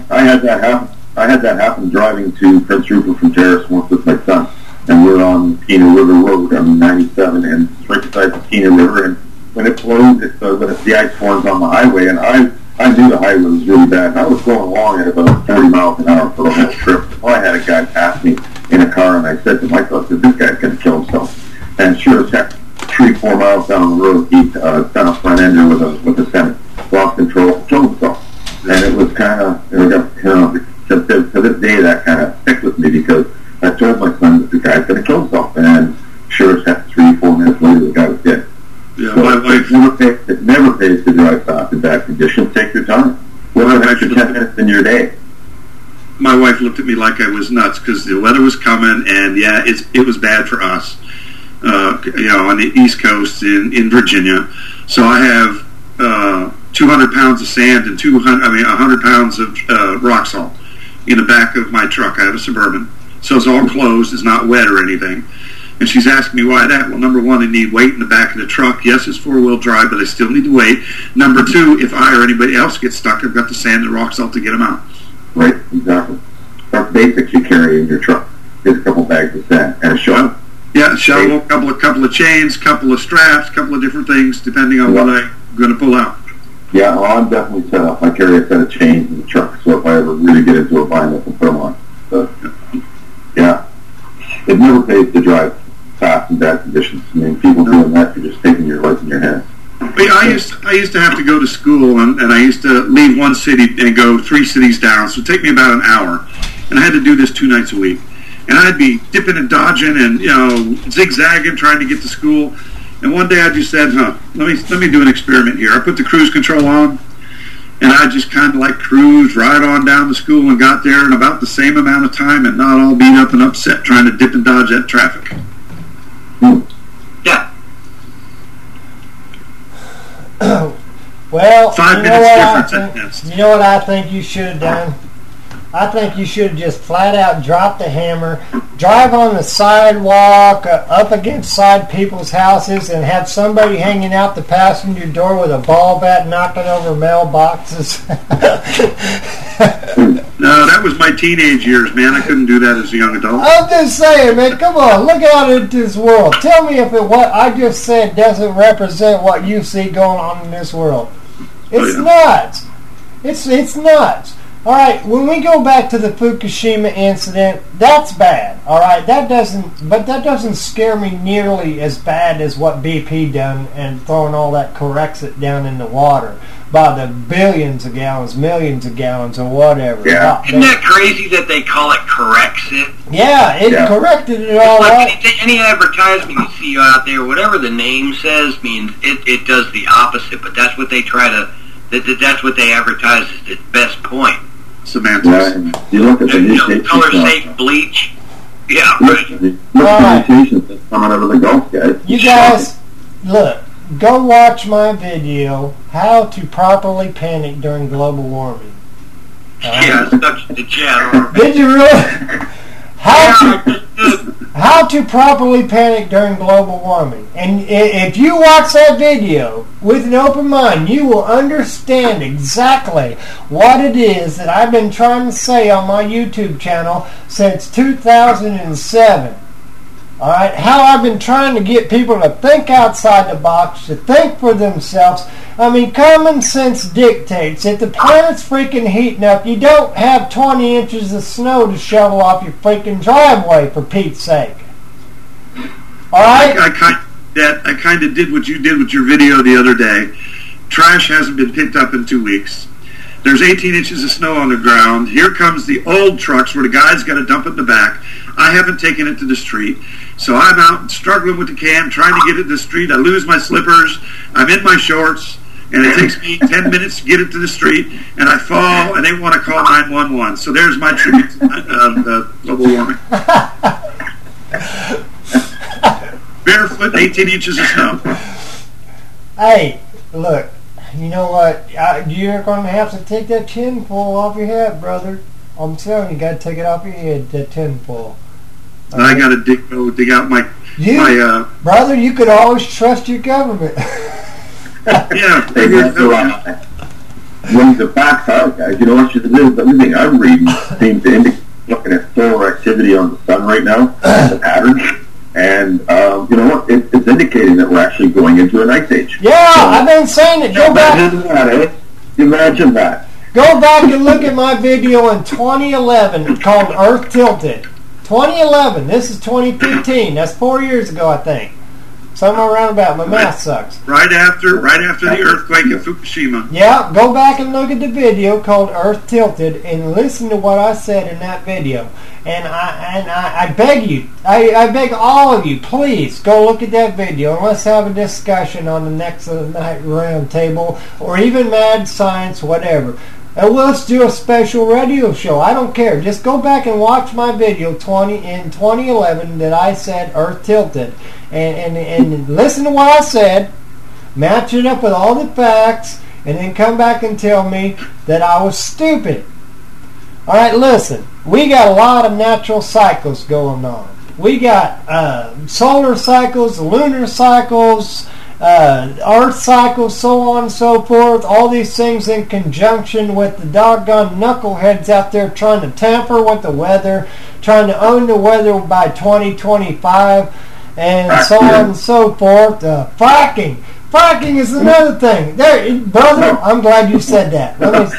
Speaker 13: that happen driving to Prince Rupert from Terrace once with my son. And we're on Peena River Road on 97, and it's right beside the Peena River. And when it flows, the ice forms on the highway, and I knew the highway was really bad. And I was going along at about 40 miles an hour for the whole trip. Well, I had a guy pass me in a car, and I said to myself, this guy's going to kill himself. And sure as heck, 3-4 miles down the road, he sent a front ender with a Senate, lost control, killed himself. And it was kind of, to this day, that kind of stuck with me, because I told my son that the guy's going to kill himself. And sure as heck, 3-4 minutes later, the guy was dead.
Speaker 10: Yeah,
Speaker 13: so it never pays to drive fast in bad conditions. Take your time. What's an extra 10 minutes in your day?
Speaker 10: My wife looked at me like I was nuts, because the weather was coming, and yeah, it was bad for us. On the East Coast in Virginia. So I have 200 pounds of sand and 100 pounds of rock salt in the back of my truck. I have a Suburban. So it's all closed. It's not wet or anything. And she's asking me why that. Well, number one, I need weight in the back of the truck. Yes, it's 4-wheel drive, but I still need the weight. Number two, if I or anybody else gets stuck, I've got the sand and rock salt to get them out.
Speaker 13: Right, exactly. That's basics you carry in your truck. Just a couple bags of sand and a shovel.
Speaker 10: Yeah, a shovel, couple of chains, couple of straps, couple of different things, depending on what I'm going to pull out.
Speaker 13: Yeah, well, I'm definitely set up. I carry a set of chains in the truck, so if I ever really get into a bind, I can put them on. So, yeah, it never pays to drive fast in bad conditions. I mean, people doing that, you're just taking your life in your hands.
Speaker 10: But yeah, I used to have to go to school, and I used to leave one city and go 3 cities down, so it'd take me about an hour, and I had to do this 2 nights a week. And I'd be dipping and dodging and, zigzagging, trying to get to school. And one day I just said, let me do an experiment here. I put the cruise control on, and I just kind of cruised right on down to school and got there in about the same amount of time and not all beat up and upset trying to dip and dodge that traffic.
Speaker 11: Yeah.
Speaker 9: Well,
Speaker 10: 5 minutes difference.
Speaker 9: You know what I think you should have done? I think you should have just flat out dropped the hammer, drive on the sidewalk, up against side people's houses, and have somebody hanging out the passenger door with a ball bat knocking over mailboxes.
Speaker 10: No, that was my teenage years, man. I couldn't do that as a young adult.
Speaker 9: I'm just saying, man, come on, look out into this world. Tell me if what I just said doesn't represent what you see going on in this world. It's nuts. It's nuts. All right, when we go back to the Fukushima incident, that's bad. All right, that doesn't scare me nearly as bad as what BP done and throwing all that Corexit down in the water by the billions of gallons, millions of gallons, or whatever.
Speaker 13: Yeah.
Speaker 11: Isn't that crazy that they call it Corexit?
Speaker 9: Yeah, it corrected it all
Speaker 11: up.
Speaker 9: Any
Speaker 11: advertisement you see out there, whatever the name says, means it does the opposite. But that's what they try to. That's what they advertise as the best point.
Speaker 10: Semantics.
Speaker 13: Yeah, you look at the new
Speaker 11: color safe bleach. Yeah.
Speaker 13: Look at the mutations that's coming out of the Gulf, guys.
Speaker 9: You guys, look, go watch my video, How to Properly Panic During Global Warming.
Speaker 11: Yeah, stuck in the chat.
Speaker 9: Did you really? How to properly panic during global warming. And if you watch that video with an open mind, you will understand exactly what it is that I've been trying to say on my YouTube channel since 2007. All right, how I've been trying to get people to think outside the box, to think for themselves. I mean, common sense dictates if the planet's freaking heating up, you don't have 20 inches of snow to shovel off your freaking driveway, for Pete's sake. All right?
Speaker 10: I kind of did what you did with your video the other day, Trash hasn't been picked up in 2 weeks. There's 18 inches of snow on the ground. Here comes the old trucks where the guy's got to dump it in the back. I haven't taken it to the street. So I'm out struggling with the can, trying to get it to the street. I lose my slippers. I'm in my shorts. And it takes me 10 minutes to get it to the street. And I fall, and they want to call 911. So there's my tribute to global warming. Barefoot, 18 inches of snow.
Speaker 9: Hey, look. You know what? You're going to have to take that tinfoil off your head, brother. I'm telling you, you got to take it off your head, that tinfoil.
Speaker 10: Okay? I got to dig out my
Speaker 9: brother, you could always trust your government.
Speaker 10: Yeah.
Speaker 13: When the facts are, guys, you know what? Everything I'm reading seems to indicate looking at solar activity on the sun right now, the pattern. And, you know what? It's indicating that we're actually going into an ice age.
Speaker 9: Yeah, so, I've been saying it. Go back.
Speaker 13: Imagine that.
Speaker 9: Go back and look at my video in 2011 called Earth Tilted. 2011. This is 2015. That's 4 years ago, I think. Somewhere around about. My math sucks.
Speaker 10: Right after the earthquake in Fukushima.
Speaker 9: Yeah, go back and look at the video called Earth Tilted and listen to what I said in that video. And I beg you, I beg all of you, please go look at that video and let's have a discussion on the next night round table or even Mad Science, whatever. And let's do a special radio show. I don't care. Just go back and watch my video in 2011 that I said Earth Tilted. And listen to what I said, match it up with all the facts, and then come back and tell me that I was stupid. Alright, listen. We got a lot of natural cycles going on. We got solar cycles, lunar cycles, Earth cycles, so on and so forth. All these things in conjunction with the doggone knuckleheads out there trying to tamper with the weather, trying to own the weather by 2025, and so on and so forth. Fracking. Fracking is another thing. There, brother, I'm glad you said that. Let me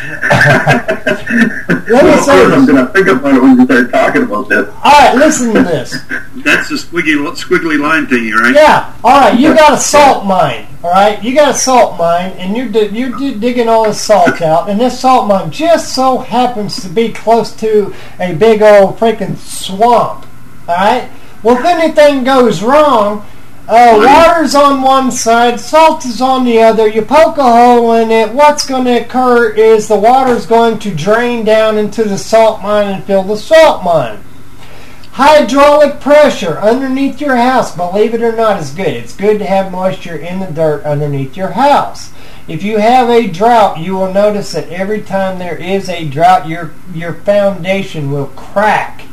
Speaker 9: say this.
Speaker 13: I'm going to think about it when you start talking about this.
Speaker 9: All right, listen to this.
Speaker 10: That's the squiggly line thingy, right?
Speaker 9: Yeah. All right, you got a salt mine. All right, you got a salt mine, and you're digging all this salt out, and this salt mine just so happens to be close to a big old freaking swamp. All right. Well, if anything goes wrong, water's on one side, salt is on the other. You poke a hole in it. What's going to occur is the water's going to drain down into the salt mine and fill the salt mine. Hydraulic pressure underneath your house, believe it or not, is good. It's good to have moisture in the dirt underneath your house. If you have a drought, you will notice that every time there is a drought, your foundation will crack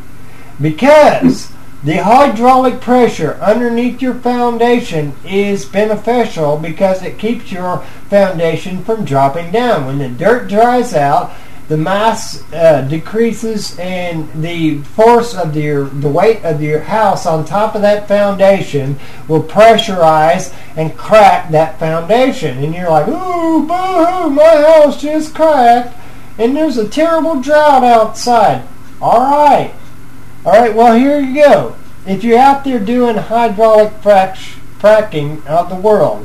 Speaker 9: because the hydraulic pressure underneath your foundation is beneficial because it keeps your foundation from dropping down. When the dirt dries out, the mass decreases and the force of the weight of your house on top of that foundation will pressurize and crack that foundation. And you're like, ooh, boo-hoo, my house just cracked and there's a terrible drought outside. Alright, well here you go. If you're out there doing hydraulic fracking of the world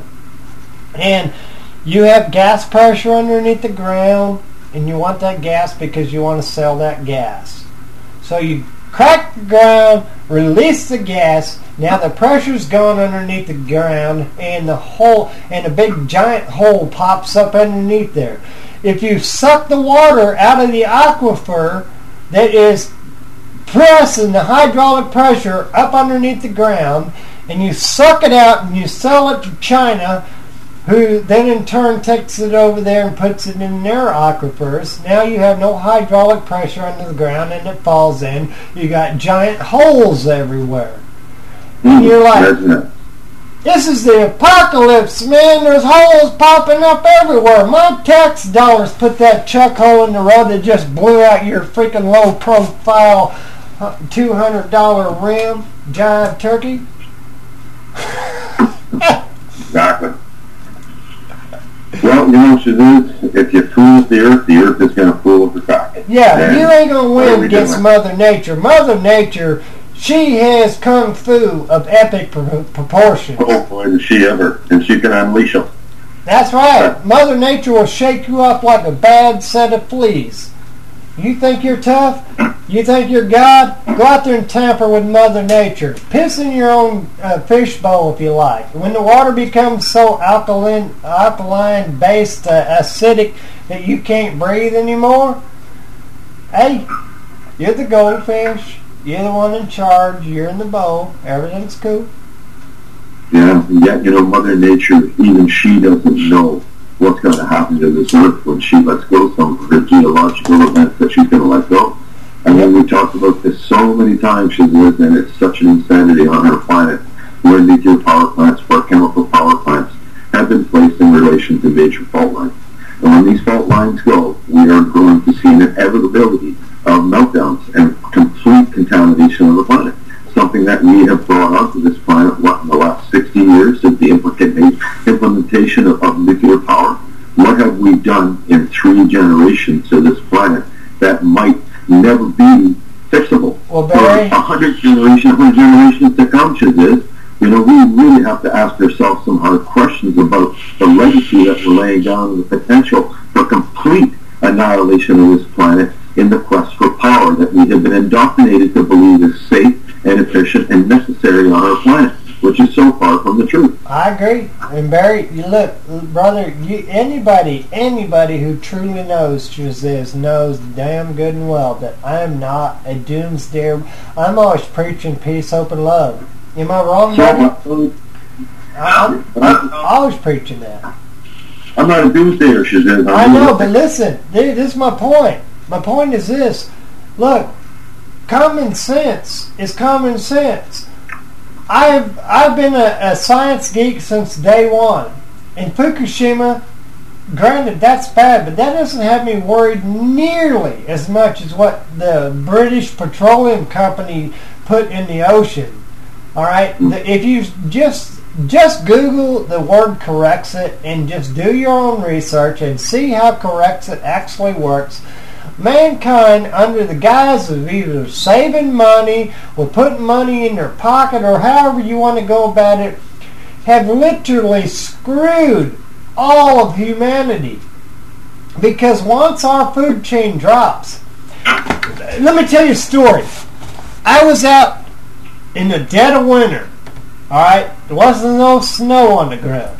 Speaker 9: and you have gas pressure underneath the ground and you want that gas because you want to sell that gas. So you crack the ground, release the gas, now the pressure's gone underneath the ground and the hole and a big giant hole pops up underneath there. If you suck the water out of the aquifer that is pressing the hydraulic pressure up underneath the ground and you suck it out and you sell it to China, who then in turn takes it over there and puts it in their aquifers, now you have no hydraulic pressure under the ground and it falls in. You got giant holes everywhere. And you're like, this is the apocalypse, man. There's holes popping up everywhere. My tax dollars put that chuck hole in the road that just blew out your freaking low profile $200 rim jive turkey.
Speaker 13: Exactly. Well, you know what it is? If you fool the earth is going to fool the back.
Speaker 9: Yeah, and you ain't going to win against Mother Nature. Mother Nature, she has kung fu of epic proportions.
Speaker 13: Oh boy, does she ever. And she can unleash them.
Speaker 9: That's right. Mother Nature will shake you up like a bad set of fleas. You think you're tough? You think you're God? Go out there and tamper with Mother Nature. Piss in your own fishbowl if you like. When the water becomes so alkaline-based, acidic, that you can't breathe anymore, hey, you're the goldfish. You're the one in charge. You're in the bowl. Everything's cool.
Speaker 13: Yeah, and yet, Mother Nature, even she doesn't know what's going to happen to this earth when she lets go some of her geological events that she's going to let go. And when we talked about this so many times, Shazir, and it's such an insanity on our planet, where nuclear power plants, where chemical power plants have been placed in relation to major fault lines. And when these fault lines go, we are going to see an inevitability of meltdowns and complete contamination of the planet. Something that we have brought onto this planet, in the last 60 years of the implementation of nuclear power. What have we done in 3 generations to this planet that might never be fixable?
Speaker 9: Well, Barry,
Speaker 13: for 100 generations to come, Shazir, we really have to ask ourselves some hard questions about the legacy that we're laying down and the potential for complete annihilation of this planet in the quest for power that we have been indoctrinated to believe is safe and efficient and necessary on our planet, which is so far from the truth.
Speaker 9: I agree. And Barry, you look, brother, anybody who truly knows Shazir knows damn good and well that I'm not a doomsdayer. I'm always preaching peace, hope, and love. Am I wrong, brother? I'm always preaching that.
Speaker 13: I'm not a doomsdayer, Shazir.
Speaker 9: I know, but listen, this is my point. My point is this. Look, common sense is common sense. I've been a science geek since day one. In Fukushima, granted, that's bad, but that doesn't have me worried nearly as much as what the British Petroleum Company put in the ocean. All right? If you just Google the word Corexit and just do your own research and see how Corexit actually works. Mankind, under the guise of either saving money or putting money in their pocket or however you want to go about it, have literally screwed all of humanity. Because once our food chain drops, let me tell you a story. I was out in the dead of winter. Alright, there wasn't no snow on the ground.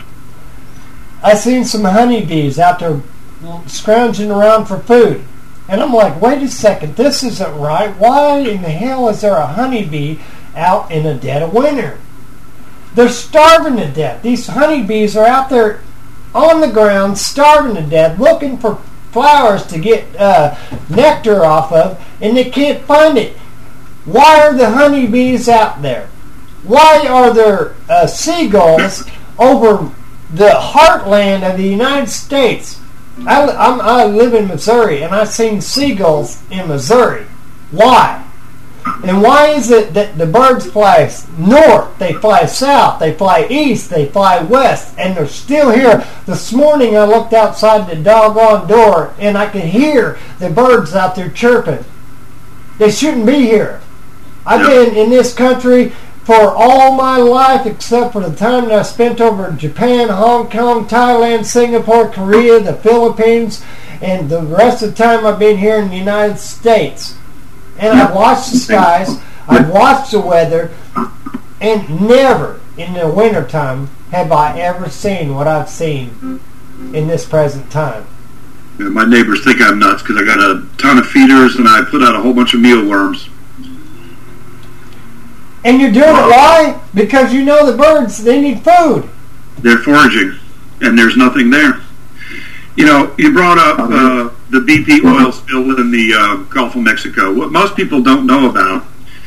Speaker 9: I seen some honeybees out there scrounging around for food. And I'm like, wait a second, this isn't right. Why in the hell is there a honeybee out in the dead of winter? They're starving to death. These honeybees are out there on the ground, starving to death, looking for flowers to get nectar off of, and they can't find it. Why are the honeybees out there? Why are there seagulls over the heartland of the United States? I live in Missouri, and I've seen seagulls in Missouri. Why? And why is it that the birds fly north, they fly south, they fly east, they fly west, and they're still here? This morning I looked outside the doggone door, and I could hear the birds out there chirping. They shouldn't be here. I've been in this country for all my life, except for the time that I spent over in Japan, Hong Kong, Thailand, Singapore, Korea, the Philippines, and the rest of the time I've been here in the United States. And I've watched the skies, I've watched the weather, and never in the wintertime have I ever seen what I've seen in this present time.
Speaker 10: Yeah, my neighbors think I'm nuts because I got a ton of feeders and I put out a whole bunch of mealworms.
Speaker 9: And you're doing it why? Because you know the birds, they need food.
Speaker 10: They're foraging, and there's nothing there. You know, you brought up the BP oil spill in the Gulf of Mexico. What most people don't know about,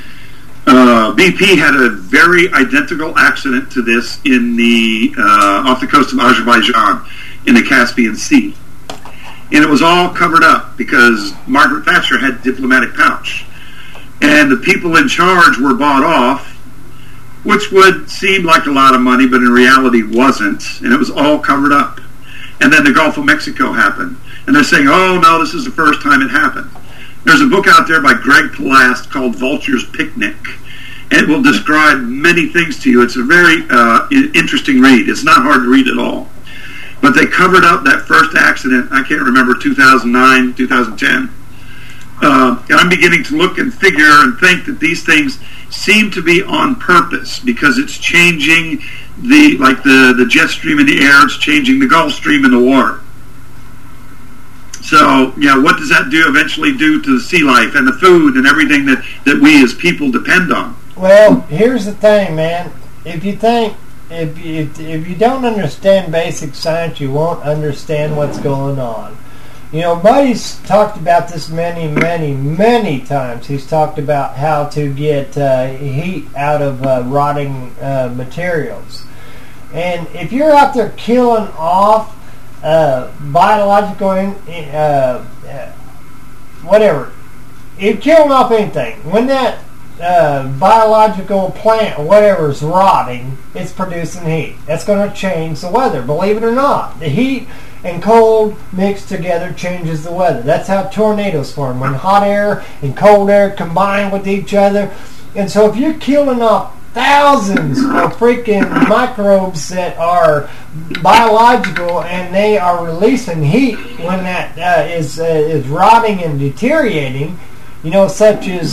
Speaker 10: BP had a very identical accident to this in the off the coast of Azerbaijan in the Caspian Sea. And it was all covered up because Margaret Thatcher had diplomatic pouch. And the people in charge were bought off, which would seem like a lot of money, but in reality wasn't. And it was all covered up. And then the Gulf of Mexico happened. And they're saying, oh, no, this is the first time it happened. There's a book out there by Greg Palast called Vulture's Picnic. And it will describe many things to you. It's a very interesting read. It's not hard to read at all. But they covered up that first accident, I can't remember, 2009, 2010. And I'm beginning to look and figure and think that these things seem to be on purpose because it's changing the jet stream in the air, it's changing the Gulf Stream in the water. So, what does that eventually do to the sea life and the food and everything that we as people depend on?
Speaker 9: Well, here's the thing, man. If you don't understand basic science, you won't understand what's going on. Buddy's talked about this many, many, many times. He's talked about how to get heat out of rotting materials. And if you're out there killing off biological, whatever, if you're killing off anything, when that biological plant or whatever is rotting, it's producing heat. That's going to change the weather, believe it or not. The heat and cold mixed together changes the weather. That's how tornadoes form, when hot air and cold air combine with each other. And so if you're killing off thousands of freaking microbes that are biological and they are releasing heat when that is rotting and deteriorating, such as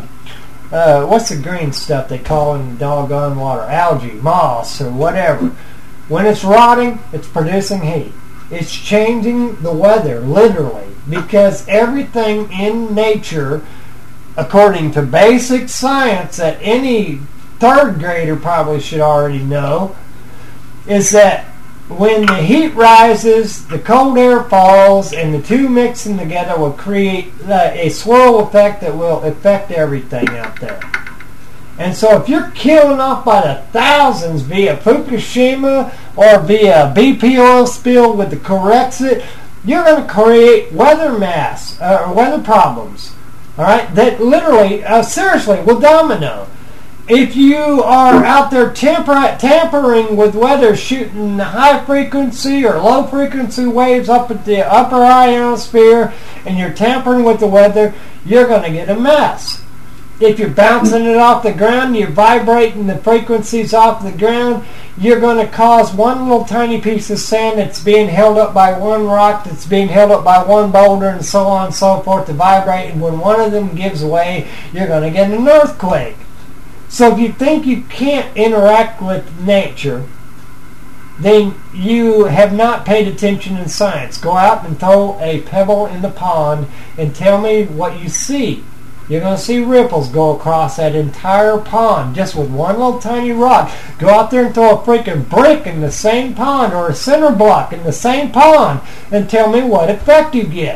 Speaker 9: what's the green stuff they call in doggone water? Algae, moss, or whatever. When it's rotting, it's producing heat. It's changing the weather, literally, because everything in nature, according to basic science that any third grader probably should already know, is that when the heat rises, the cold air falls, and the two mixing together will create a swirl effect that will affect everything out there. And so if you're killing off by the thousands via Fukushima or via BP oil spill with the Corexit, you're going to create weather problems. All right, that literally, seriously, will domino. If you are out there tampering with weather, shooting high frequency or low frequency waves up at the upper ionosphere, and you're tampering with the weather, you're going to get a mess. If you're bouncing it off the ground, you're vibrating the frequencies off the ground, you're going to cause one little tiny piece of sand that's being held up by one rock, that's being held up by one boulder, and so on and so forth to vibrate. And when one of them gives away, you're going to get an earthquake. So if you think you can't interact with nature, then you have not paid attention in science. Go out and throw a pebble in the pond and tell me what you see. You're going to see ripples go across that entire pond just with one little tiny rock. Go out there and throw a freaking brick in the same pond or a cinder block in the same pond and tell me what effect you get.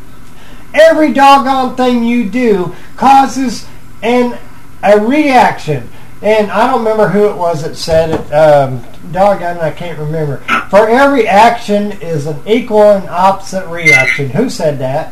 Speaker 9: Every doggone thing you do causes a reaction. And I don't remember who it was that said it. Doggone, I can't remember. For every action is an equal and opposite reaction. Who said that?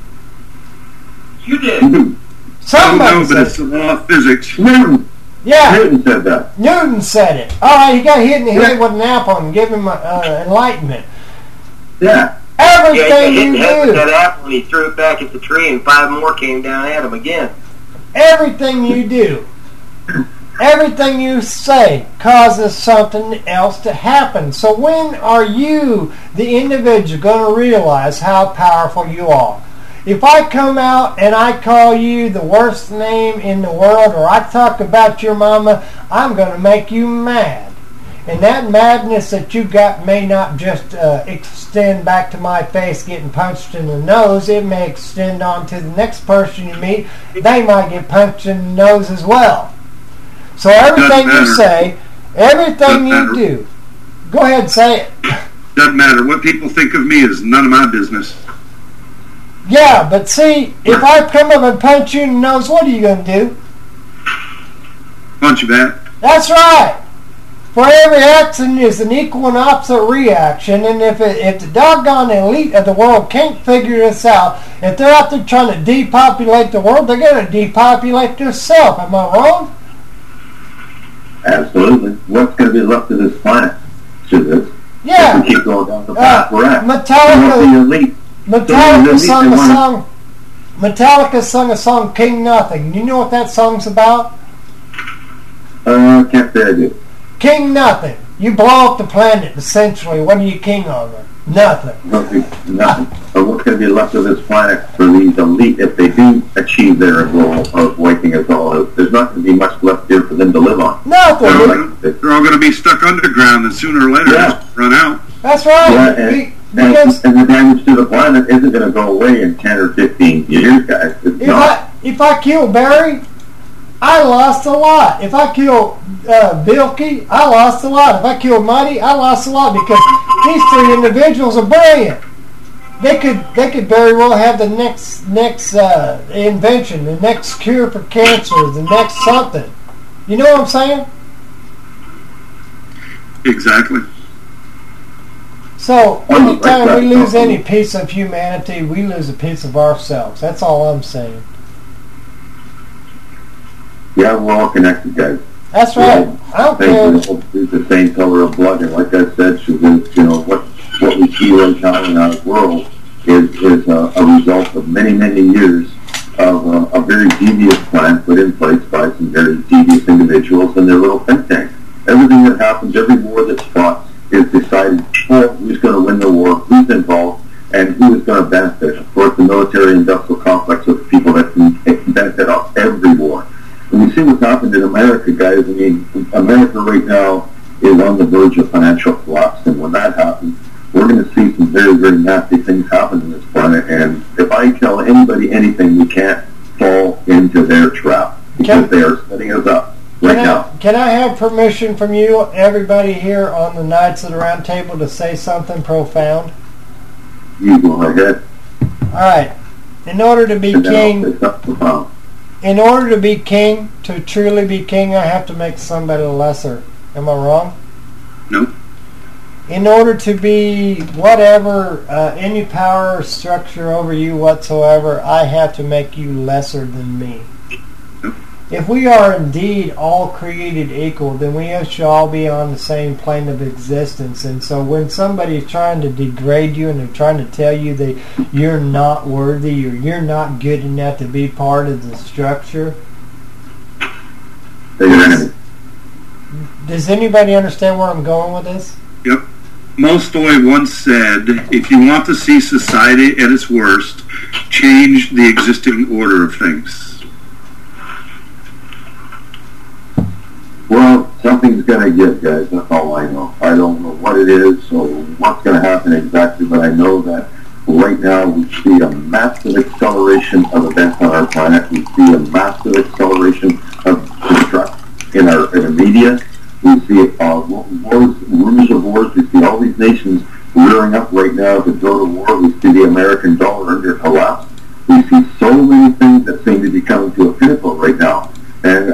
Speaker 11: You did.
Speaker 9: Somebody
Speaker 10: but it's the law of physics.
Speaker 13: Newton.
Speaker 9: Yeah.
Speaker 13: Newton said that.
Speaker 9: Newton said it. All right, he got hit in the head with an apple and give him enlightenment.
Speaker 13: Yeah.
Speaker 9: Everything
Speaker 11: he
Speaker 9: you
Speaker 11: hit with
Speaker 9: do.
Speaker 11: that apple and he threw it back at the tree and 5 more came down at him again.
Speaker 9: Everything you do, everything you say causes something else to happen. So when are you, the individual, going to realize how powerful you are? If I come out and I call you the worst name in the world, or I talk about your mama, I'm going to make you mad. And that madness that you got may not just extend back to my face getting punched in the nose. It may extend on to the next person you meet. They might get punched in the nose as well. So everything you say, everything you do, go ahead and say it.
Speaker 10: Doesn't matter. What people think of me is none of my business.
Speaker 9: Yeah, but see, if I come up and punch you in the nose, what are you going to do?
Speaker 10: Punch you back.
Speaker 9: That's right. For every action is an equal and opposite reaction, and if the doggone elite of the world can't figure this out, if they're out there trying to depopulate the world, they're going to depopulate themselves. Am I wrong?
Speaker 13: Absolutely. What's going to be left of this planet? Should this?
Speaker 9: Yeah.
Speaker 13: If we keep going down the path we're at.
Speaker 9: Metallica sung a song, King Nothing. You know what that song's about?
Speaker 13: Can't say I do.
Speaker 9: King Nothing. You blow up the planet, essentially. What are you king over? Nothing.
Speaker 13: Nothing. But what's going to be left of this planet for these elite, if they do achieve their goal of wiping us all out, there's not going to be much left here for them to live on.
Speaker 9: Nothing.
Speaker 10: They're all going to be stuck underground, and sooner or later run out.
Speaker 9: That's right.
Speaker 13: Yeah, and the damage to the planet isn't going to go away in 10 or 15 years, guys.
Speaker 9: If I kill Barry, I lost a lot. If I kill Bilky, I lost a lot. If I kill Muddy, I lost a lot, because these three individuals are brilliant. They could very well have the next invention, the next cure for cancer, the next something. You know what I'm saying?
Speaker 10: Exactly.
Speaker 9: So anytime we lose any piece of humanity, we lose a piece of ourselves. That's all I'm saying.
Speaker 13: Yeah, we're all connected, guys.
Speaker 9: That's right. I don't care.
Speaker 13: It's the same color of blood, and like I said, what we see right now in our world is a result of many, many years of a very devious plan put in place by some very devious individuals and their little think tank. Everything that happens, every war that's fought, is decided who's going to win the war, who's involved, and who is going to benefit. Of course, the military-industrial complex of people that can benefit off every war. And you see what's happened in America, guys. I mean, America right now is on the verge of financial collapse, and when that happens, we're going to see some very, very nasty things happen in this planet. And if I tell anybody anything, we can't fall into their trap, because they are setting us up right now.
Speaker 9: Can I have permission from you, everybody here on the Knights of the Round Table, to say something profound?
Speaker 13: You go ahead.
Speaker 9: All right. In order to be king, to truly be king, I have to make somebody lesser. Am I wrong?
Speaker 10: No.
Speaker 9: In order to be whatever, any power or structure over you whatsoever, I have to make you lesser than me. If we are indeed all created equal, then we should all be on the same plane of existence. And so when somebody's trying to degrade you and they're trying to tell you that you're not worthy or you're not good enough to be part of the structure, does anybody understand where I'm going with this?
Speaker 10: Yep. Tolstoy once said, if you want to see society at its worst, change the existing order of things.
Speaker 13: Well, something's going to give, guys. That's all I know. I don't know what it is or what's going to happen exactly, but I know that right now we see a massive acceleration of events on our planet. We see a massive acceleration of destruction in the media. We see rumors of wars. We see all these nations rearing up right now to go to war. We see the American dollar under collapse. We see so many things that seem to be coming to a pinnacle right now. And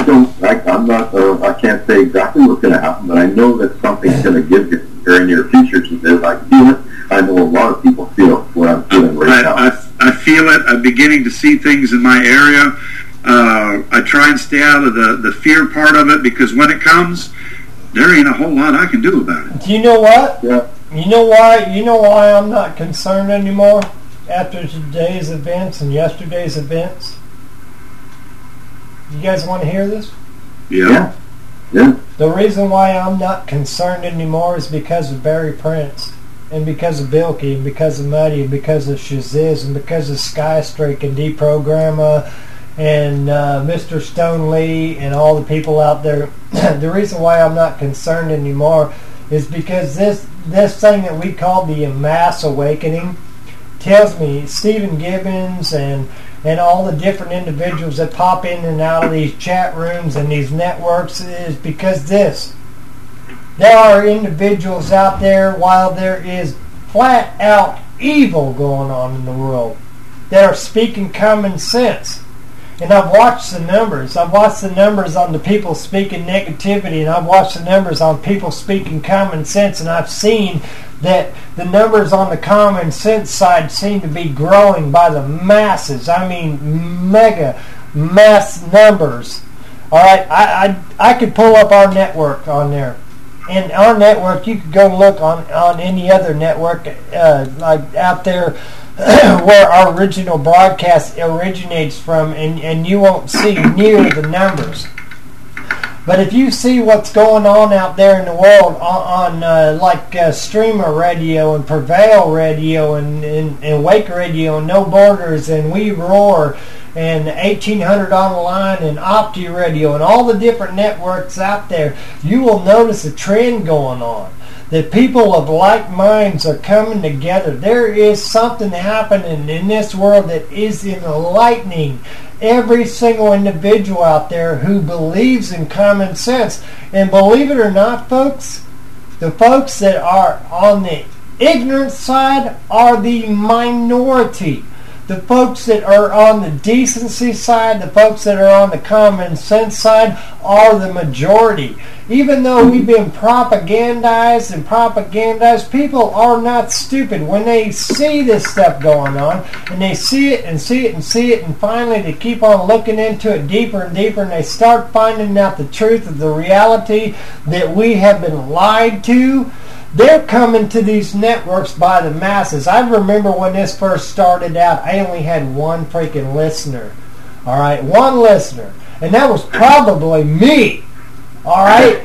Speaker 13: I can't say exactly what's going to happen, but I know that something's going to give in the very near future. So I feel it. I know a lot of people feel what I'm feeling right now.
Speaker 10: I feel it. I'm beginning to see things in my area. I try and stay out of the fear part of it, because when it comes, there ain't a whole lot I can do about it.
Speaker 9: Do you know what?
Speaker 13: Yeah.
Speaker 9: You know why I'm not concerned anymore after today's events and yesterday's events? You guys want to hear this?
Speaker 10: Yeah.
Speaker 9: The reason why I'm not concerned anymore is because of Barry Prince, and because of Bilky, and because of Muddy, and because of Shaziz, and because of Skystrike and Deprogramma, and Mr. Stone Lee, and all the people out there. The reason why I'm not concerned anymore is because this thing that we call the mass awakening tells me Stephen Gibbons and all the different individuals that pop in and out of these chat rooms and these networks is because there are individuals out there, while there is flat out evil going on in the world, that are speaking common sense. And I've watched the numbers. I've watched the numbers on the people speaking negativity, and I've watched the numbers on people speaking common sense, and I've seen that the numbers on the common sense side seem to be growing by the masses. I mean, mega mass numbers. All right, I could pull up our network on there. And our network, you could go look on any other network like out there where our original broadcast originates from, and you won't see near the numbers. But if you see what's going on out there in the world on Streamer Radio and Prevail Radio and Wake Radio and No Borders and We Roar and 1800 Online and Opti Radio and all the different networks out there, you will notice a trend going on. That people of like minds are coming together. There is something happening in this world that is enlightening every single individual out there who believes in common sense. And believe it or not, folks, the folks that are on the ignorant side are the minority. The folks that are on the decency side, the folks that are on the common sense side are the majority. Even though we've been propagandized, people are not stupid. When they see this stuff going on, and they see it, and finally they keep on looking into it deeper and deeper, and they start finding out the truth of the reality that we have been lied to, they're coming to these networks by the masses. I remember when this first started out, I only had one freaking listener. All right, one listener. And that was probably me. All right?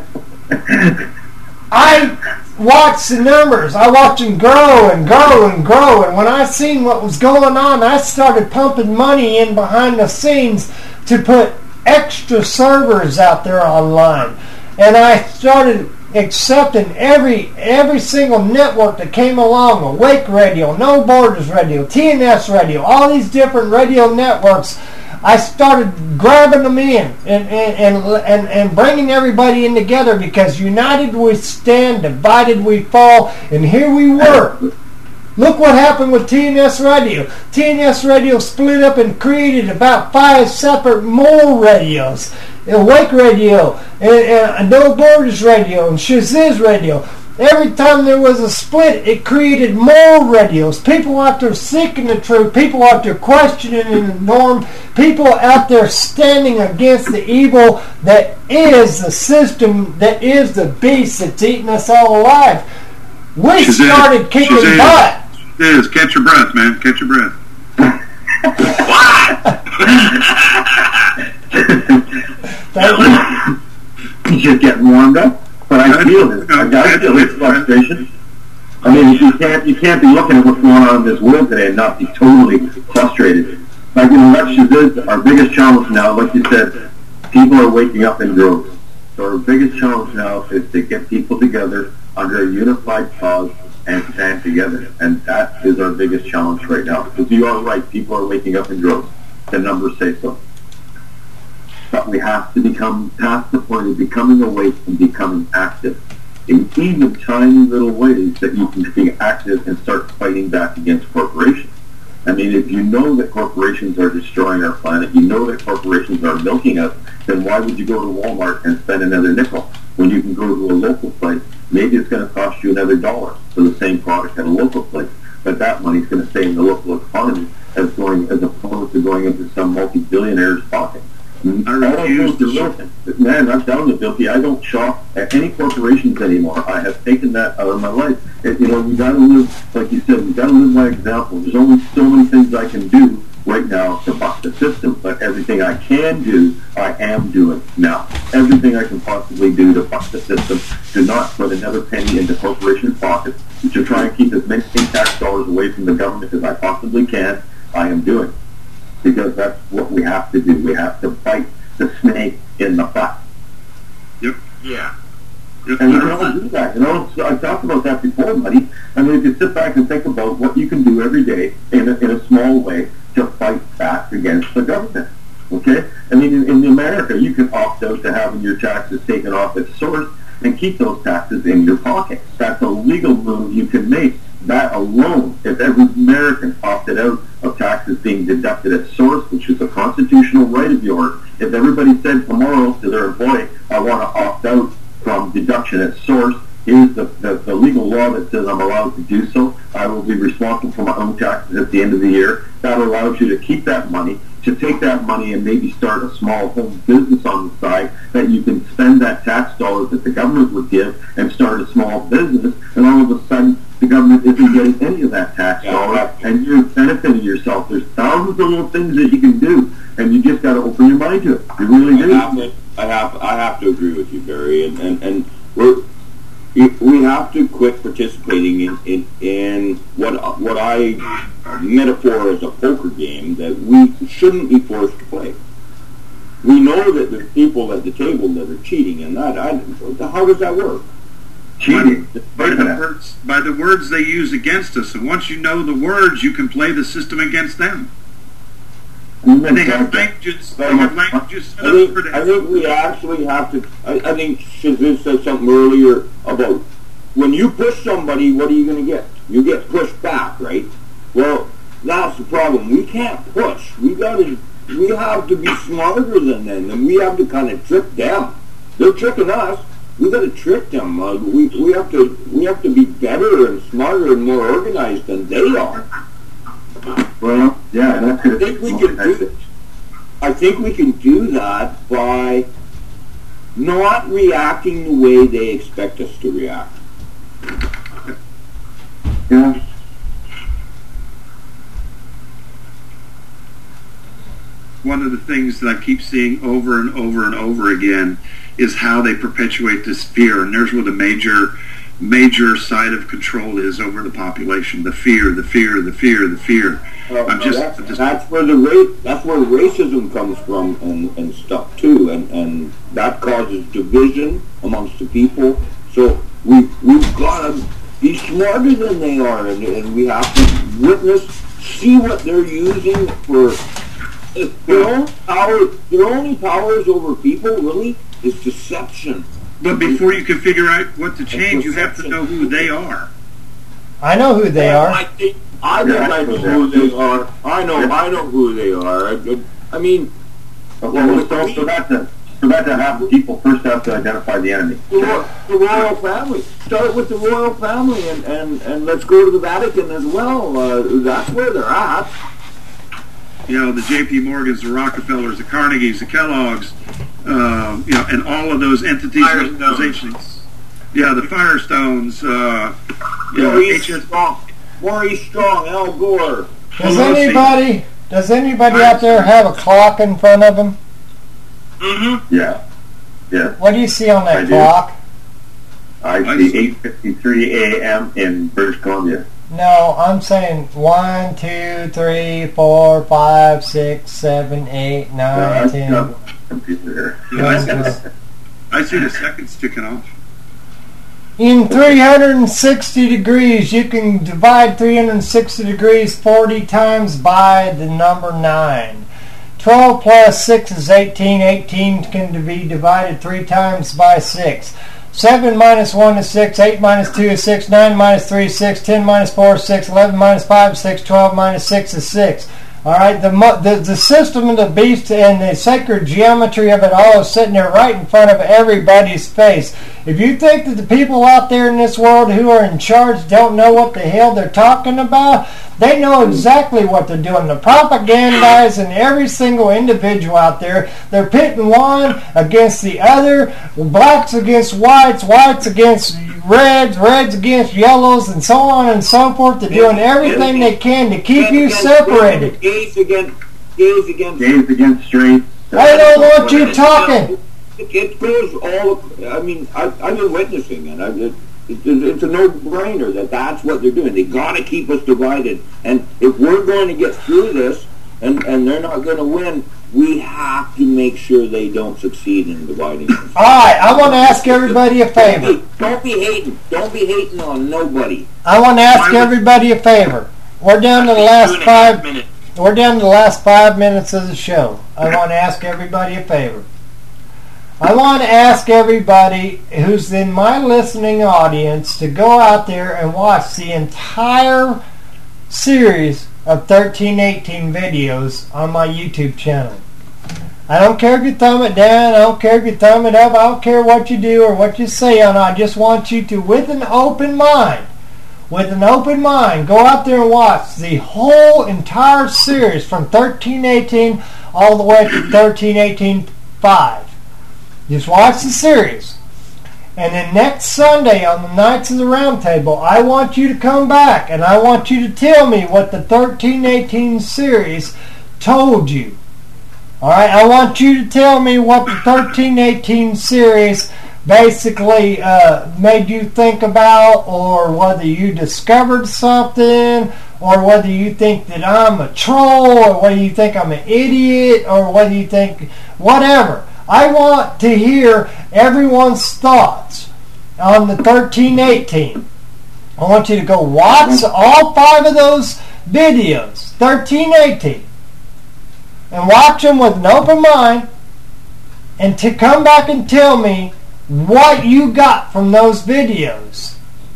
Speaker 9: I watched the numbers. I watched them grow and grow and grow. And when I seen what was going on, I started pumping money in behind the scenes to put extra servers out there online. And I started accepting every single network that came along, Awake Radio, No Borders Radio, TNS Radio, all these different radio networks. I started grabbing them in and bringing everybody in together, because united we stand, divided we fall, and here we were. Look what happened with TNS Radio. TNS Radio split up and created about 5 separate more radios. Awake Radio, and No Borders Radio, and Shaziz Radio. Every time there was a split, it created more radios. People out there seeking the truth. People out there questioning the norm. People out there standing against the evil that is the system, that is the beast that's eating us all alive. We started kicking butt.
Speaker 10: Shiz, catch your breath, man. Catch your breath.
Speaker 13: He's just getting warmed up, but I feel it. I feel his frustration. I mean, you can't be looking at what's going on in this world today and not be totally frustrated. Like, you know, that's our biggest challenge now. Like you said, people are waking up in droves. So our biggest challenge now is to get people together under a unified cause and stand together. And that is our biggest challenge right now. Because you are right, people are waking up in droves. The numbers say so. But we have to become past the point of becoming awake and becoming active in even tiny little ways that you can be active and start fighting back against corporations. I mean, if you know that corporations are destroying our planet, you know that corporations are milking us, then why would you go to Walmart and spend another nickel when you can go to a local place? Maybe it's going to cost you another $1 for the same product at a local place, but that money's going to stay in the local economy as opposed to going into some multi-billionaire's pocket.
Speaker 10: I refuse to listen.
Speaker 13: Man, I'm telling you, Bilky, I don't shop at any corporations anymore. I have taken that out of my life. And, you know, you got to live, like you said, you got to live by example. There's only so many things I can do right now to buck the system, but everything I can do, I am doing now. Everything I can possibly do to buck the system, to not put another penny into corporations' pockets, to try and keep as many tax dollars away from the government as I possibly can, I am doing. Because that's what we have to do. We have to bite the snake in the butt.
Speaker 10: Yep. Yeah.
Speaker 13: And you can only do that. You know, I talked about that before, buddy. I mean, if you sit back and think about what you can do every day in a small way to fight back against the government. Okay? I mean, in America, you can opt out to having your taxes taken off at source and keep those taxes in your pocket. That's a legal move you can make. That alone, if every American opted out of taxes being deducted at source, which is a constitutional right of yours, if everybody said tomorrow to their employee, I want to opt out from deduction at source, here's the legal law that says I'm allowed to do so, I will be responsible for my own taxes at the end of the year. That allows you to keep that money, to take that money and maybe start a small home business on the side, that you can spend that tax dollars that the government would give and start a small business, and all of a sudden the government isn't getting any of that tax dollar, and you're benefiting yourself. There's thousands of little things that you can do, and you just got to open your mind to it. You really do.
Speaker 14: I have to agree with you, Barry, and we have to quit participating in what I metaphor as a poker game that we shouldn't be forced to play. We know that there's people at the table that are cheating, and how does that work?
Speaker 10: Cheating by the words they use against us, and once you know the words, you can play the system against them. And they have languages. Set up for that.
Speaker 14: I think we actually have to. I think Shazuz said something earlier about when you push somebody, what are you going to get? You get pushed back, right? Well, that's the problem. We can't push. We have to be smarter than them, and we have to kind of trick them. They're tricking us. We got to trick them. We have to be better and smarter and more organized than they are.
Speaker 13: Well, yeah, that's
Speaker 14: I think we can do that by not reacting the way they expect us to react.
Speaker 13: Yeah.
Speaker 10: One of the things that I keep seeing over and over and over again is how they perpetuate this fear, and there's where the major side of control is over the population. The fear.
Speaker 14: That's where racism comes from and stuff too, and that causes division amongst the people. So we've got to be smarter than they are, and we have to see what they're using for. Their only powers over people really is deception.
Speaker 10: But before you can figure out what to change, you have to know who they are.
Speaker 9: I know who they are.
Speaker 14: I think I know who they are. I know who they are. I mean,
Speaker 13: for that to happen, people first have to identify the enemy.
Speaker 14: The royal family. Start with the royal family, and let's go to the Vatican as well. That's where they're at.
Speaker 10: You know, the J.P. Morgans, the Rockefellers, the Carnegies, the Kellogg's, and all of those entities and organizations. Yeah, the Firestones.
Speaker 14: Maurice Strong, Al Gore.
Speaker 9: Does anybody out there have a clock in front of them?
Speaker 13: Mm-hmm. Yeah.
Speaker 9: What do you see on that clock?
Speaker 13: I see 8:53 a.m. in British Columbia.
Speaker 9: No, I'm saying 1, 2, 3, 4, 5, 6, 7, 8, 9, 10.
Speaker 13: Computer.
Speaker 10: I see the seconds ticking off.
Speaker 9: In 360 degrees, you can divide 360 degrees 40 times by the number 9. 12 plus 6 is 18. 18 can be divided 3 times by 6. 7 minus 1 is 6, 8 minus 2 is 6, 9 minus 3 is 6, 10 minus 4 is 6, 11 minus 5 is 6, 12 minus 6 is 6. All right, the system of the beast and the sacred geometry of it all is sitting there right in front of everybody's face. If you think that the people out there in this world who are in charge don't know what the hell they're talking about, they know exactly what they're doing. They're propagandizing every single individual out there. They're pitting one against the other, blacks against whites, whites against reds, reds against yellows, and so on and so forth. They're doing everything they can to keep you separated.
Speaker 14: Gays against
Speaker 13: straight.
Speaker 9: I don't want you talking.
Speaker 14: It goes all. I mean, I've been witnessing it. It's a no-brainer that's what they're doing. They got to keep us divided. And if we're going to get through this, and they're not going to win, we have to make sure they don't succeed in dividing us.
Speaker 9: All right, I want to ask everybody a favor.
Speaker 14: Don't be hating. Don't be hating on nobody.
Speaker 9: I want to ask everybody a favor. We're down to the last 5 minutes. We're down to the last 5 minutes of the show. I want to ask everybody a favor. I want to ask everybody who's in my listening audience to go out there and watch the entire series of 1318 videos on my YouTube channel. I don't care if you thumb it down, I don't care if you thumb it up, I don't care what you do or what you say on it. I just want you to, with an open mind, go out there and watch the whole entire series from 1318 all the way to 1318-5. Just watch the series. And then next Sunday on the Knights of the Round Table, I want you to come back and I want you to tell me what the 1318 series told you. All right, I want you to tell me what the 1318 series basically made you think about, or whether you discovered something, or whether you think that I'm a troll, or whether you think I'm an idiot, or whether you think whatever. I want to hear everyone's thoughts on the 1318. I want you to go watch all 5 of those videos, 1318, and watch them with an open mind, and to come back and tell me what you got from those videos.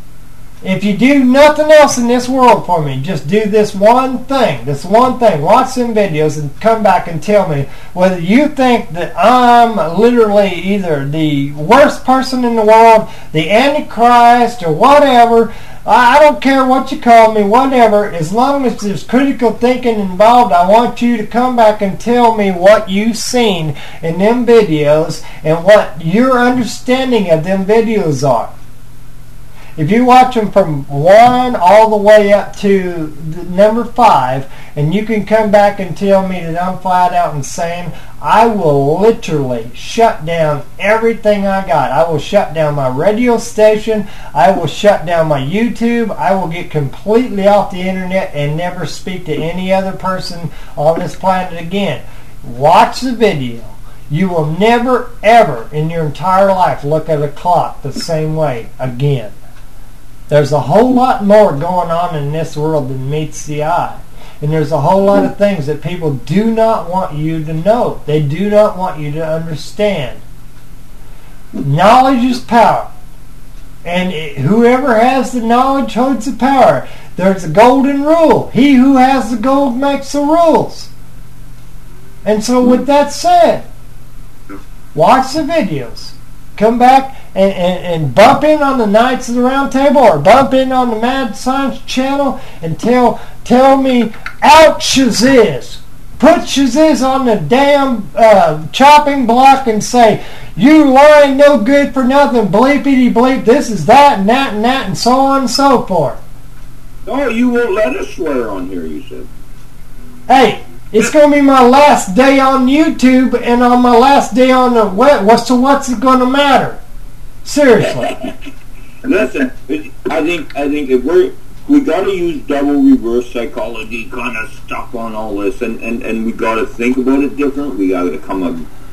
Speaker 9: If you do nothing else in this world for me, just do this one thing. Watch some videos and come back and tell me whether you think that I'm literally either the worst person in the world, the Antichrist, or whatever. I don't care what you call me, whatever. As long as there's critical thinking involved, I want you to come back and tell me what you've seen in them videos and what your understanding of them videos are. If you watch them from 1 all the way up to the number 5, and you can come back and tell me that I'm flat out insane, I will literally shut down everything I got. I will shut down my radio station. I will shut down my YouTube. I will get completely off the internet and never speak to any other person on this planet again. Watch the video. You will never, ever in your entire life look at a clock the same way again. There's a whole lot more going on in this world than meets the eye. And there's a whole lot of things that people do not want you to know. They do not want you to understand. Knowledge is power. And whoever has the knowledge holds the power. There's a golden rule. He who has the gold makes the rules. And so with that said, watch the videos. Come back and bump in on the Knights of the Round Table, or bump in on the Mad Science channel and tell me, out Shaziz. Put Shaziz on the damn chopping block and say, you lying no good for nothing, bleepity bleep, this is that and that and that and so on and so forth.
Speaker 14: Oh, you won't let us swear on here, you said.
Speaker 9: Hey, it's going to be my last day on YouTube and on my last day on the web. What's it going to matter? Seriously.
Speaker 14: Listen, I think if we got to use double reverse psychology kind of stuff on all this, and we got to think about it different. We got to come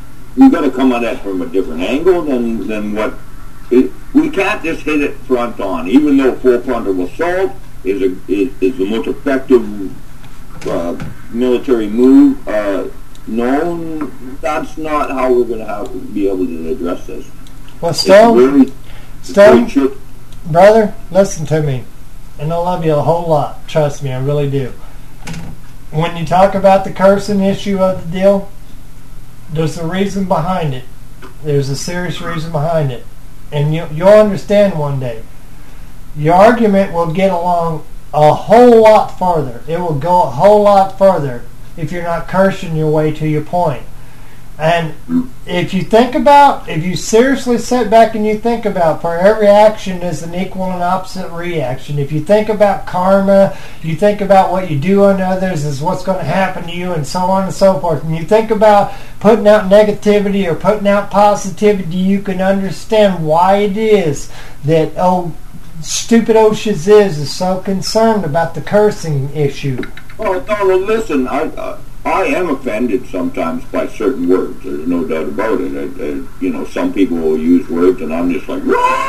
Speaker 14: at it from a different angle than what we can't just hit it front on. Even though full frontal assault is the most effective military move known, that's not how we're going to be able to address this.
Speaker 9: Well, Stone, brother, listen to me, and I love you a whole lot. Trust me, I really do. When you talk about the cursing issue of the deal, there's a reason behind it. There's a serious reason behind it, and you'll understand one day. Your argument will get along a whole lot further. It will go a whole lot further if you're not cursing your way to your point. And if you seriously sit back and you think about, for every action is an equal and opposite reaction. If you think about karma, you think about what you do unto others is what's going to happen to you, and so on and so forth. And you think about putting out negativity or putting out positivity, you can understand why it is that stupid old Shaziz is so concerned about the cursing issue.
Speaker 14: Oh, no, listen, I am offended sometimes by certain words. There's no doubt about it. Some people will use words, and I'm just like,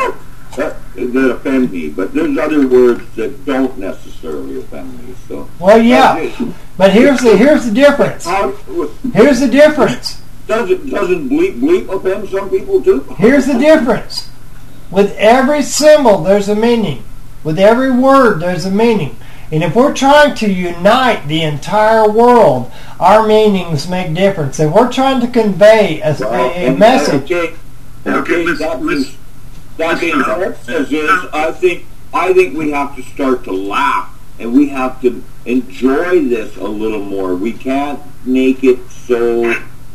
Speaker 14: that offend me. But there's other words that don't necessarily offend me. So.
Speaker 9: Well, yeah, but here's the difference. Here's the difference.
Speaker 14: Doesn't bleep bleep offend some people too?
Speaker 9: Here's the difference. With every symbol, there's a meaning. With every word, there's a meaning. And if we're trying to unite the entire world, our meanings make difference. And we're trying to convey a message.
Speaker 14: I think we have to start to laugh, and we have to enjoy this a little more. We can't make it so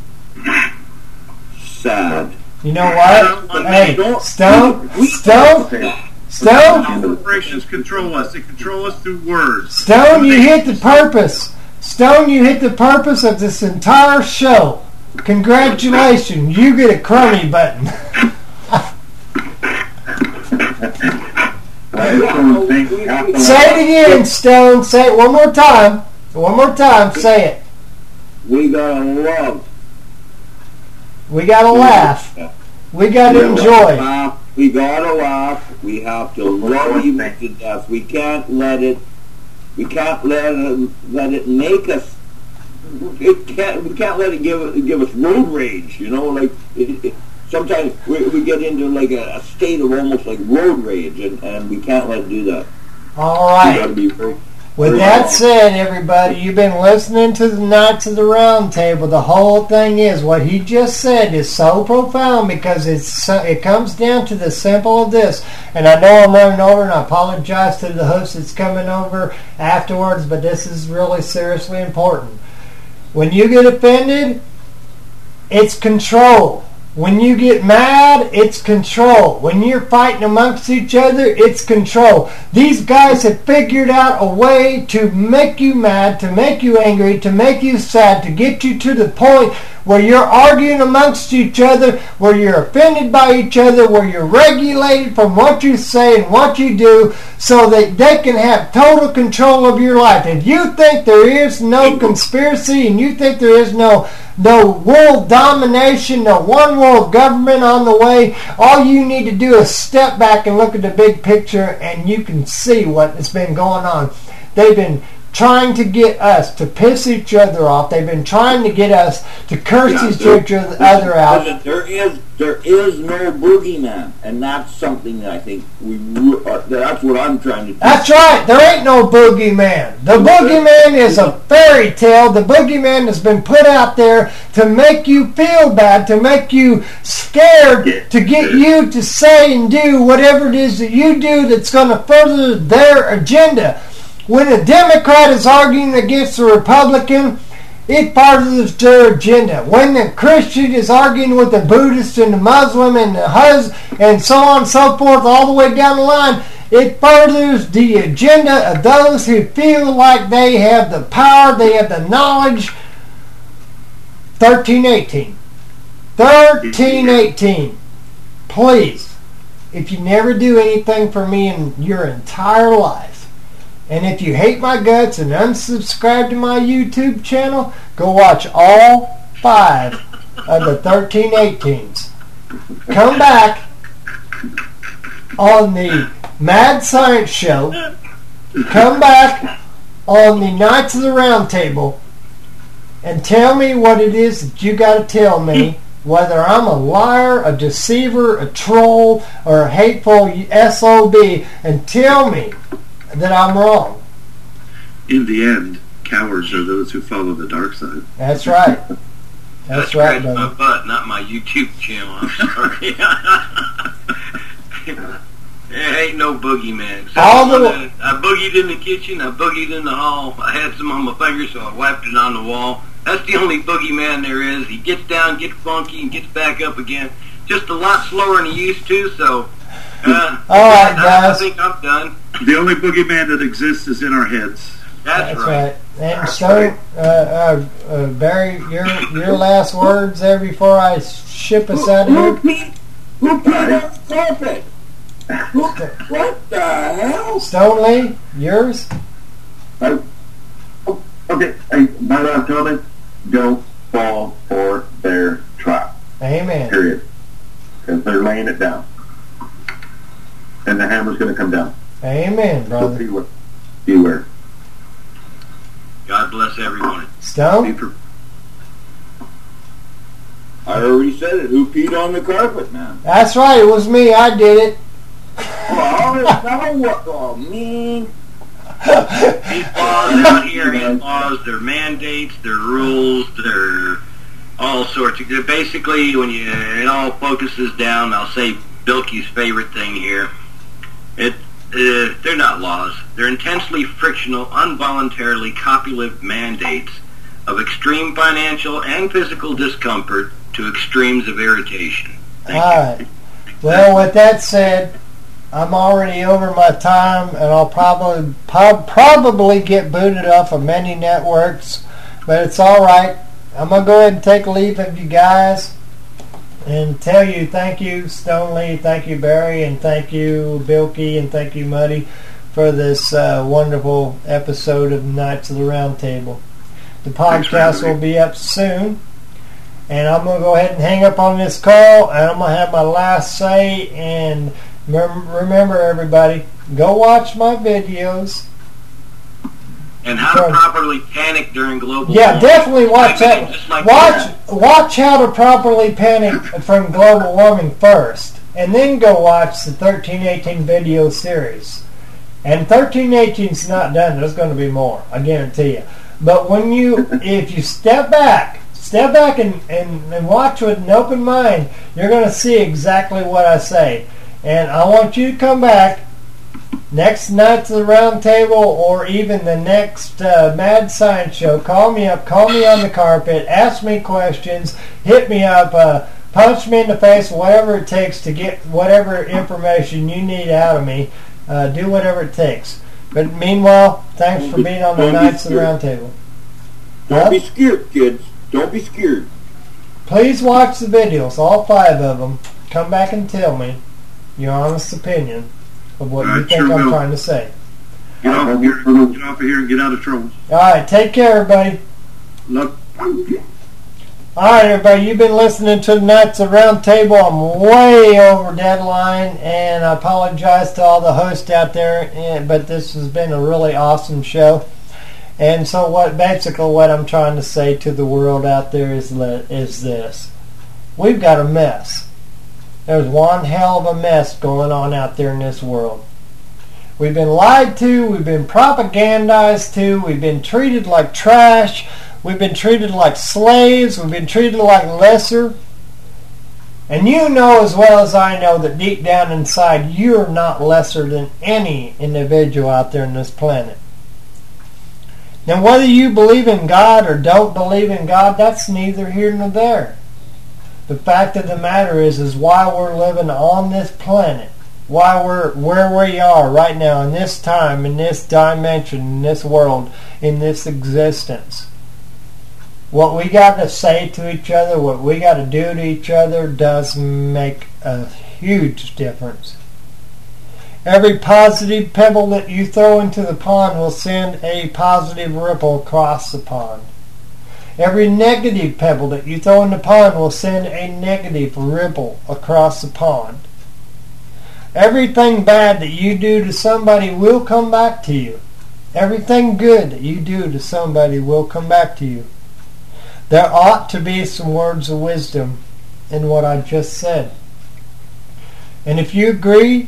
Speaker 14: sad.
Speaker 9: You know what? Hey, Stone.
Speaker 10: Corporations control us. They control us through words.
Speaker 9: Stone, you hit the purpose. Stone, you hit the purpose of this entire show. Congratulations, you get a crummy button. Say it again, Stone. Say it one more time. One more time. Say it.
Speaker 14: We gotta love.
Speaker 9: We gotta laugh. We gotta enjoy.
Speaker 14: We gotta laugh. We have to love you to death. We can't let it. We can't let it make us. We can't let it give us road rage. You know, like sometimes we get into like a state of almost like road rage, and we can't let it do that.
Speaker 9: All right.
Speaker 14: We gotta be very,
Speaker 9: With that said, everybody, you've been listening to the Knights of the Round Table. The whole thing is, what he just said is so profound because it comes down to the simple of this. And I know I'm running over, and I apologize to the host that's coming over afterwards, but this is really seriously important. When you get offended, it's control. When you get mad, it's control. When you're fighting amongst each other, it's control. These guys have figured out a way to make you mad, to make you angry, to make you sad, to get you to the point where you're arguing amongst each other, where you're offended by each other, where you're regulated from what you say and what you do so that they can have total control of your life. If you think there is no conspiracy and you think there is no world domination, no one world government on the way, all you need to do is step back and look at the big picture and you can see what has been going on. They've been trying to get us to piss each other off. They've been trying to get us to curse each other out.
Speaker 14: There is no boogeyman, and that's something that I think that's what I'm trying to do.
Speaker 9: That's right. There ain't no boogeyman. The boogeyman is a fairy tale. The boogeyman has been put out there to make you feel bad, to make you scared, to get you to say and do whatever it is that you do that's going to further their agenda. When a Democrat is arguing against a Republican, it furthers their agenda. When the Christian is arguing with the Buddhist and the Muslim and the Huz and so on and so forth all the way down the line, it furthers the agenda of those who feel like they have the power, they have the knowledge. 1318. 1318. Please, if you never do anything for me in your entire life, and if you hate my guts and unsubscribe to my YouTube channel, go watch all 5 of the 1318s. Come back on the Mad Science Show. Come back on the Knights of the Round Table and tell me what it is that you got to tell me, whether I'm a liar, a deceiver, a troll, or a hateful SOB, and tell me that I'm wrong.
Speaker 10: In the end, cowards are those who follow the dark side.
Speaker 9: That's right. That's right, brother.
Speaker 11: My butt, not my YouTube channel. I'm sorry. There ain't no boogeyman. I boogied in the kitchen. I boogied in the hall. I had some on my fingers, so I wiped it on the wall. That's the only boogeyman there is. He gets down, gets funky, and gets back up again. Just a lot slower than he used to, so...
Speaker 9: all right, guys.
Speaker 11: I think I'm done.
Speaker 10: The only boogeyman that exists is in our heads.
Speaker 11: That's right.
Speaker 9: And so, Barry, your last words there before I ship us out of here.
Speaker 14: Who put on the carpet? What the hell?
Speaker 9: Stone Lee, yours?
Speaker 13: Okay, my last comment, don't fall for their trap.
Speaker 9: Amen.
Speaker 13: Period. Because they're laying it down. And the hammer's going to come down.
Speaker 9: Amen, brother.
Speaker 13: So beware.
Speaker 11: God bless everyone.
Speaker 9: Stone?
Speaker 14: I already said it. Who peed on the carpet, man?
Speaker 9: That's right. It was me. I did it.
Speaker 14: Oh, mean.
Speaker 11: These laws out here ain't laws. They're mandates. They're rules. They're all sorts of... Basically, when it all focuses down, I'll say Bilkey's favorite thing here. They're not laws. They're intensely frictional, involuntarily copulative mandates of extreme financial and physical discomfort to extremes of irritation.
Speaker 9: All right. Well, with that said, I'm already over my time, and I'll probably get booted off of many networks, but it's all right. I'm going to go ahead and take leave of you guys and tell you thank you, Stonely, thank you, Barry, and thank you, Bilky, and thank you, Muddy, for this wonderful episode of Knights of the Round Table. The podcast will be up soon, and I'm going to go ahead and hang up on this call, and I'm going to have my last say, and remember, everybody, go watch my videos.
Speaker 11: And how to properly panic during global
Speaker 9: warming.
Speaker 11: Definitely
Speaker 9: watch that. Watch how to properly panic from global warming first, and then go watch the 1318 video series. And 1318's not done. There's going to be more, I guarantee you. But if you step back and watch with an open mind, you're going to see exactly what I say. And I want you to come back next Knights of the Round Table, or even the next Mad Science Show. Call me up, call me on the carpet, ask me questions, hit me up, punch me in the face, whatever it takes to get whatever information you need out of me. Do whatever it takes. But meanwhile, thanks for being on the Knights of the Round Table.
Speaker 14: Don't be scared, kids. Don't be scared.
Speaker 9: Please watch the videos, all 5 of them. Come back and tell me your honest opinion of what you think I'm trying to say.
Speaker 10: Get off of here and get out of trouble.
Speaker 9: Alright, take care, everybody.
Speaker 10: Look.
Speaker 9: Alright, everybody, you've been listening to the Knights of the Round Table. I'm way over deadline, and I apologize to all the hosts out there, but this has been a really awesome show. And so what I'm trying to say to the world out there is this. We've got a mess. There's one hell of a mess going on out there in this world. We've been lied to, we've been propagandized to, we've been treated like trash, we've been treated like slaves, we've been treated like lesser. And you know as well as I know that deep down inside you're not lesser than any individual out there on this planet. Now whether you believe in God or don't believe in God, that's neither here nor there. The fact of the matter is why we're living on this planet, why we're where we are right now in this time, in this dimension, in this world, in this existence. What we got to say to each other, what we got to do to each other does make a huge difference. Every positive pebble that you throw into the pond will send a positive ripple across the pond. Every negative pebble that you throw in the pond will send a negative ripple across the pond. Everything bad that you do to somebody will come back to you. Everything good that you do to somebody will come back to you. There ought to be some words of wisdom in what I just said. And if you agree,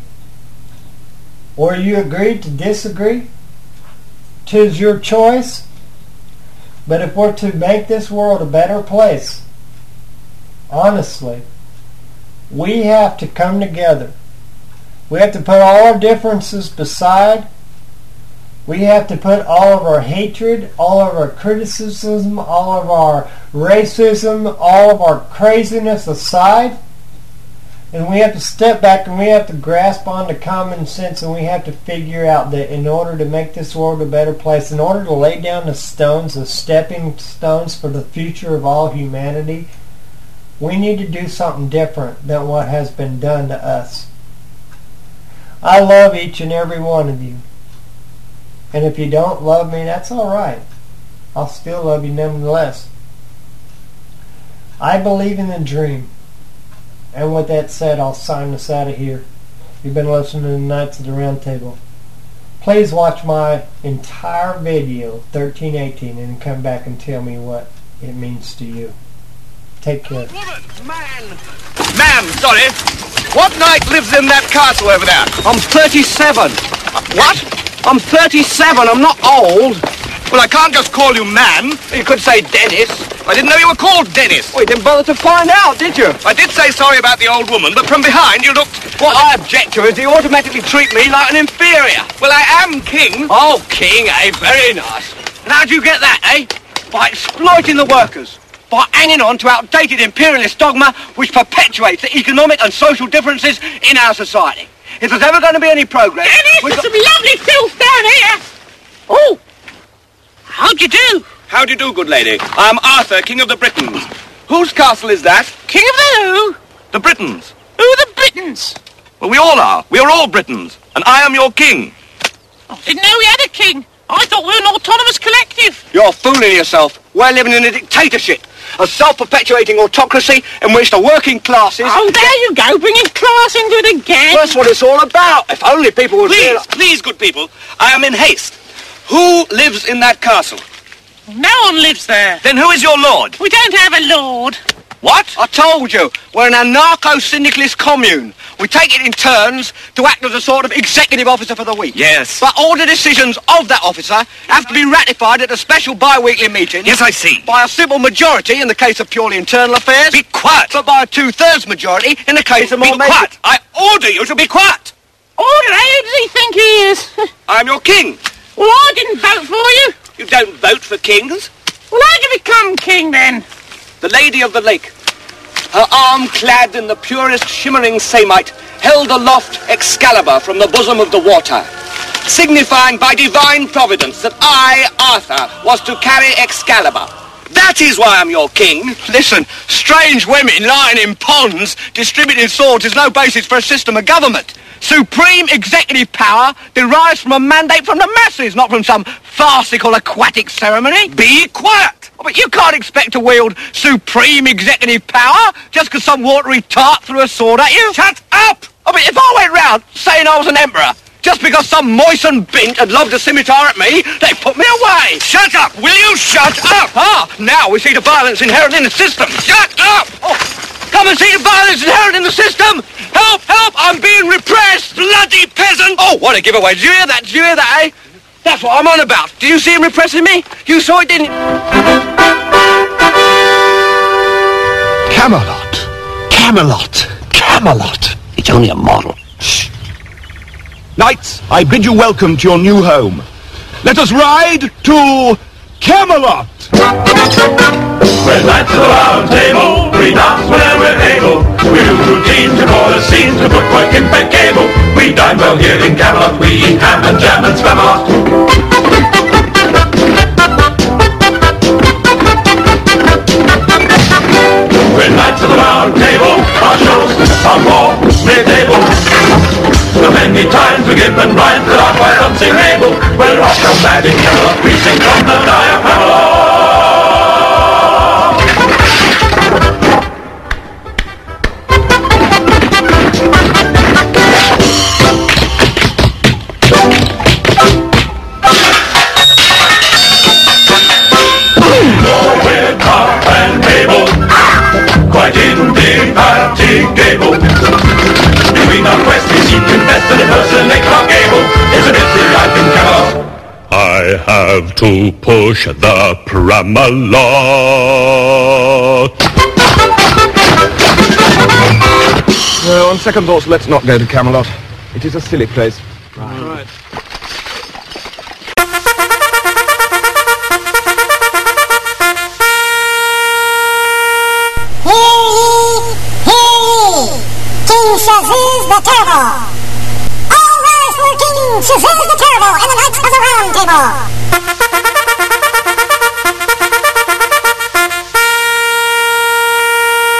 Speaker 9: or you agree to disagree, 'tis your choice. But if we're to make this world a better place, honestly, we have to come together. We have to put all our differences beside. We have to put all of our hatred, all of our criticism, all of our racism, all of our craziness aside. And we have to step back and we have to grasp onto common sense, and we have to figure out that in order to make this world a better place, in order to lay down the stones, the stepping stones for the future of all humanity, we need to do something different than what has been done to us. I love each and every one of you. And if you don't love me, that's all right. I'll still love you nonetheless. I believe in the dream. And with that said, I'll sign us out of here. You've been listening to the Knights of the Round Table. Please watch my entire video, 1318, and come back and tell me what it means to you. Take care.
Speaker 2: Ma'am, sorry. What knight lives in that castle over there? I'm 37. What? I'm 37. I'm not old. Well, I can't just call you man. You could say Dennis. I didn't know you were called Dennis. Well, you didn't bother to find out, did you? I did say sorry about the old woman, but from behind you looked... What I object to is you automatically treat me like an inferior. Well, I am king. Oh, king, eh? Very nice. And how'd you get that, eh? By exploiting the workers. By hanging on to outdated imperialist dogma which perpetuates the economic and social differences in our society. if there's ever going to be any progress...
Speaker 6: Dennis, there's some lovely filth down here. Oh, how do you do?
Speaker 5: How do you do, good lady? I am Arthur, King of the Britons. Whose castle is that?
Speaker 6: King of the who?
Speaker 5: The Britons.
Speaker 6: Who are the Britons?
Speaker 5: Well, we all are. We are all Britons. And I am your king.
Speaker 6: I didn't know we had a king. I thought we were an autonomous collective.
Speaker 2: You're fooling yourself. We're living in a dictatorship. A self-perpetuating autocracy in which the working classes...
Speaker 6: Oh, there you go, bringing class into it again.
Speaker 2: That's what it's all about. If only people would...
Speaker 5: Please, good people. I am in haste. Who lives in that castle?
Speaker 6: No one lives there.
Speaker 5: Then who is your lord?
Speaker 6: We don't have a lord.
Speaker 5: What?
Speaker 2: I told you, we're an anarcho-syndicalist commune. We take it in turns to act as a sort of executive officer for the week.
Speaker 5: Yes.
Speaker 2: But all the decisions of that officer have to be ratified at a special bi-weekly meeting.
Speaker 5: Yes, I see.
Speaker 2: By a simple majority in the case of purely internal affairs.
Speaker 5: Be quiet.
Speaker 2: But by a 2/3 majority in the case of more...
Speaker 5: Be quiet. I order you to be quiet.
Speaker 6: Order? Who does he think he is?
Speaker 5: I am your king.
Speaker 6: Well, I didn't vote for you.
Speaker 5: You don't vote for kings.
Speaker 6: Well, how'd you become king, then?
Speaker 5: The Lady of the Lake, her arm clad in the purest shimmering samite, held aloft Excalibur from the bosom of the water, signifying by divine providence that I, Arthur, was to carry Excalibur. That is why I'm your king.
Speaker 2: Listen, strange women lying in ponds distributing swords is no basis for a system of government. Supreme executive power derives from a mandate from the masses, not from some farcical aquatic ceremony.
Speaker 5: Be quiet!
Speaker 2: Oh, but you can't expect to wield supreme executive power just because some watery tart threw a sword at you.
Speaker 5: Shut up!
Speaker 2: Oh, but if I went round saying I was an emperor, just because some moistened bint had lobbed a scimitar at me, they put me away.
Speaker 5: Shut up! Will you shut up?
Speaker 2: Ah, now we see the violence inherent in the system.
Speaker 5: Shut up!
Speaker 2: Oh, come and see the violence inherent in the system. Help, help, I'm being repressed.
Speaker 5: Bloody peasant!
Speaker 2: Oh, what a giveaway. Did you hear that? Did you hear that, eh? That's what I'm on about. Do you see him repressing me? You saw it, didn't you?
Speaker 1: Camelot. Camelot. Camelot.
Speaker 2: It's only a model.
Speaker 1: Shh. Knights, I bid you welcome to your new home. Let us ride to Camelot.
Speaker 3: We're knights of the round table, we dance whenever we're able. We do routines and order scenes to put work in bed cable. We dine well here in Camelot, we eat ham and jam and Spamalot. We're knights of the round table, our shows are more mid-table. The many times we give and rhymes that are quite unsingable. We're off from mad in Camelot, we sing from the diaphragm. Quite indefatigable. Between our quests we seek to invest and impersonate our gable. It's a busy life in Camelot.
Speaker 4: I have to push the Pramalot.
Speaker 1: Well, on second thoughts, let's not go to Camelot. It is a silly place.
Speaker 5: Right.
Speaker 7: King Shazuz the Terrible! All rise for King Shazuz the Terrible and the Knights of the Round Table!